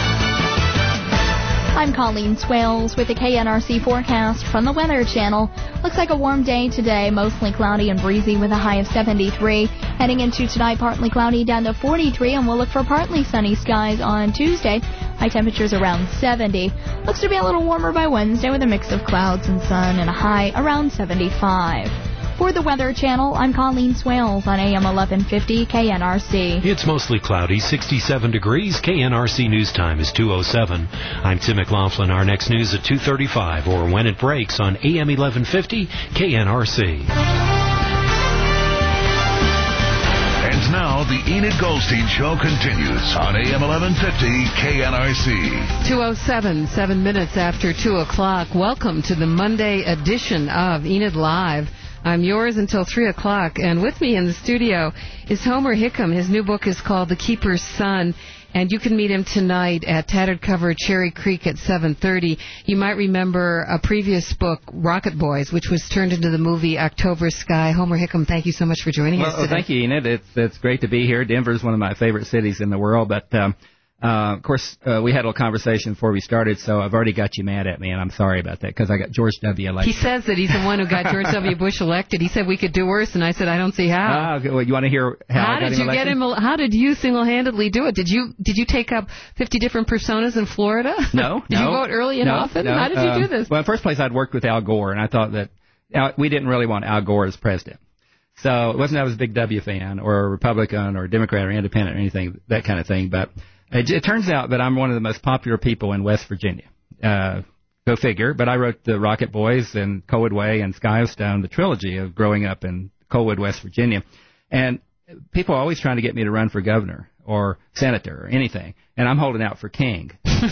I'm Colleen Swales with the K N R C forecast from the Weather Channel. Looks like a warm day today, mostly cloudy and breezy with a high of seventy-three. Heading into tonight, partly cloudy down to forty-three, and we'll look for partly sunny skies on Tuesday. High temperatures around seventy. Looks to be a little warmer by Wednesday with a mix of clouds and sun and a high around seventy-five. For the Weather Channel, I'm Colleen Swales on A M eleven fifty K N R C. It's mostly cloudy, sixty-seven degrees. K N R C News Time is two oh seven. I'm Tim McLaughlin. Our next news at two thirty-five or when it breaks on A M eleven fifty K N R C. And now the Enid Goldstein Show continues on A M eleven fifty K N R C. two oh seven, seven minutes after two o'clock. Welcome to the Monday edition of Enid Live. I'm yours until three o'clock, and with me in the studio is Homer Hickam. His new book is called The Keeper's Son, and you can meet him tonight at Tattered Cover Cherry Creek at seven thirty. You might remember a previous book, Rocket Boys, which was turned into the movie October Sky. Homer Hickam, thank you so much for joining well, us today. Well, thank you, Enid. It's, it's great to be here. Denver is one of my favorite cities in the world, but... Um, Uh, of course, uh, we had a little conversation before we started, so I've already got you mad at me, and I'm sorry about that, because I got George W. elected. He says that he's the one who got George W. Bush elected. He said we could do worse, and I said I don't see how. Ah, okay. Well, you want to hear how, how I got did him you elected? get him? How did you single-handedly do it? Did you did you take up fifty different personas in Florida? No. did no, you vote early and no, often? No. How did you um, do this? Well, in the first place, I'd worked with Al Gore, and I thought that Al, we didn't really want Al Gore as president. So it wasn't that I was a big W fan or a Republican or a Democrat or independent or anything, that kind of thing, but... It, it turns out that I'm one of the most popular people in West Virginia. Uh, go figure. But I wrote the Rocket Boys and Colwood Way and Sky of Stone, the trilogy of growing up in Colwood, West Virginia. And people are always trying to get me to run for governor or senator or anything. And I'm holding out for king. uh,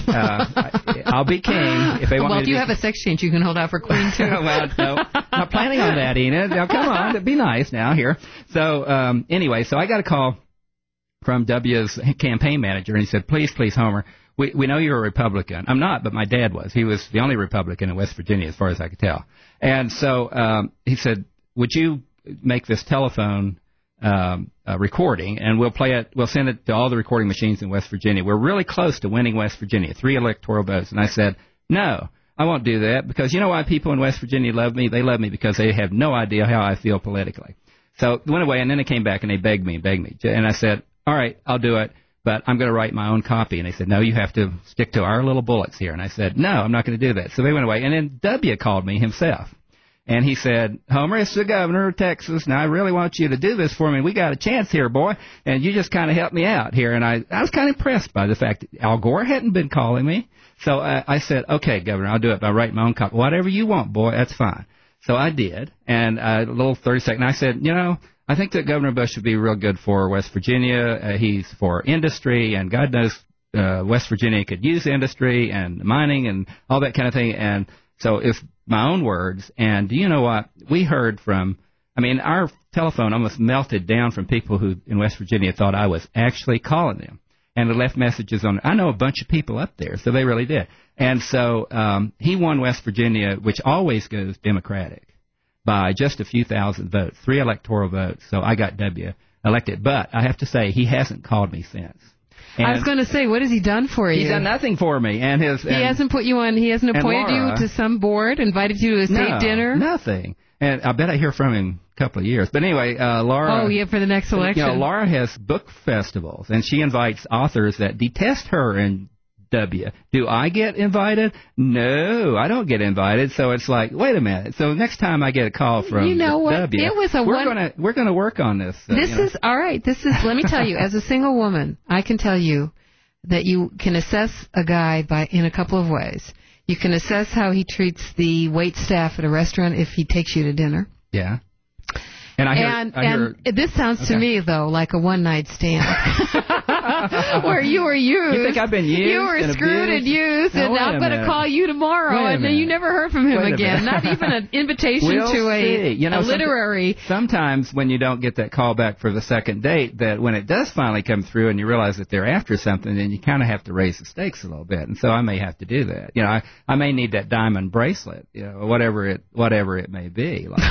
I, I'll be king if they want well, me to if you be... have a sex change, you can hold out for queen, too. well, no. Not planning on that, Enid. Now, come on. Be nice now here. So, um, anyway, so I got a call from W's campaign manager, and he said, please, please, Homer, we, we know you're a Republican. I'm not, but my dad was. He was the only Republican in West Virginia, as far as I could tell. And so um, he said, would you make this telephone um, uh, recording, and we'll play it, we'll send it to all the recording machines in West Virginia. We're really close to winning West Virginia, three electoral votes. And I said, no, I won't do that, because you know why people in West Virginia love me? They love me because they have no idea how I feel politically. So it went away, and then they came back, and they begged me and begged me. And I said, all right, I'll do it, but I'm going to write my own copy. And they said, no, you have to stick to our little bullets here. And I said, no, I'm not going to do that. So they went away. And then W called me himself. And he said, Homer, it's the governor of Texas. Now, I really want you to do this for me. We got a chance here, boy. And you just kind of helped me out here. And I, I was kind of impressed by the fact that Al Gore hadn't been calling me. So I, I said, okay, Governor, I'll do it. I'll write my own copy. Whatever you want, boy, that's fine. So I did. And uh, a little thirty second, I said, you know, I think that Governor Bush would be real good for West Virginia. Uh, he's for industry, and God knows uh, West Virginia could use industry and mining and all that kind of thing. And so it's my own words. And do you know what? We heard from, I mean, our telephone almost melted down from people who in West Virginia thought I was actually calling them. And they left messages on, I know a bunch of people up there, so they really did. And so um, he won West Virginia, which always goes Democratic, by just a few thousand votes, three electoral votes. So I got W elected. But I have to say, he hasn't called me since. And I was going to say, what has he done for you? He's done nothing for me. And his He and, hasn't put you on, he hasn't appointed Laura, you to some board, invited you to a state no, dinner? Nothing. And I bet I hear from him a couple of years. But anyway, uh, Laura... Oh, yeah, for the next election. You know, Laura has book festivals, and she invites authors that detest her and W. Do I get invited? No, I don't get invited. So it's like, wait a minute. So next time I get a call from you know what? W, it was a we're one... gonna we're gonna work on this. Uh, this you know. is all right. This is. Let me tell you, as a single woman, I can tell you that you can assess a guy by in a couple of ways. You can assess how he treats the wait staff at a restaurant if he takes you to dinner. Yeah. And I hear, and, I hear, and this sounds okay. to me, though, like a one-night stand. Where you were used. You think I've been used? You were and screwed abused? and used, now, and I'm going to call you tomorrow, and then you never heard from him wait again. Not even an invitation we'll to a, you know, a literary. Sometimes when you don't get that call back for the second date, that when it does finally come through and you realize that they're after something, then you kind of have to raise the stakes a little bit. And so I may have to do that. You know, I, I may need that diamond bracelet, you know, whatever it whatever it may be. Like, uh,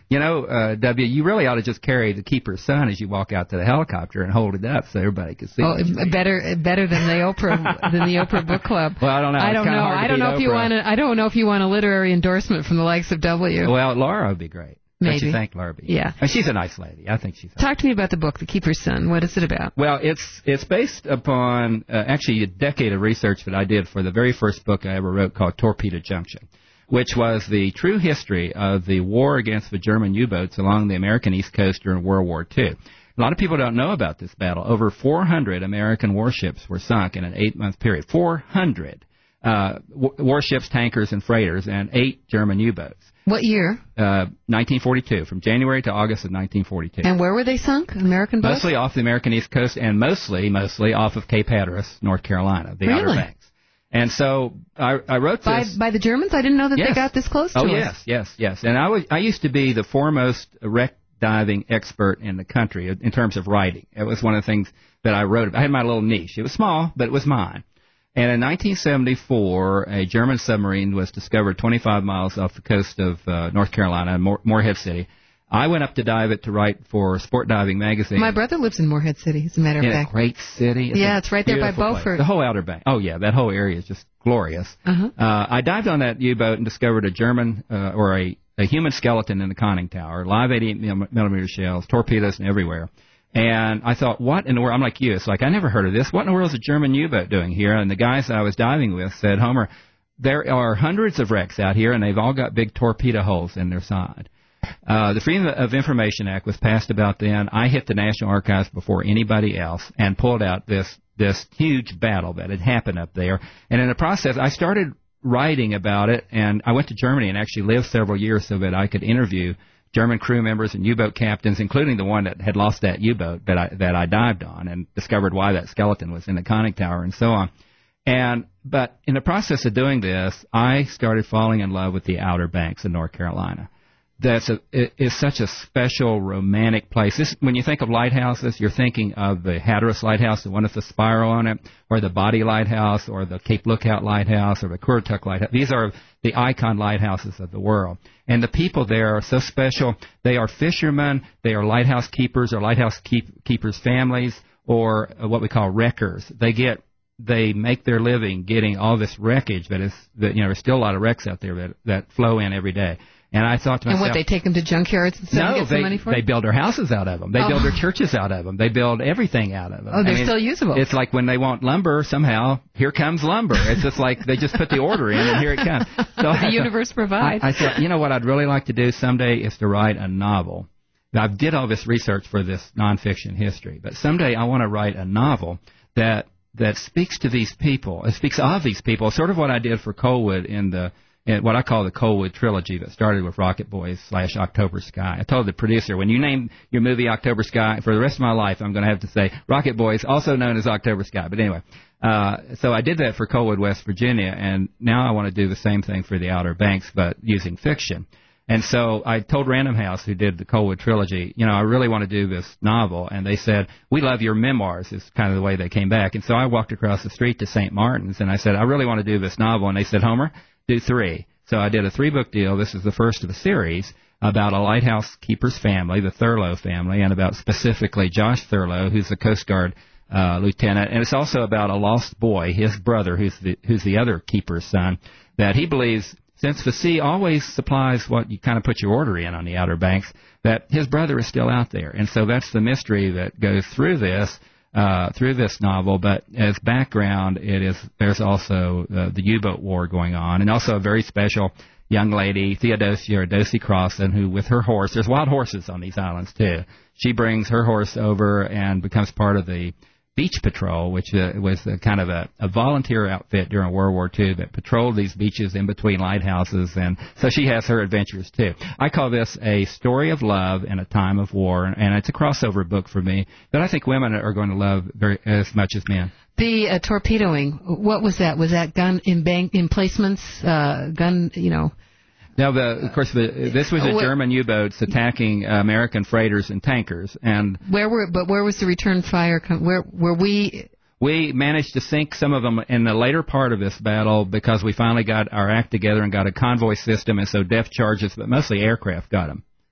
You know, uh, W, you really ought to just carry the keeper's son as you walk out to the helicopter and hold it up so everybody can see. Oh, it. better better than the Oprah than the Oprah Book Club. Well, I don't know. I It's don't kinda know. hard to I don't beat know if you Oprah. want a, I don't know if you want a literary endorsement from the likes of W. Well, Laura would be great. Maybe. Don't you think, Laura? Would be Yeah. And she's a nice lady. I think she's. Talk to me about the book, The Keeper's Son. What is it about? Well, it's it's based upon uh, actually a decade of research that I did for the very first book I ever wrote called Torpedo Junction, which was the true history of the war against the German U-boats along the American East Coast during World War Two. A lot of people don't know about this battle. Over four hundred American warships were sunk in an eight-month period. four hundred uh, w- warships, tankers, and freighters, and eight German U-boats. What year? Uh, nineteen forty-two, from January to August of nineteen forty-two. And where were they sunk? American boats? Mostly off the American East Coast, and mostly, mostly off of Cape Hatteras, North Carolina, the Really? Outer Banks. And so I, I wrote By this. by the Germans? I didn't know that Yes. they got this close to oh, us. yes, yes, yes. And I was I used to be the foremost wreck diving expert in the country in terms of writing. It was one of the things that I wrote about. I had my little niche. It was small, but it was mine. And in nineteen seventy-four, a German submarine was discovered twenty-five miles off the coast of uh, North Carolina, Moor- Morehead City. I went up to dive it to write for Sport Diving magazine. My brother lives in Morehead City, as a matter of in a fact. great city. It's Yeah, a it's right there by beautiful place. Beaufort. The whole Outer Banks. Oh, yeah, that whole area is just glorious. Uh-huh. Uh, I dived on that U-boat and discovered a German, uh, or a, a human skeleton in the conning tower, live eighty-eight millimeter shells, torpedoes and everywhere. And I thought, what in the world? I'm like you. It's like, I never heard of this. What in the world is a German U-boat doing here? And the guys I was diving with said, Homer, there are hundreds of wrecks out here, and they've all got big torpedo holes in their side. Uh, the Freedom of Information Act was passed about then. I hit the National Archives before anybody else and pulled out this this huge battle that had happened up there. And in the process, I started writing about it, and I went to Germany and actually lived several years so that I could interview German crew members and U-boat captains, including the one that had lost that U-boat that I that I dived on, and discovered why that skeleton was in the conning tower and so on. And but in the process of doing this, I started falling in love with the Outer Banks of North Carolina. That's a it is such a special, romantic place. This, when you think of lighthouses, you're thinking of the Hatteras Lighthouse, the one with the spiral on it, or the Body Lighthouse, or the Cape Lookout Lighthouse, or the Currituck Lighthouse. These are the icon lighthouses of the world. And the people there are so special. They are fishermen, they are lighthouse keepers, or lighthouse keep, keepers' families, or what we call wreckers. They get they make their living getting all this wreckage that is that you know there's still a lot of wrecks out there that that flow in every day. And I thought to myself, and what, they take them to junkyards and stuff no, and get they, some money for they it? build their houses out of them. They Oh. build their churches out of them. They build everything out of them. Oh, they're I mean, still usable. It's like when they want lumber, somehow, here comes lumber. It's just like they just put the order in and here it comes. So The universe provides. I, I thought, you know what I'd really like to do someday is to write a novel. I did all this research for this nonfiction history, but someday I want to write a novel that that speaks to these people. It speaks of these people, sort of what I did for Colwood in the in what I call the Colwood trilogy that started with Rocket Boys slash October Sky. I told the producer, when you name your movie October Sky, for the rest of my life, I'm going to have to say Rocket Boys, also known as October Sky. But anyway, uh, so I did that for Colwood, West Virginia, and now I want to do the same thing for the Outer Banks, but using fiction. And so I told Random House, who did the Colwood trilogy, you know, I really want to do this novel. And they said, we love your memoirs, is kind of the way they came back. And so I walked across the street to Saint Martin's, and I said, I really want to do this novel. And they said, Homer, do three. So I did a three-book deal. This is the first of a series about a lighthouse keeper's family, the Thurlow family, and about specifically Josh Thurlow, who's the Coast Guard uh, lieutenant. And it's also about a lost boy, his brother, who's the, who's the other keeper's son, that he believes, since the sea always supplies what you kind of put your order in on the Outer Banks, that his brother is still out there. And so that's the mystery that goes through this. Uh, through this novel, but as background, it is there's also uh, the U-boat war going on, and also a very special young lady, Theodosia or Dosie Crossan, who with her horse, there's wild horses on these islands too. She brings her horse over and becomes part of the Beach Patrol, which uh, was a kind of a, a volunteer outfit during World War Two that patrolled these beaches in between lighthouses, and so she has her adventures too. I call this a story of love in a time of war, and it's a crossover book for me that I think women are going to love very as much as men. The uh, torpedoing, what was that? Was that gun embank emplacements, uh, gun, you know? Now, the, of course, the, this was a What- German U-boats attacking uh, American freighters and tankers, and Where were, but where was the return fire? Com- where were we? we managed to sink some of them in the later part of this battle because we finally got our act together and got a convoy system, and so depth charges, but mostly aircraft got them.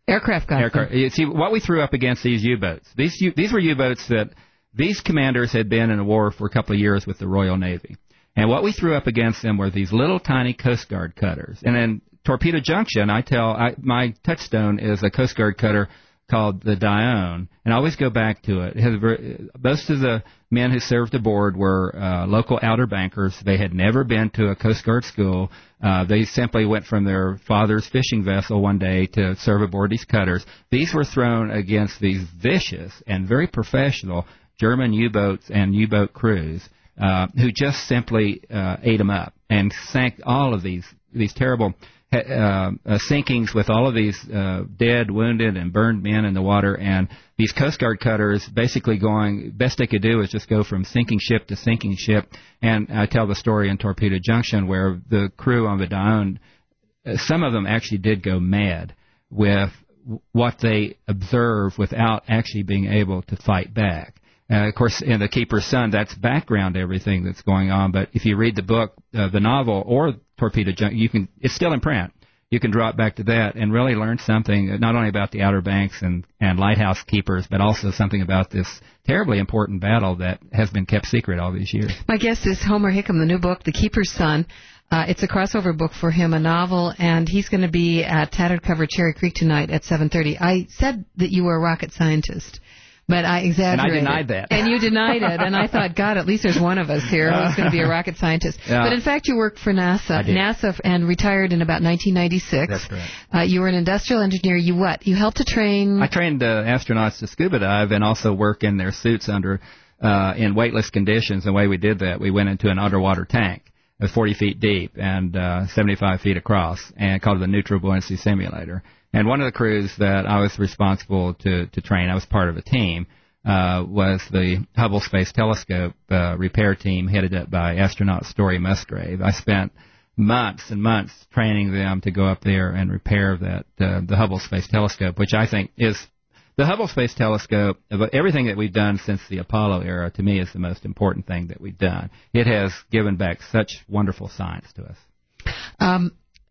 Aircraft got Aircraft. them. You see, what we threw up against these U-boats, these U- these were U-boats that these commanders had been in a war for a couple of years with the Royal Navy. And what we threw up against them were these little tiny Coast Guard cutters. And then Torpedo Junction, I tell, I, my touchstone is a Coast Guard cutter called the Dione, and I always go back to it. It has, most of the men who served aboard were uh, local Outer Bankers. They had never been to a Coast Guard school. Uh, they simply went from their father's fishing vessel one day to serve aboard these cutters. These were thrown against these vicious and very professional German U-boats and U-boat crews uh, who just simply uh, ate them up and sank all of these these terrible Uh, uh, sinkings with all of these uh, dead, wounded, and burned men in the water, and these Coast Guard cutters basically going, best they could do is just go from sinking ship to sinking ship. And I tell the story in Torpedo Junction where the crew on the Dione, uh, some of them actually did go mad with what they observed without actually being able to fight back. Uh, of course, in The Keeper's Son, that's background to everything that's going on. But if you read the book, uh, the novel, or Torpedo Junction, you can, it's still in print. You can drop back to that and really learn something, not only about the Outer Banks and, and lighthouse keepers, but also something about this terribly important battle that has been kept secret all these years. My guest is Homer Hickam, the new book, The Keeper's Son. Uh, it's a crossover book for him, a novel, and he's going to be at Tattered Cover Cherry Creek tonight at seven thirty. I said that you were a rocket scientist. But I exaggerated. And I denied that. And you denied it. And I thought, God, at least there's one of us here who's going to be a rocket scientist. Yeah. But in fact, you worked for NASA. I did. NASA and retired in about nineteen ninety-six. That's correct. Uh, you were an industrial engineer. You what? You helped to train... I trained uh, astronauts to scuba dive and also work in their suits under uh, in weightless conditions. The way we did that, we went into an underwater tank. It was forty feet deep and uh, seventy-five feet across, and called the Neutral Buoyancy Simulator. And one of the crews that I was responsible to, to train, I was part of a team, Uh, was the Hubble Space Telescope uh, repair team headed up by astronaut Story Musgrave. I spent months and months training them to go up there and repair that uh, the Hubble Space Telescope, which I think is the Hubble Space Telescope. Of everything that we've done since the Apollo era, to me, is the most important thing that we've done. It has given back such wonderful science to us. Um,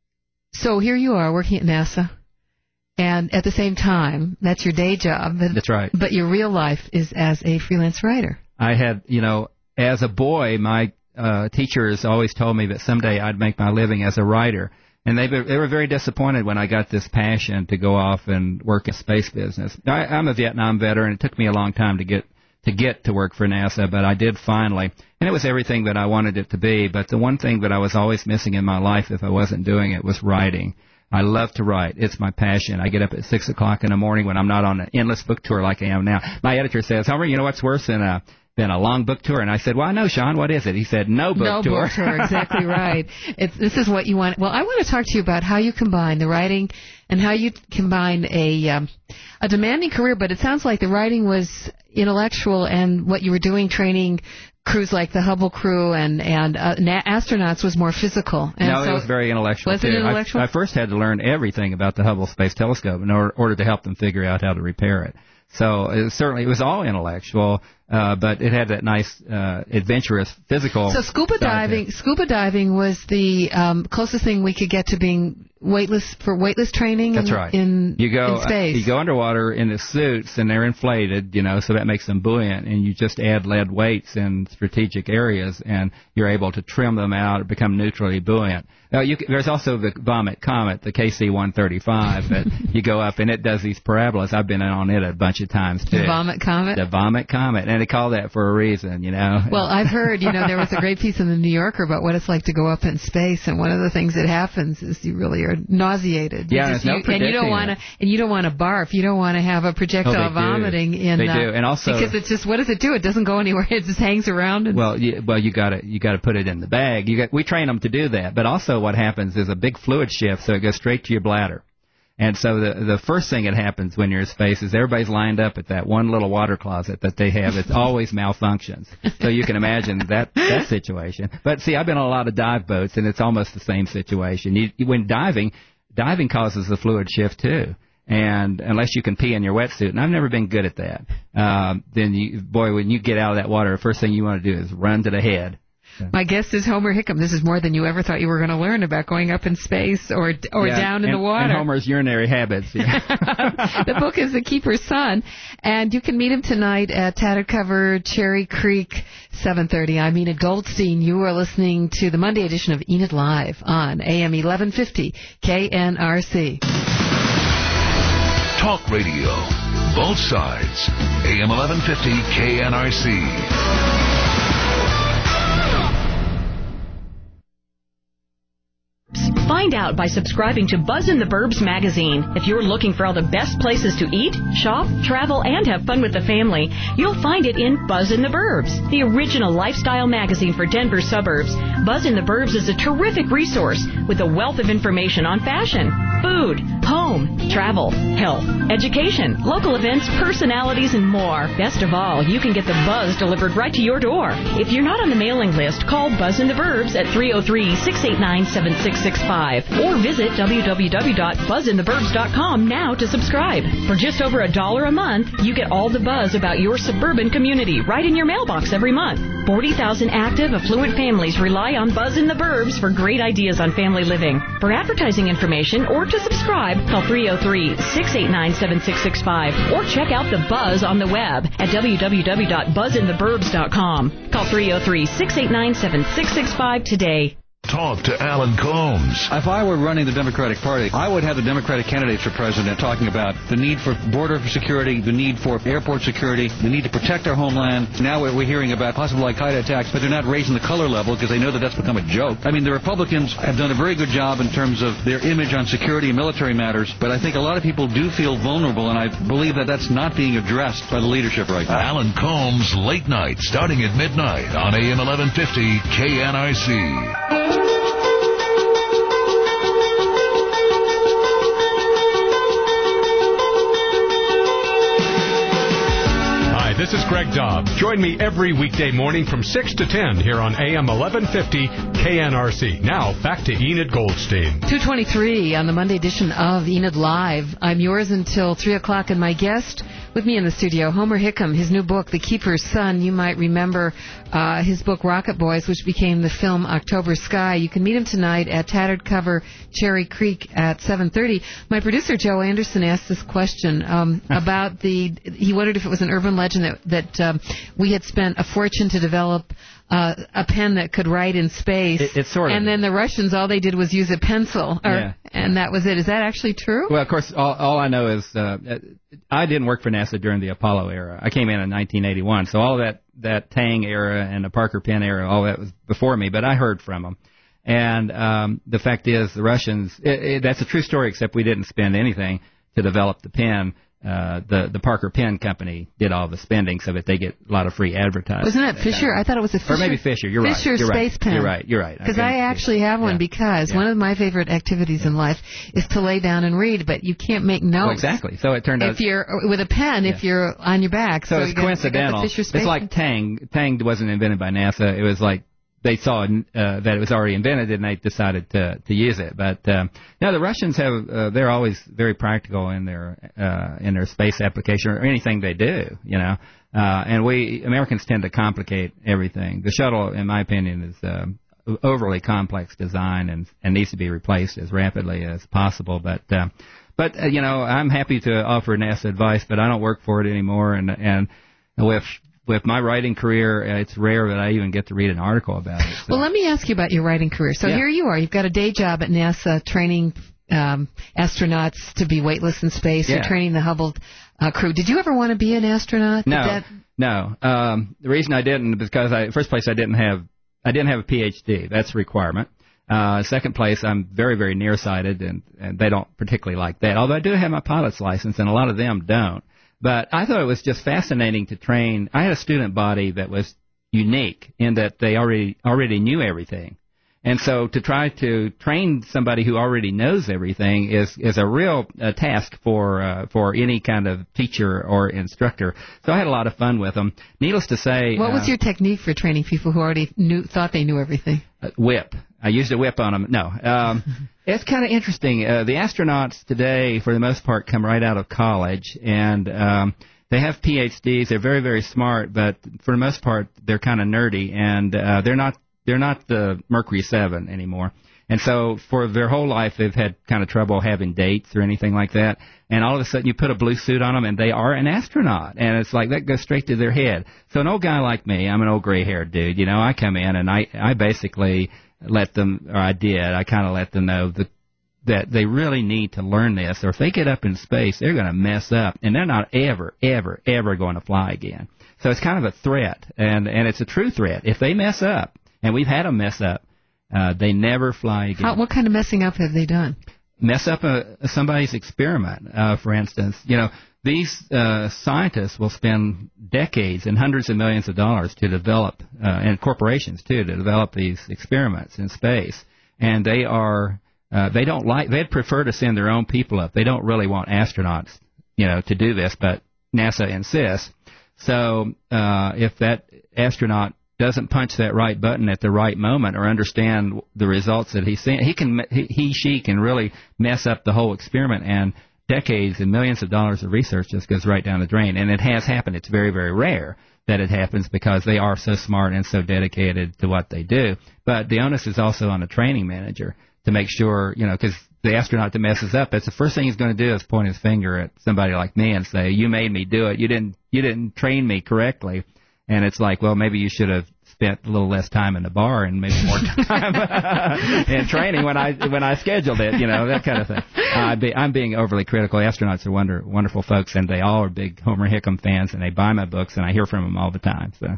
so here you are working at NASA. And at the same time, that's your day job. But, that's right. But your real life is as a freelance writer. I had, you know, as a boy, my uh, teachers always told me that someday I'd make my living as a writer. And they they were very disappointed when I got this passion to go off and work in space business. I, I'm a Vietnam veteran. It took me a long time to get to get to work for NASA, but I did finally. And it was everything that I wanted it to be. But the one thing that I was always missing in my life if I wasn't doing it was writing. I love to write. It's my passion. I get up at six o'clock in the morning when I'm not on an endless book tour like I am now. My editor says, Homer, you know what's worse than a than a long book tour? And I said, well, I know, Sean. What is it? He said, no book no tour. No book tour. Exactly right. It's, this is what you want. Well, I want to talk to you about how you combine the writing and how you combine a um, a demanding career. But it sounds like the writing was intellectual, and what you were doing, training crews like the Hubble crew and and uh, na- astronauts, was more physical. And no, so it was very intellectual. Was too. it intellectual? I, I first had to learn everything about the Hubble Space Telescope in order, order to help them figure out how to repair it. So it was, certainly it was all intellectual, uh, but it had that nice uh, adventurous physical. So scuba diving, scuba diving was the um, closest thing we could get to being weightless for weightless training. That's in, right. In, you go, in space. Uh, you go underwater in the suits, and they're inflated, you know, so that makes them buoyant. And you just add lead weights in strategic areas, and you're able to trim them out or become neutrally buoyant. Now, you, there's also the Vomit Comet, the K C one thirty-five, that you go up and it does these parabolas. I've been on it a bunch of times too. The Vomit Comet. The Vomit Comet, and they call that for a reason, you know. Well, I've heard, you know, there was a great piece in the New Yorker about what it's like to go up in space, and one of the things that happens is you really are nauseated. Yeah, you just, there's no you, and you don't want to, and you don't want to barf. You don't want to have a projectile oh, vomiting in. They uh, do, and also because it's just, what does it do? It doesn't go anywhere. It just hangs around. And well, you, well, you got to you got to put it in the bag. You got we train them to do that, but also what happens is a big fluid shift, so it goes straight to your bladder. And so the the first thing that happens when you're in space is everybody's lined up at that one little water closet that they have. It always malfunctions. So you can imagine that that situation. But see, I've been on a lot of dive boats, and it's almost the same situation. You, when diving, diving causes the fluid shift too. And unless you can pee in your wetsuit, and I've never been good at that, um, then you, boy, when you get out of that water, the first thing you want to do is run to the head. My guest is Homer Hickam. This is more than you ever thought you were going to learn about going up in space or or yeah, down in and, the water. And Homer's urinary habits. Yeah. The book is The Keeper's Son, and you can meet him tonight at Tattered Cover, Cherry Creek, seven thirty. I'm Enid Goldstein. You are listening to the Monday edition of Enid Live on A M eleven fifty K N R C. Talk radio. Both sides. A M eleven fifty K N R C. Find out by subscribing to Buzz in the Burbs magazine. If you're looking for all the best places to eat, shop, travel, and have fun with the family, you'll find it in Buzz in the Burbs, the original lifestyle magazine for Denver suburbs. Buzz in the Burbs is a terrific resource with a wealth of information on fashion, food, home, travel, health, education, local events, personalities, and more. Best of all, you can get the Buzz delivered right to your door. If you're not on the mailing list, call Buzz in the Burbs at three oh three, six eight nine, seven six six five or visit w w w dot buzz in the burbs dot com now to subscribe. For just over a dollar a month, you get all the buzz about your suburban community right in your mailbox every month. forty thousand active, affluent families rely on Buzz in the Burbs for great ideas on family living. For advertising information or to subscribe, call three oh three, six eight nine, seven six six five or check out the Buzz on the web at w w w dot buzz in the burbs dot com. Call three oh three, six eight nine, seven six six five today. Talk to Alan Combs. If I were running the Democratic Party, I would have the Democratic candidates for president talking about the need for border security, the need for airport security, the need to protect our homeland. Now we're hearing about possible Al-Qaeda attacks, but they're not raising the color level because they know that that's become a joke. I mean, the Republicans have done a very good job in terms of their image on security and military matters, but I think a lot of people do feel vulnerable, and I believe that that's not being addressed by the leadership right now. Alan Combs, late night, starting at midnight on A M eleven fifty K N R C. This is Greg Dobb. Join me every weekday morning from six to ten here on A M eleven fifty K N R C. Now, back to Enid Goldstein. two twenty-three on the Monday edition of Enid Live. I'm yours until three o'clock, and my guest with me in the studio, Homer Hickam, his new book, The Keeper's Son. You might remember uh, his book, Rocket Boys, which became the film October Sky. You can meet him tonight at Tattered Cover, Cherry Creek at seven thirty. My producer, Joe Anderson, asked this question um, about the, he wondered if it was an urban legend that, that um, we had spent a fortune to develop Uh, a pen that could write in space. It, it's sort of. And then the Russians, all they did was use a pencil, or, yeah. and that was it. Is that actually true? Well, of course, all, all I know is uh, I didn't work for NASA during the Apollo era. I came in in nineteen eighty-one, so all that that Tang era and the Parker pen era, all that was before me. But I heard from them, and um, the fact is, the Russians. It, it, that's a true story, except we didn't spend anything to develop the pen. Uh, the the Parker Pen Company did all the spending so that they get a lot of free advertising. Wasn't that Fisher? I thought it was a Fisher. Or maybe Fisher. You're right. Fisher You're Space right. Pen. You're right. You're right. Because I, I actually have one yeah. because yeah. one of my favorite activities in life is to lay down and read, but you can't make notes. Well, exactly. So it turned out if you're with a pen, yeah. if you're on your back. So, so it's you got, coincidental. You got the Fisher Space it's like Pen. Tang. Tang wasn't invented by NASA. It was like they saw uh, that it was already invented and they decided to to use it. But um, no, the Russians have uh, they're always very practical in their uh, in their space application or anything they do, you know. Uh, and we Americans tend to complicate everything. The shuttle, in my opinion, is uh, overly complex design and and needs to be replaced as rapidly as possible. But uh, but uh, you know, I'm happy to offer NASA advice, but I don't work for it anymore. And and with With my writing career, it's rare that I even get to read an article about it. So. Well, let me ask you about your writing career. So yeah. here you are. You've got a day job at NASA training um, astronauts to be weightless in space. Yeah. You're training the Hubble uh, crew. Did you ever want to be an astronaut? No, that... no. Um, the reason I didn't is because, I, first place, I didn't have I didn't have a P H D. That's a requirement. Uh, second place, I'm very, very nearsighted, and, and they don't particularly like that. Although I do have my pilot's license, and a lot of them don't. But I thought it was just fascinating to train. I had a student body that was unique in that they already already knew everything. And so to try to train somebody who already knows everything is is a real uh, task for uh, for any kind of teacher or instructor. So I had a lot of fun with them. Needless to say, what was uh, your technique for training people who already knew thought they knew everything? Uh, whip. I used a whip on them. No. Um, it's kind of interesting. Uh, the astronauts today, for the most part, come right out of college, and um, they have P H Ds. They're very, very smart, but for the most part, they're kind of nerdy, and uh, they're not they're not the Mercury seven anymore. And so for their whole life, they've had kind of trouble having dates or anything like that. And all of a sudden, you put a blue suit on them, and they are an astronaut. And it's like that goes straight to their head. So an old guy like me, I'm an old gray-haired dude. You know, I come in, and I, I basically let them, or I did, I kind of let them know that, that they really need to learn this. Or if they get up in space, they're going to mess up. And they're not ever, ever, ever going to fly again. So it's kind of a threat, and, and it's a true threat. If they mess up, and we've had them mess up, Uh, they never fly again. How, what kind of messing up have they done? Mess up a, somebody's experiment, uh, for instance. You know, these uh, scientists will spend decades and hundreds of millions of dollars to develop, uh, and corporations too, to develop these experiments in space. And they are, uh, they don't like, they'd prefer to send their own people up. They don't really want astronauts, you know, to do this, but NASA insists. So uh, if that astronaut doesn't punch that right button at the right moment or understand the results that he's seeing, he can he, he she can really mess up the whole experiment, and decades and millions of dollars of research just goes right down the drain. And it has happened. It's very, very rare that it happens because they are so smart and so dedicated to what they do. But the onus is also on the training manager to make sure, you know, because the astronaut that messes up, that's the first thing he's going to do is point his finger at somebody like me and say, "You made me do it. You didn't you didn't train me correctly." And it's like, well, maybe you should have spent a little less time in the bar and maybe more time in training when I when I scheduled it, you know, that kind of thing. Uh, be, I'm being overly critical. Astronauts are wonder, wonderful folks, and they all are big Homer Hickam fans, and they buy my books, and I hear from them all the time. So,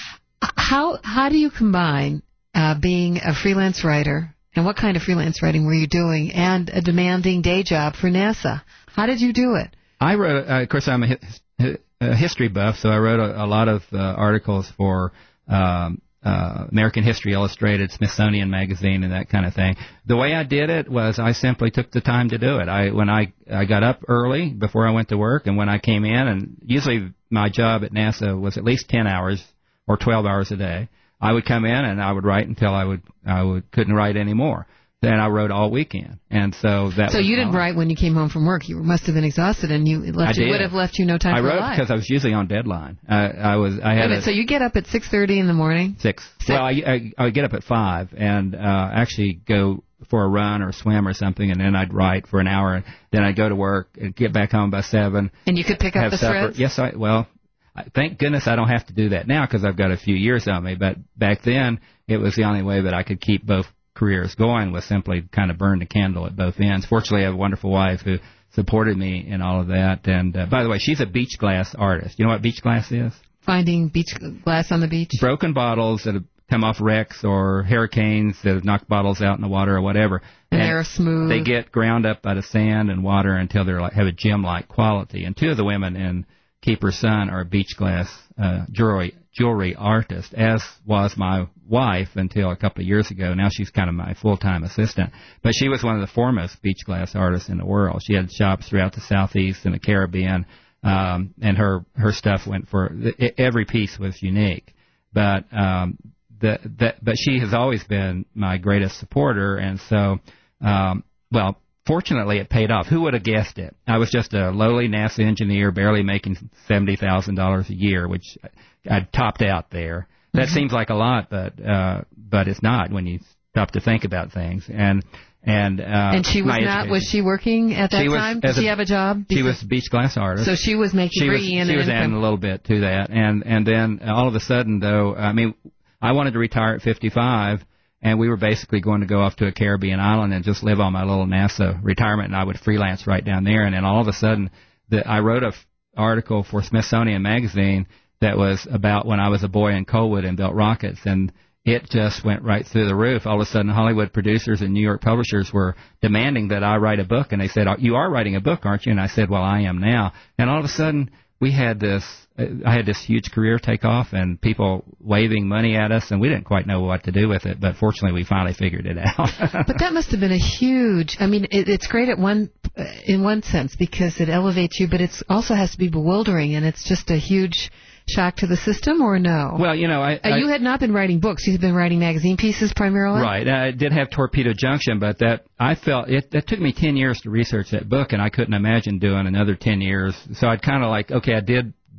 how how do you combine uh, being a freelance writer, and what kind of freelance writing were you doing, and a demanding day job for NASA? How did you do it? I wrote, uh, of course, I'm a hi- a history buff, so I wrote a, a lot of uh, articles for um, uh, American History Illustrated, Smithsonian Magazine, and that kind of thing. The way I did it was I simply took the time to do it. I when I I got up early before I went to work, and when I came in, and usually my job at NASA was at least ten hours or twelve hours a day. I would come in and I would write until I would I would couldn't write anymore. Then I wrote all weekend, and so that. So was you didn't all. write when you came home from work. You must have been exhausted, and you left. I did. It would have left you no time I for wrote life. because I was usually on deadline. I, I was. I had. Wait, a, so you get up at six thirty in the morning. Six. Six. Well, I, I I would get up at five and uh, actually go for a run or swim or something, and then I'd write for an hour, and then I'd go to work and get back home by seven. And you could pick up have the supper. threads. Yes, I well. Thank goodness I don't have to do that now because I've got a few years on me. But back then, it was the only way that I could keep both careers going was simply kind of burn the candle at both ends. Fortunately, I have a wonderful wife who supported me in all of that. And uh, by the way, she's a beach glass artist. You know what beach glass is? Finding beach glass on the beach. Broken bottles that have come off wrecks or hurricanes that have knocked bottles out in the water or whatever. And, and they're smooth. They get ground up by the sand and water until they like, have a gem-like quality. And two of the women in Keeper's Son are beach glass uh, jewelry jewelry artists, as was my wife until a couple of years ago. Now she's kind of my full-time assistant. But she was one of the foremost beach glass artists in the world. She had shops throughout the Southeast and the Caribbean, um, and her, her stuff went for every piece was unique. But um, the, the but she has always been my greatest supporter, and so um, well. Fortunately, it paid off. Who would have guessed it? I was just a lowly NASA engineer, barely making seventy thousand dollars a year, which I'd topped out there. That mm-hmm. seems like a lot, but uh, but it's not when you stop to think about things. And and uh, and she was not. Education. Was she working at that she was, time? Did she a, have a job? She was a beach glass artist. So she was making she bringing was, in She was income. adding a little bit to that, and and then all of a sudden, though, I mean, I wanted to retire at fifty-five. And we were basically going to go off to a Caribbean island and just live on my little NASA retirement, and I would freelance right down there. And then all of a sudden, the, I wrote an f- article for Smithsonian Magazine that was about when I was a boy in Colwood and built rockets, and it just went right through the roof. All of a sudden, Hollywood producers and New York publishers were demanding that I write a book, and they said, "You are writing a book, aren't you?" And I said, "Well, I am now." And all of a sudden, we had this, I had this huge career take off and people waving money at us, and we didn't quite know what to do with it, but fortunately we finally figured it out. But that must have been a huge, I mean, it, it's great at one, in one sense because it elevates you, but it also has to be bewildering, and it's just a huge shock to the system, or no? Well, you know, I... Uh, you I, had not been writing books. You had been writing magazine pieces primarily? Right. I did have Torpedo Junction, but that I felt... It, it took me ten years to research that book, and I couldn't imagine doing another ten years. So I'd kind of like, okay, I did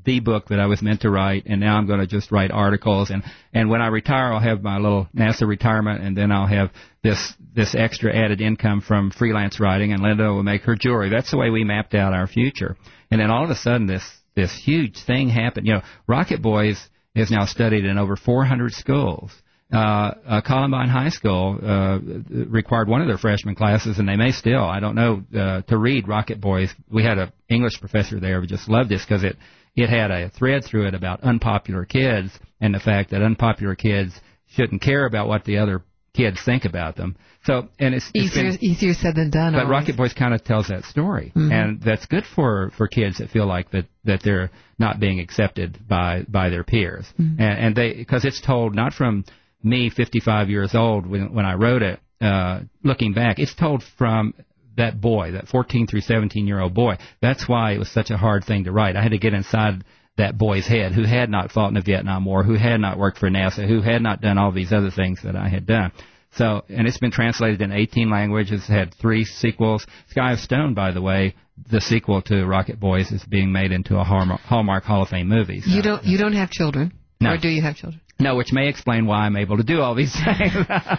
the book that I was meant to write, and now I'm going to just write articles. And, and when I retire, I'll have my little NASA retirement, and then I'll have this this extra added income from freelance writing, and Linda will make her jewelry. That's the way we mapped out our future. And then all of a sudden, this this huge thing happened. You know, Rocket Boys is now studied in over four hundred schools. Uh, uh, Columbine High School uh, required one of their freshman classes, and they may still, I don't know, uh, to read Rocket Boys. We had an English professor there who just loved this because it, it had a thread through it about unpopular kids and the fact that unpopular kids shouldn't care about what the other kids think about them. So, and it's, it's easier, been, easier said than done. But always. Rocket Boys kind of tells that story, Mm-hmm. and that's good for, for kids that feel like that, that they're not being accepted by, by their peers. Mm-hmm. And, and they, because it's told not from me, fifty-five years old, when, when I wrote it, uh, looking back, it's told from that boy, that fourteen through seventeen year old boy. That's why it was such a hard thing to write. I had to get inside that boy's head, who had not fought in the Vietnam War, who had not worked for NASA, who had not done all these other things that I had done. So, and it's been translated in eighteen languages, had three sequels. Sky of Stone, by the way, the sequel to Rocket Boys, is being made into a Hallmark, Hallmark Hall of Fame movie. So. You don't you don't have children? No. Or do you have children? No, which may explain why I'm able to do all these things.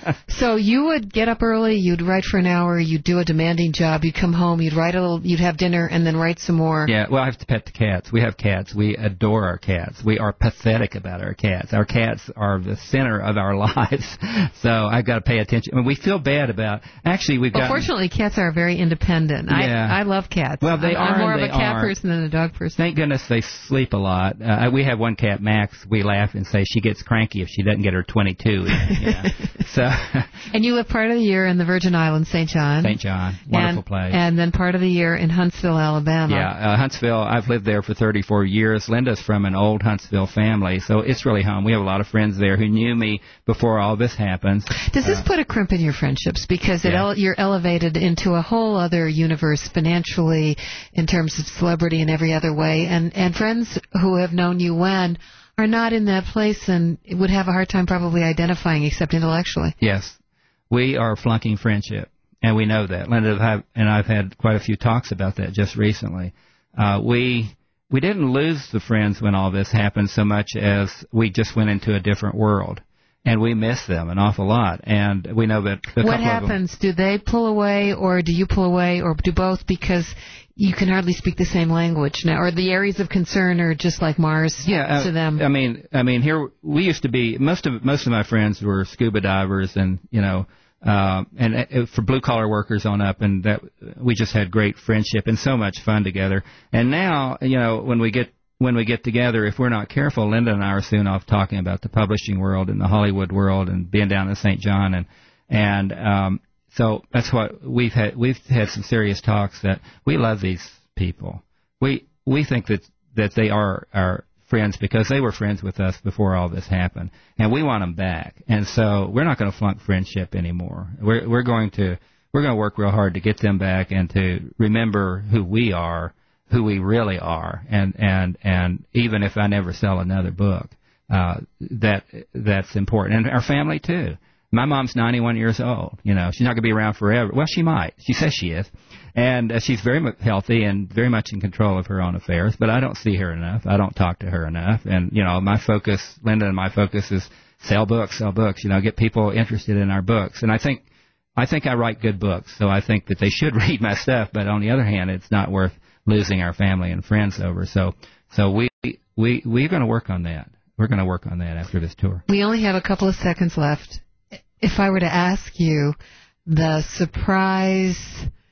So you would get up early, you'd write for an hour, you'd do a demanding job, you'd come home, you'd write a little, you'd have dinner, and then write some more. Yeah, well, I have to pet the cats. We have cats. We adore our cats. We are pathetic about our cats. Our cats are the center of our lives. So I've got to pay attention. I mean, we feel bad about, actually, we've got. Well, fortunately, cats are very independent. Yeah. I I love cats. Well, they I'm, are. I'm more of they a cat are. person than a dog person. Thank goodness they sleep a lot. Uh, we have one cat, Max. We laugh and say she gets cranky if she doesn't get her twenty-two. You know? So. And you live part of the year in the Virgin Islands, Saint John. Saint John, wonderful and, place. And then part of the year in Huntsville, Alabama. Yeah, uh, Huntsville. I've lived there for thirty-four years. Linda's from an old Huntsville family, so it's really home. We have a lot of friends there who knew me before all this happened. Does this uh, put a crimp in your friendships because it yeah. ele- you're elevated into a whole other universe financially, in terms of celebrity and every other way, and and friends who have known you when are not in that place and would have a hard time probably identifying except intellectually. Yes, we are flunking friendship, and we know that. Linda have, and I've had quite a few talks about that just recently. Uh, we we didn't lose the friends when all this happened so much as we just went into a different world. And we miss them an awful lot. And we know that a What couple happens? of them, do they pull away, or do you pull away, or do both because you can hardly speak the same language now? Or the areas of concern are just like Mars yeah, uh, to them? I mean, I mean, here we used to be. Most of most of my friends were scuba divers, and you know, uh, and uh, for blue collar workers on up, and that we just had great friendship and so much fun together. And now, you know, when we get When we get together, if we're not careful, Linda and I are soon off talking about the publishing world and the Hollywood world and being down in Saint John, and and um, so that's what we've had. We've had some serious talks that we love these people. We we think that that they are our friends because they were friends with us before all this happened, and we want them back. And so we're not going to flunk friendship anymore. We're we're going to we're going to work real hard to get them back and to remember who we are. Who we really are, and and and even if I never sell another book, uh, that that's important, and our family too. My mom's ninety-one years old. You know, she's not going to be around forever. Well, she might. She says she is, and uh, she's very healthy and very much in control of her own affairs. But I don't see her enough. I don't talk to her enough, and you know, my focus, Linda and my focus is sell books, sell books. You know, get people interested in our books, and I think I think I write good books, so I think that they should read my stuff. But on the other hand, it's not worth losing our family and friends over. So so we we we're going to work on that. We're going to work on that after this tour. We only have a couple of seconds left. If I were to ask you the surprise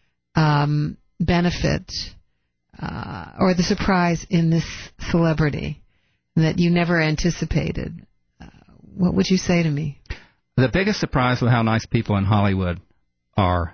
um, benefit uh, or the surprise in this celebrity that you never anticipated, uh, what would you say to me? The biggest surprise was how nice people in Hollywood are.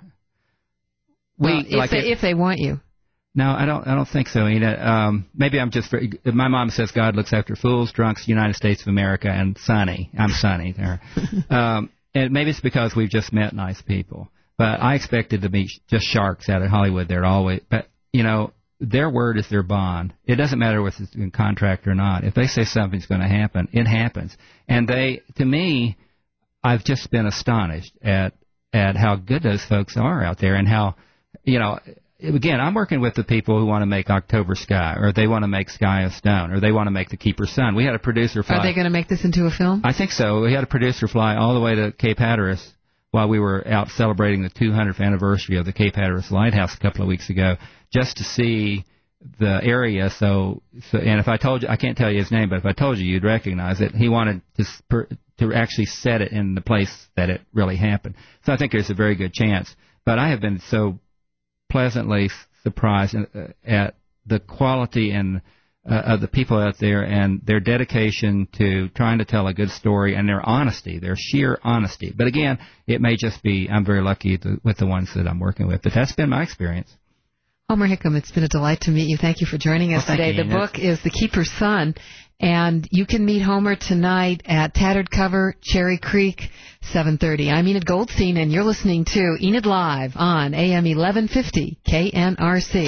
We Well, if, like they, it, if they want you. No, I don't. I don't think so, Ina. Um, maybe I'm just. Very, my mom says God looks after fools, drunks, United States of America, and Sonny. I'm Sonny there. um, and maybe it's because we've just met nice people. But I expected to meet just sharks out of Hollywood. They're always. But you know, their word is their bond. It doesn't matter if it's in contract or not. If they say something's going to happen, it happens. And they, to me, I've just been astonished at at how good those folks are out there, and how, you know. again, I'm working with the people who want to make October Sky, or they want to make Sky of Stone, or they want to make The Keeper's Son. We had a producer fly. Are they going to make this into a film? I think so. We had a producer fly all the way to Cape Hatteras while we were out celebrating the two hundredth anniversary of the Cape Hatteras Lighthouse a couple of weeks ago, just to see the area. So, so, and if I told you, I can't tell you his name, but if I told you, you'd recognize it. He wanted to sp- to actually set it in the place that it really happened. So I think there's a very good chance. But I have been so pleasantly surprised at the quality and uh, of the people out there and their dedication to trying to tell a good story and their honesty, their sheer honesty. But again, it may just be I'm very lucky to, with the ones that I'm working with. But that's been my experience. Homer Hickam, it's been a delight to meet you. Thank you for joining us well, today. You, the book is The Keeper's Son, and you can meet Homer tonight at Tattered Cover, Cherry Creek, seven thirty. I'm Enid Goldstein, and you're listening to Enid Live on A M eleven fifty K N R C.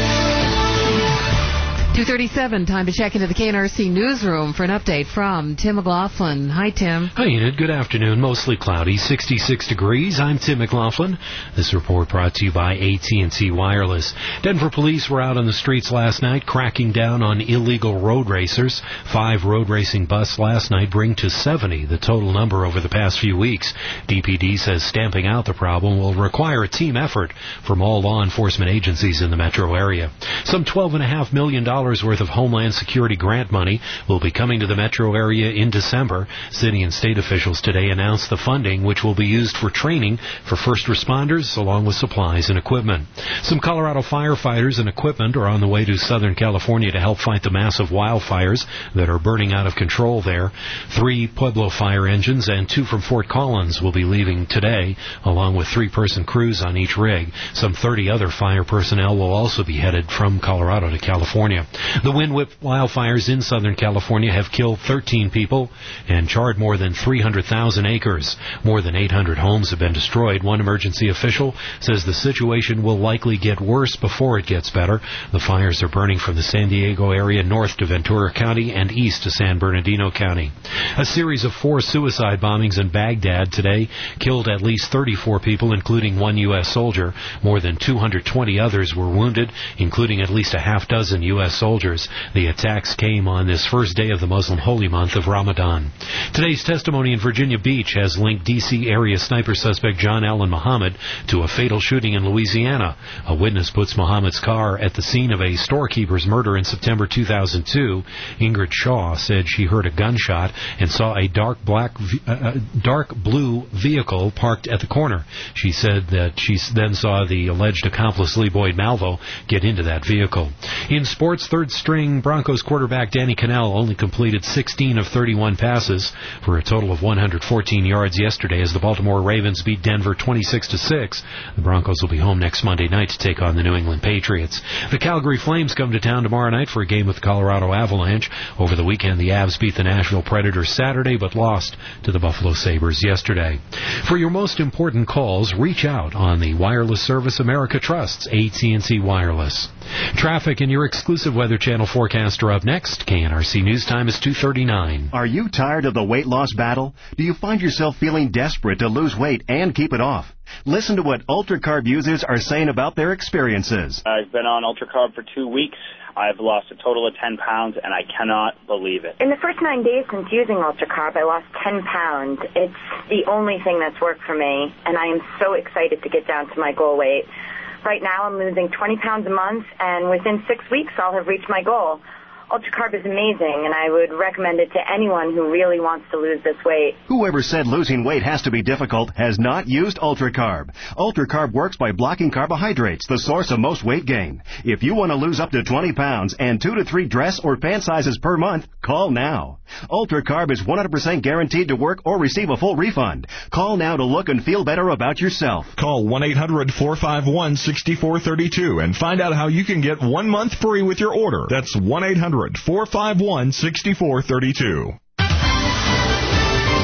two thirty-seven, time to check into the K N R C newsroom for an update from Tim McLaughlin. Hi, Tim. Hi, Enid. Good afternoon. Mostly cloudy, sixty-six degrees. I'm Tim McLaughlin. This report brought to you by A T and T Wireless. Denver police were out on the streets last night cracking down on illegal road racers. Five road racing busts last night bring to seventy the total number over the past few weeks. D P D says stamping out the problem will require a team effort from all law enforcement agencies in the metro area. Some twelve point five million dollars worth of Homeland Security grant money will be coming to the metro area in December. City and state officials today announced the funding, which will be used for training for first responders along with supplies and equipment. Some Colorado firefighters and equipment are on the way to Southern California to help fight the massive wildfires that are burning out of control there. Three Pueblo fire engines and two from Fort Collins will be leaving today, along with three-person crews on each rig. Some thirty other fire personnel will also be headed from Colorado to California. The wind whip wildfires in Southern California have killed thirteen people and charred more than three hundred thousand acres. More than eight hundred homes have been destroyed. One emergency official says the situation will likely get worse before it gets better. The fires are burning from the San Diego area north to Ventura County and east to San Bernardino County. A series of four suicide bombings in Baghdad today killed at least thirty-four people, including one U S soldier. More than two hundred twenty others were wounded, including at least a half dozen U S soldiers. The attacks came on this first day of the Muslim holy month of Ramadan. Today's testimony in Virginia Beach has linked D C area sniper suspect John Allen Muhammad to a fatal shooting in Louisiana. A witness puts Muhammad's car at the scene of a storekeeper's murder in September two thousand two. Ingrid Shaw said she heard a gunshot and saw a dark black, uh, dark blue vehicle parked at the corner. She said that she then saw the alleged accomplice Lee Boyd Malvo get into that vehicle. In sports, third-string Broncos quarterback Danny Cannell only completed sixteen of thirty-one passes for a total of one hundred fourteen yards yesterday as the Baltimore Ravens beat Denver twenty-six to six. The Broncos will be home next Monday night to take on the New England Patriots. The Calgary Flames come to town tomorrow night for a game with the Colorado Avalanche. Over the weekend, the Avs beat the Nashville Predators Saturday but lost to the Buffalo Sabres yesterday. For your most important calls, reach out on the wireless service America trusts, A T and T Wireless. Traffic and your exclusive Weather Channel forecast are up next. K N R C News Time is two thirty-nine. Are you tired of the weight loss battle? Do you find yourself feeling desperate to lose weight and keep it off? Listen to what UltraCarb users are saying about their experiences. I've been on UltraCarb for two weeks. I've lost a total of ten pounds, and I cannot believe it. In the first nine days since using UltraCarb, I lost ten pounds. It's the only thing that's worked for me, and I am so excited to get down to my goal weight. Right now, I'm losing twenty pounds a month, and within six weeks, I'll have reached my goal. UltraCarb is amazing, and I would recommend it to anyone who really wants to lose this weight. Whoever said losing weight has to be difficult has not used UltraCarb. UltraCarb works by blocking carbohydrates, the source of most weight gain. If you want to lose up to twenty pounds and two to three dress or pant sizes per month, call now. UltraCarb is one hundred percent guaranteed to work or receive a full refund. Call now to look and feel better about yourself. Call one eight hundred four five one six four three two and find out how you can get one month free with your order. That's one eight hundred four five one six four three two.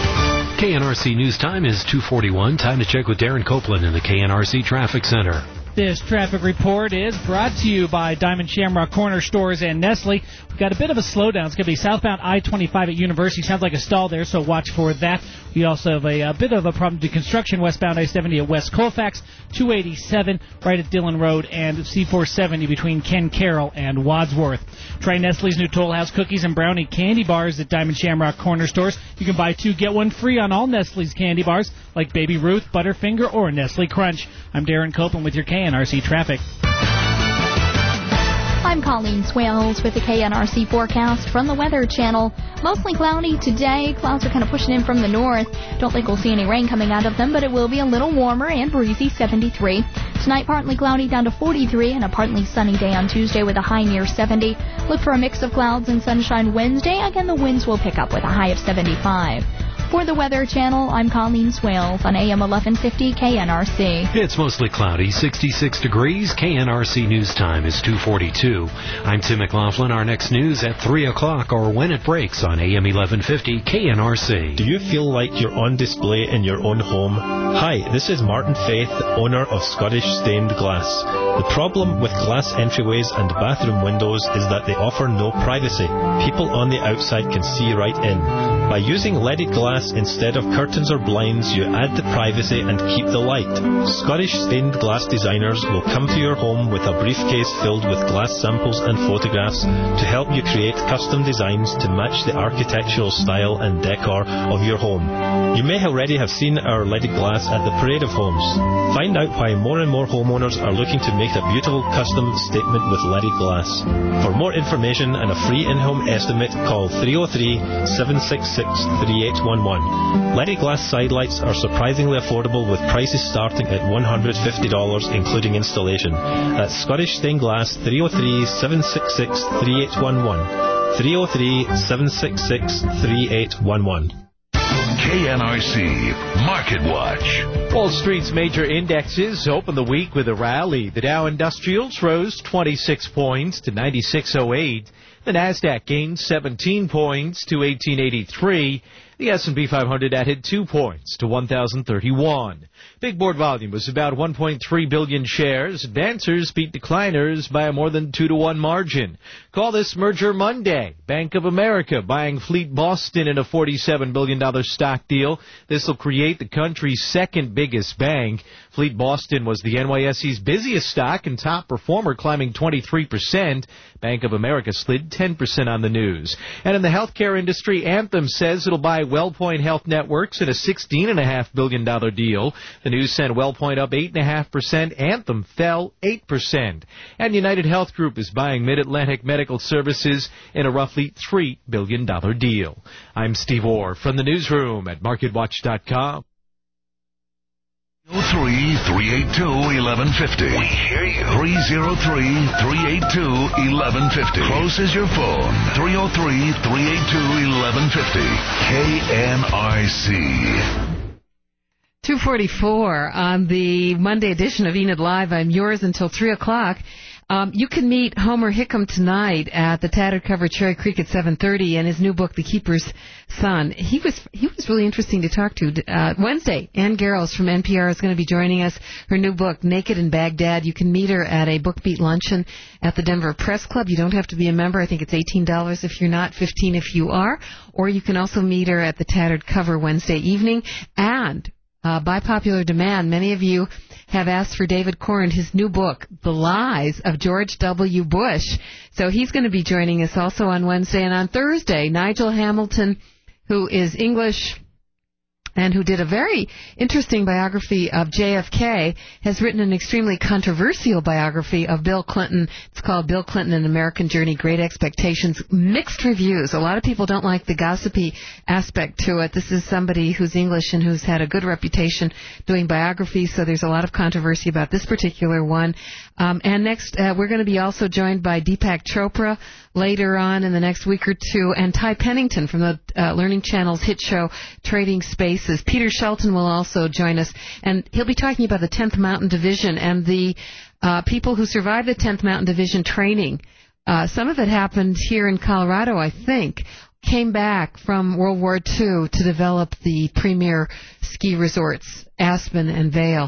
K N R C News Time is two forty-one. Time to check with Darren Copeland in the K N R C Traffic Center. This traffic report is brought to you by Diamond Shamrock Corner Stores and Nestle. We've got a bit of a slowdown. It's going to be southbound I twenty-five at University. Sounds like a stall there, so watch for that. We also have a, a bit of a problem to construction westbound I seventy at West Colfax, two eighty-seven right at Dillon Road, and C four seventy between Ken Carroll and Wadsworth. Try Nestle's new Toll House cookies and brownie candy bars at Diamond Shamrock Corner Stores. You can buy two, get one free on all Nestle's candy bars, like Baby Ruth, Butterfinger, or Nestle Crunch. I'm Darren Copeland with your K N R C traffic. I'm Colleen Swales with the K N R C forecast from the Weather Channel. Mostly cloudy today. Clouds are kind of pushing in from the north. Don't think we'll see any rain coming out of them, but it will be a little warmer and breezy, seventy-three. Tonight, partly cloudy down to forty-three, and a partly sunny day on Tuesday with a high near seventy. Look for a mix of clouds and sunshine Wednesday. Again, the winds will pick up with a high of seventy-five. For the Weather Channel, I'm Colleen Swales on A M eleven fifty K N R C. It's mostly cloudy, sixty-six degrees. K N R C News Time is two forty-two. I'm Tim McLaughlin. Our next news at three o'clock or when it breaks on A M eleven fifty K N R C. Do you feel like you're on display in your own home? Hi, this is Martin Faith, the owner of Scottish Stained Glass. The problem with glass entryways and bathroom windows is that they offer no privacy. People on the outside can see right in. By using leaded glass instead of curtains or blinds, you add the privacy and keep the light. Scottish Stained Glass designers will come to your home with a briefcase filled with glass samples and photographs to help you create custom designs to match the architectural style and decor of your home. You may already have seen our leaded glass at the Parade of Homes. Find out why more and more homeowners are looking to make a beautiful custom statement with leaded glass. For more information and a free in-home estimate, call three oh three, seven six six, three eight one one. Leaded glass sidelights are surprisingly affordable with prices starting at one hundred fifty dollars including installation. That's Scottish Stained Glass, three oh three, seven six six, three eight one one. three oh three, seven six six, three eight one one. K N R C Market Watch. Wall Street's major indexes opened the week with a rally. The Dow Industrials rose twenty-six points to ninety-six oh eight. The Nasdaq gained seventeen points to eighteen eighty-three. The S and P five hundred added two points to one thousand thirty-one. Big board volume was about one point three billion shares. Advancers beat decliners by a more than two to one margin. Call this Merger Monday. Bank of America buying Fleet Boston in a forty-seven billion dollars stock deal. This will create the country's second biggest bank. Fleet Boston was the N Y S E's busiest stock and top performer, climbing twenty-three percent. Bank of America slid ten percent on the news. And in the healthcare industry, Anthem says it'll buy WellPoint Health Networks in a sixteen point five billion dollars deal. The news sent WellPoint up eight point five percent. Anthem fell eight percent. And United Health Group is buying Mid-Atlantic Medical Services in a roughly three billion dollars deal. I'm Steve Orr from the newsroom at market watch dot com. three oh three, three eight two, eleven fifty. We hear you. three oh three, three eight two, eleven fifty. Close as your phone. three oh three, three eight two, eleven fifty. K N R C. two forty-four on the Monday edition of Enid Live. I'm yours until three o'clock. Um, you can meet Homer Hickam tonight at the Tattered Cover Cherry Creek at seven thirty and his new book, The Keeper's Son. He was he was really interesting to talk to. Uh, Wednesday, Ann Garrels from N P R is going to be joining us. Her new book, Naked in Baghdad. You can meet her at a Book Beat luncheon at the Denver Press Club. You don't have to be a member. I think it's eighteen dollars if you're not, fifteen dollars if you are. Or you can also meet her at the Tattered Cover Wednesday evening. And Uh, by popular demand, many of you have asked for David Corn, his new book, The Lies of George W. Bush. So he's going to be joining us also on Wednesday. And on Thursday, Nigel Hamilton, who is English and who did a very interesting biography of J F K, has written an extremely controversial biography of Bill Clinton. It's called Bill Clinton, An American Journey, Great Expectations. Mixed reviews. A lot of people don't like the gossipy aspect to it. This is somebody who's English and who's had a good reputation doing biographies, so there's a lot of controversy about this particular one. Um, and next, uh, we're going to be also joined by Deepak Chopra later on in the next week or two, and Ty Pennington from the uh, Learning Channel's hit show Trading Spaces. Peter Shelton will also join us, and he'll be talking about the tenth Mountain Division and the uh, people who survived the tenth Mountain Division training. Uh, some of it happened here in Colorado, I think, came back from World War Two to develop the premier ski resorts, Aspen and Vail.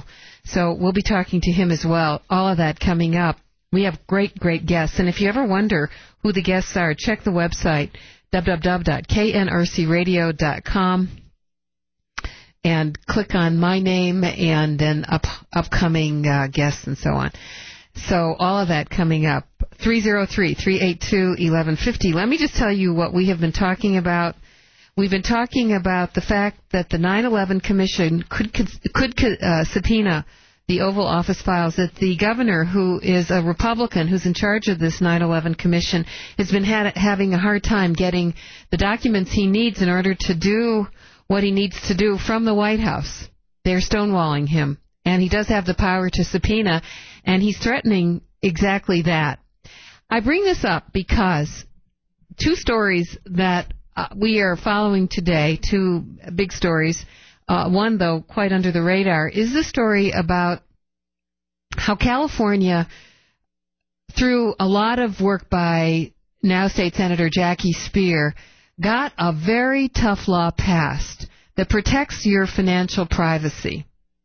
So we'll be talking to him as well. All of that coming up. We have great, great guests. And if you ever wonder who the guests are, check the website, w w w dot k n r c radio dot com, and click on my name and then up, upcoming uh, guests and so on. So all of that coming up. three oh three, three eight two, one one five oh. Let me just tell you what we have been talking about. We've been talking about the fact that the nine eleven Commission could could uh, subpoena the Oval Office files, that the governor, who is a Republican, who's in charge of this nine eleven Commission, has been had, having a hard time getting the documents he needs in order to do what he needs to do from the White House. They're stonewalling him, and he does have the power to subpoena, and he's threatening exactly that. I bring this up because two stories that uh, we are following today, two big stories. Uh, one, though, quite under the radar, is the story about how California, through a lot of work by now State Senator Jackie Speier, got a very tough law passed that protects your financial privacy.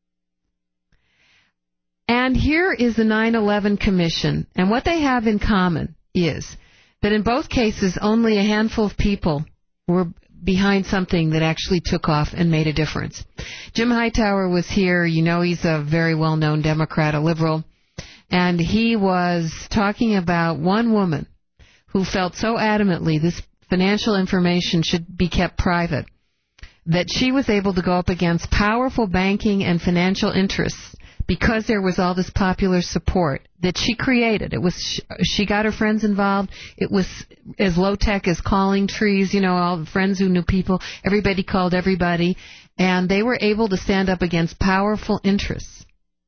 And here is the nine eleven Commission, and what they have in common is that in both cases only a handful of people were behind something that actually took off and made a difference. Jim Hightower was here. You know, he's a very well-known Democrat, a liberal, and he was talking about one woman who felt so adamantly this financial information should be kept private that she was able to go up against powerful banking and financial interests because there was all this popular support that she created. It was she got her friends involved. It was as low-tech as calling trees, you know, all the friends who knew people. Everybody called everybody, and they were able to stand up against powerful interests.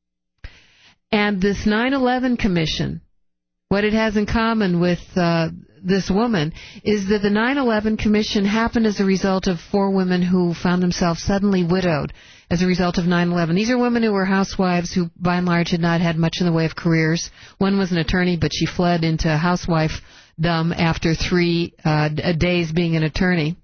And this nine eleven Commission, what it has in common with uh, this woman is that the nine eleven Commission happened as a result of four women who found themselves suddenly widowed as a result of nine eleven. These are women who were housewives who, by and large, had not had much in the way of careers. One was an attorney, but she fled into housewifedom after three uh, days being an attorney.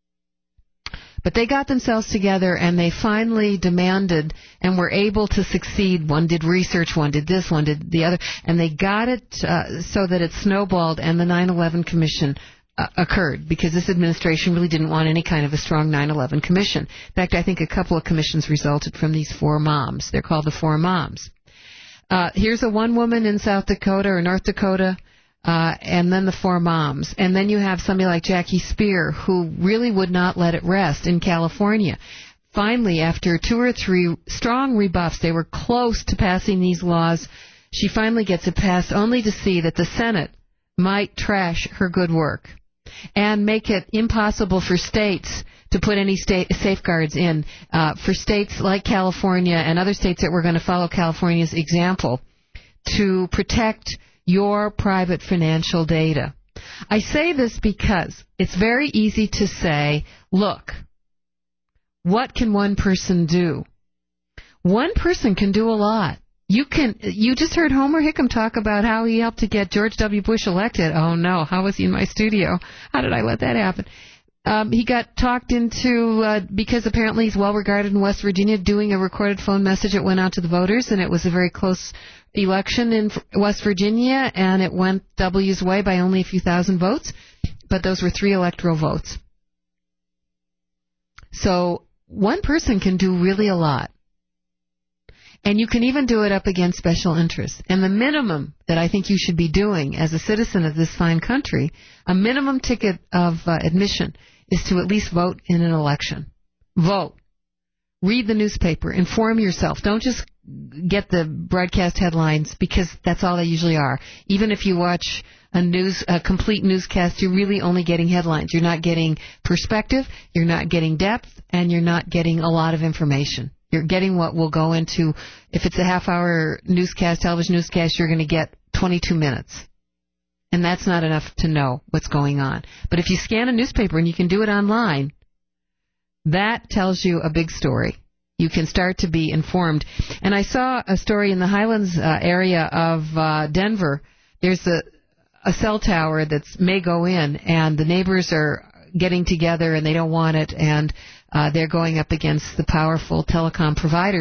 But they got themselves together, and they finally demanded and were able to succeed. One did research, one did this, one did the other, and they got it uh, so that it snowballed, and the nine eleven Commission uh, occurred, because this administration really didn't want any kind of a strong nine eleven Commission. In fact, I think a couple of commissions resulted from these four moms. They're called the Four Moms. Uh, here's a one woman in South Dakota or North Dakota, Uh, and then the four moms. And then you have somebody like Jackie Speier, who really would not let it rest in California. Finally, after two or three strong rebuffs, they were close to passing these laws. She finally gets it passed, only to see that the Senate might trash her good work and make it impossible for states to put any state safeguards in. Uh, for states like California and other states that were going to follow California's example to protect your private financial data. I say this because it's very easy to say, look, what can one person do? One person can do a lot. You can. You just heard Homer Hickam talk about how he helped to get George W. Bush elected. Oh, no, how was he in my studio? How did I let that happen? Um, he got talked into, uh, because apparently he's well-regarded in West Virginia, doing a recorded phone message that went out to the voters, and it was a very close election in West Virginia, and it went W's way by only a few thousand votes, but those were three electoral votes. So one person can do really a lot, and you can even do it up against special interests. And the minimum that I think you should be doing as a citizen of this fine country, a minimum ticket of uh, admission, is to at least vote in an election. Vote. Read the newspaper. Inform yourself. Don't just get the broadcast headlines, because that's all they usually are. Even if you watch a news, a complete newscast, you're really only getting headlines. You're not getting perspective, you're not getting depth, and you're not getting a lot of information. You're getting what will go into, if it's a half-hour newscast, television newscast, you're going to get twenty-two minutes. And that's not enough to know what's going on. But if you scan a newspaper, and you can do it online, that tells you a big story. You can start to be informed. And I saw a story in the Highlands uh, area of uh, Denver. There's a, a cell tower that may go in, and the neighbors are getting together, and they don't want it, and uh, they're going up against the powerful telecom providers.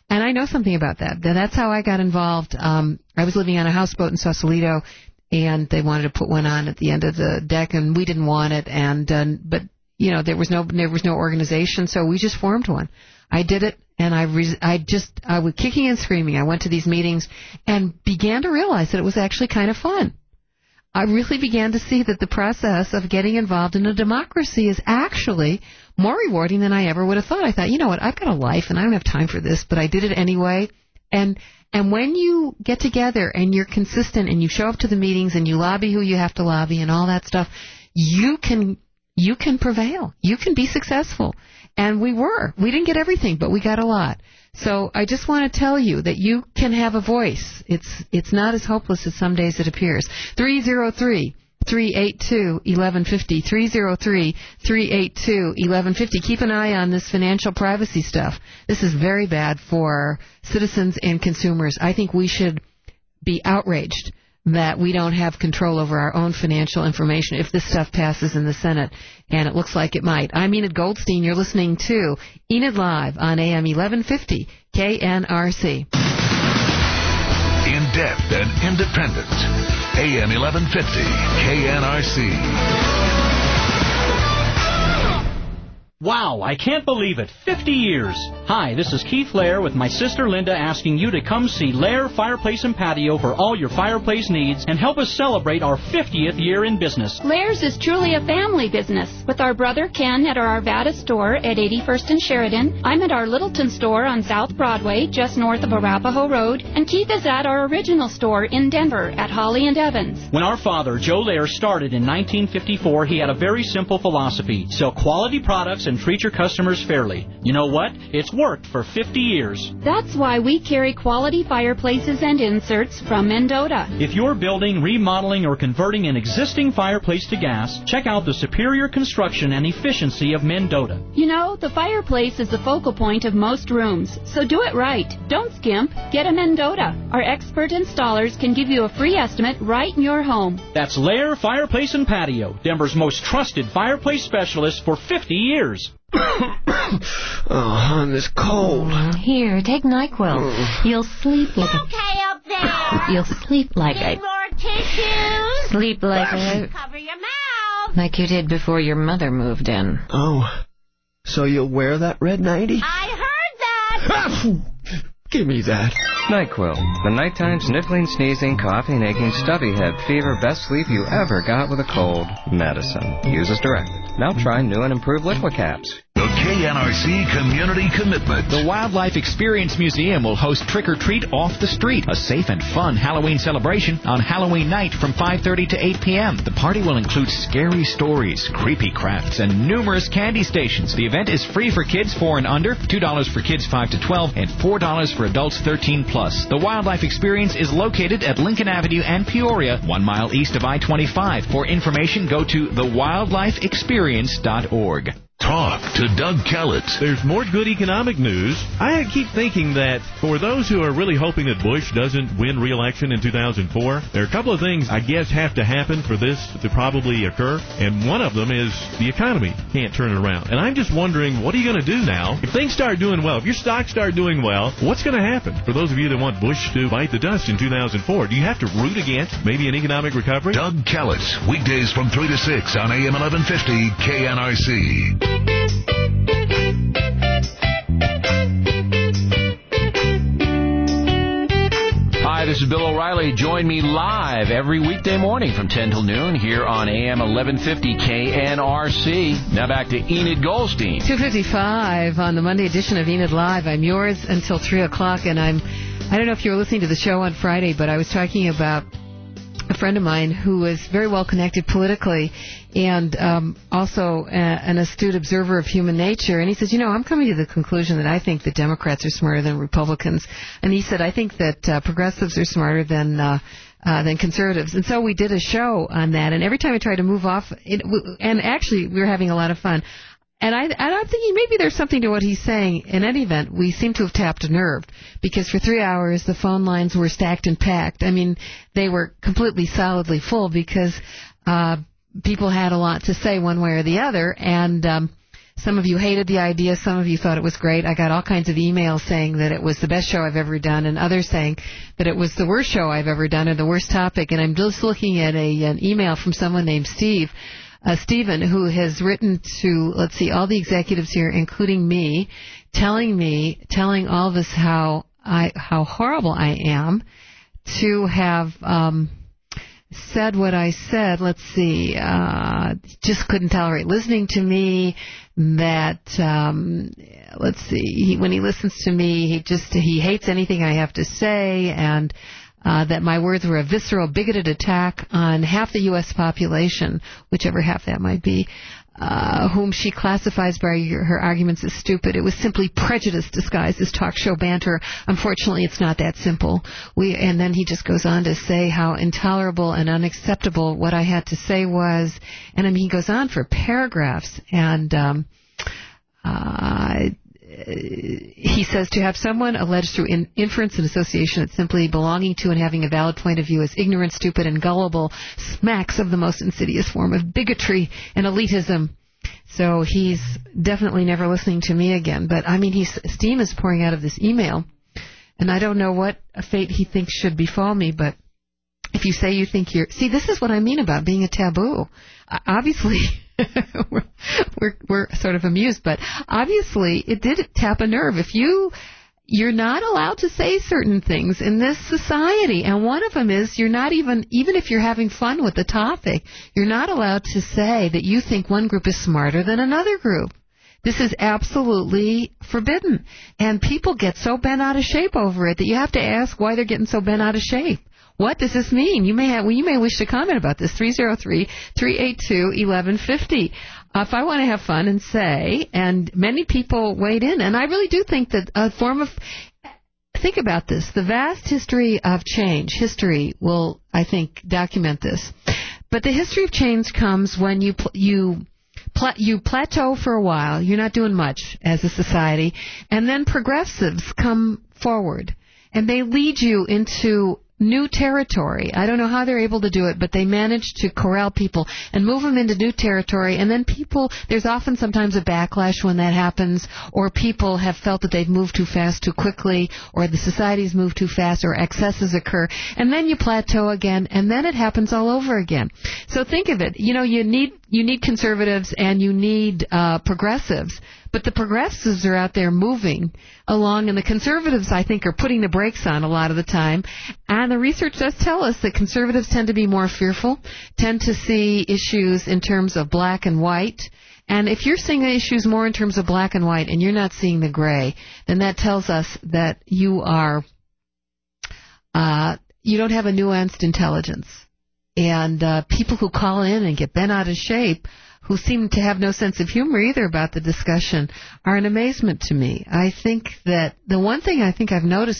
And I know something about that. That's how I got involved. Um, I was living on a houseboat in Sausalito, and they wanted to put one on at the end of the deck, and we didn't want it. And uh, but you know, there was no there was no organization, so we just formed one. I did it, and I re- I just I was kicking and screaming. I went to these meetings and began to realize that it was actually kind of fun. I really began to see that the process of getting involved in a democracy is actually more rewarding than I ever would have thought. I thought, you know what, I've got a life and I don't have time for this, but I did it anyway. And and when you get together and you're consistent and you show up to the meetings and you lobby who you have to lobby and all that stuff, you can you can prevail. You can be successful. And we were. We didn't get everything, but we got a lot. So I just want to tell you that you can have a voice. It's it's not as hopeless as some days it appears. three oh three, three eight two, eleven fifty, three oh three, three eight two, eleven fifty. Keep an eye on this financial privacy stuff. This is very bad for citizens and consumers. I think we should be outraged that we don't have control over our own financial information if this stuff passes in the Senate, and it looks like it might. I'm Enid Goldstein. You're listening to Enid Live on A M eleven fifty K N R C. In-depth and independent. A M eleven fifty K N R C. Wow, I can't believe it. fifty years. Hi, this is Keith Lair with my sister Linda asking you to come see Lair Fireplace and Patio for all your fireplace needs and help us celebrate our fiftieth year in business. Lairs is truly a family business. With our brother Ken at our Arvada store at eighty-first and Sheridan, I'm at our Littleton store on South Broadway, just north of Arapahoe Road, and Keith is at our original store in Denver at Holly and Evans. When our father, Joe Lair, started in nineteen fifty-four, he had a very simple philosophy: sell quality products and treat your customers fairly. You know what? It's worked for fifty years. That's why we carry quality fireplaces and inserts from Mendota. If you're building, remodeling, or converting an existing fireplace to gas, check out the superior construction and efficiency of Mendota. You know, the fireplace is the focal point of most rooms, so do it right. Don't skimp. Get a Mendota. Our expert installers can give you a free estimate right in your home. That's Lair Fireplace and Patio, Denver's most trusted fireplace specialist for fifty years. Oh, hon, this cold. Here, take NyQuil. You'll sleep like a... Okay up there. You'll sleep like Need a... more tissues. Sleep like a... Cover your mouth. Like you did before your mother moved in. Oh, so you'll wear that red nightie? I heard that. Give me that. NyQuil, the nighttime sniffling, sneezing, coughing, aching, stubby head, fever, best sleep you ever got with a cold. Medicine. Use as directed. Now try new and improved liquid caps. The K N R C Community Commitment. The Wildlife Experience Museum will host Trick or Treat Off the Street, a safe and fun Halloween celebration on Halloween night from five thirty to eight p.m. The party will include scary stories, creepy crafts, and numerous candy stations. The event is free for kids four and under, two dollars for kids five to twelve, and four dollars for adults thirteen plus. The Wildlife Experience is located at Lincoln Avenue and Peoria, one mile east of I twenty-five. For information, go to the wildlife experience dot org. Talk to Doug Kellett. There's more good economic news. I keep thinking that for those who are really hoping that Bush doesn't win re-election in two thousand four, there are a couple of things I guess have to happen for this to probably occur, and one of them is the economy can't turn it around. And I'm just wondering, what are you going to do now? If things start doing well, if your stocks start doing well, what's going to happen? For those of you that want Bush to bite the dust in two thousand four, do you have to root against maybe an economic recovery? Doug Kellett, weekdays from three to six on A M eleven fifty K N R C. Hi, this is Bill O'Reilly. Join me live every weekday morning from ten till noon here on A M eleven fifty K N R C. Now back to Enid Goldstein. two fifty-five on the Monday edition of Enid Live. I'm yours until three o'clock, and I'm, I don't know if you were listening to the show on Friday, but I was talking about a friend of mine who was very well connected politically and um, also a, an astute observer of human nature. And he says, you know, I'm coming to the conclusion that I think that Democrats are smarter than Republicans. And he said, I think that uh, progressives are smarter than uh, uh, than conservatives. And so we did a show on that. And every time I tried to move off, it, and actually we were having a lot of fun. And, I, and I'm thinking maybe there's something to what he's saying. In any event, we seem to have tapped a nerve because for three hours the phone lines were stacked and packed. I mean, they were completely solidly full because uh, people had a lot to say one way or the other. And um, Some of you hated the idea. Some of you thought it was great. I got all kinds of emails saying that it was the best show I've ever done, and others saying that it was the worst show I've ever done or the worst topic. And I'm just looking at a an email from someone named Steve, uh, Stephen, who has written to, let's see, all the executives here, including me, telling me, telling all of us how I how horrible I am to have um, said what I said. Let's see, uh, just couldn't tolerate listening to me. That um, let's see, he, when he listens to me, he just he hates anything I have to say, and uh, that my words were a visceral, bigoted attack on half the U S population, whichever half that might be, uh, whom she classifies by her arguments as stupid. It was simply prejudice disguised as talk show banter. Unfortunately, it's not that simple. We and then he just goes on to say how intolerable and unacceptable what I had to say was, and I mean he goes on for paragraphs, and um, uh, he says to have someone alleged through in, inference and association that simply belonging to and having a valid point of view as ignorant, stupid, and gullible smacks of the most insidious form of bigotry and elitism. So he's definitely never listening to me again. But, I mean, he's, steam is pouring out of this email, and I don't know what fate he thinks should befall me, but if you say you think you're... See, this is what I mean about being a taboo. Uh, obviously... we're, we're we're sort of amused, but obviously it did tap a nerve. If you you're not allowed to say certain things in this society, and one of them is you're not even even if you're having fun with the topic, you're not allowed to say that you think one group is smarter than another group. This is absolutely forbidden, and people get so bent out of shape over it that you have to ask why they're getting so bent out of shape. What does this mean? You may have, well, you may wish to comment about this. three oh three, three eight two, eleven fifty. Uh, if I want to have fun and say, and many people weighed in, and I really do think that a form of, think about this, the vast history of change, history will, I think, document this. But the history of change comes when you you pla- you plateau for a while, you're not doing much as a society, and then progressives come forward, and they lead you into new territory. I don't know how they're able to do it, but they manage to corral people and move them into new territory. And then people, there's often sometimes a backlash when that happens, or people have felt that they've moved too fast, too quickly, or the society's moved too fast, or excesses occur. And then you plateau again, and then it happens all over again. So think of it. You know, you need you need conservatives and you need uh, progressives. But the progressives are out there moving along, and the conservatives, I think, are putting the brakes on a lot of the time. And the research does tell us that conservatives tend to be more fearful, tend to see issues in terms of black and white. And if you're seeing issues more in terms of black and white and you're not seeing the gray, then that tells us that you are, uh, you don't have a nuanced intelligence. And uh, people who call in and get bent out of shape, who seem to have no sense of humor either about the discussion, are an amazement to me. I think that the one thing I think I've noticed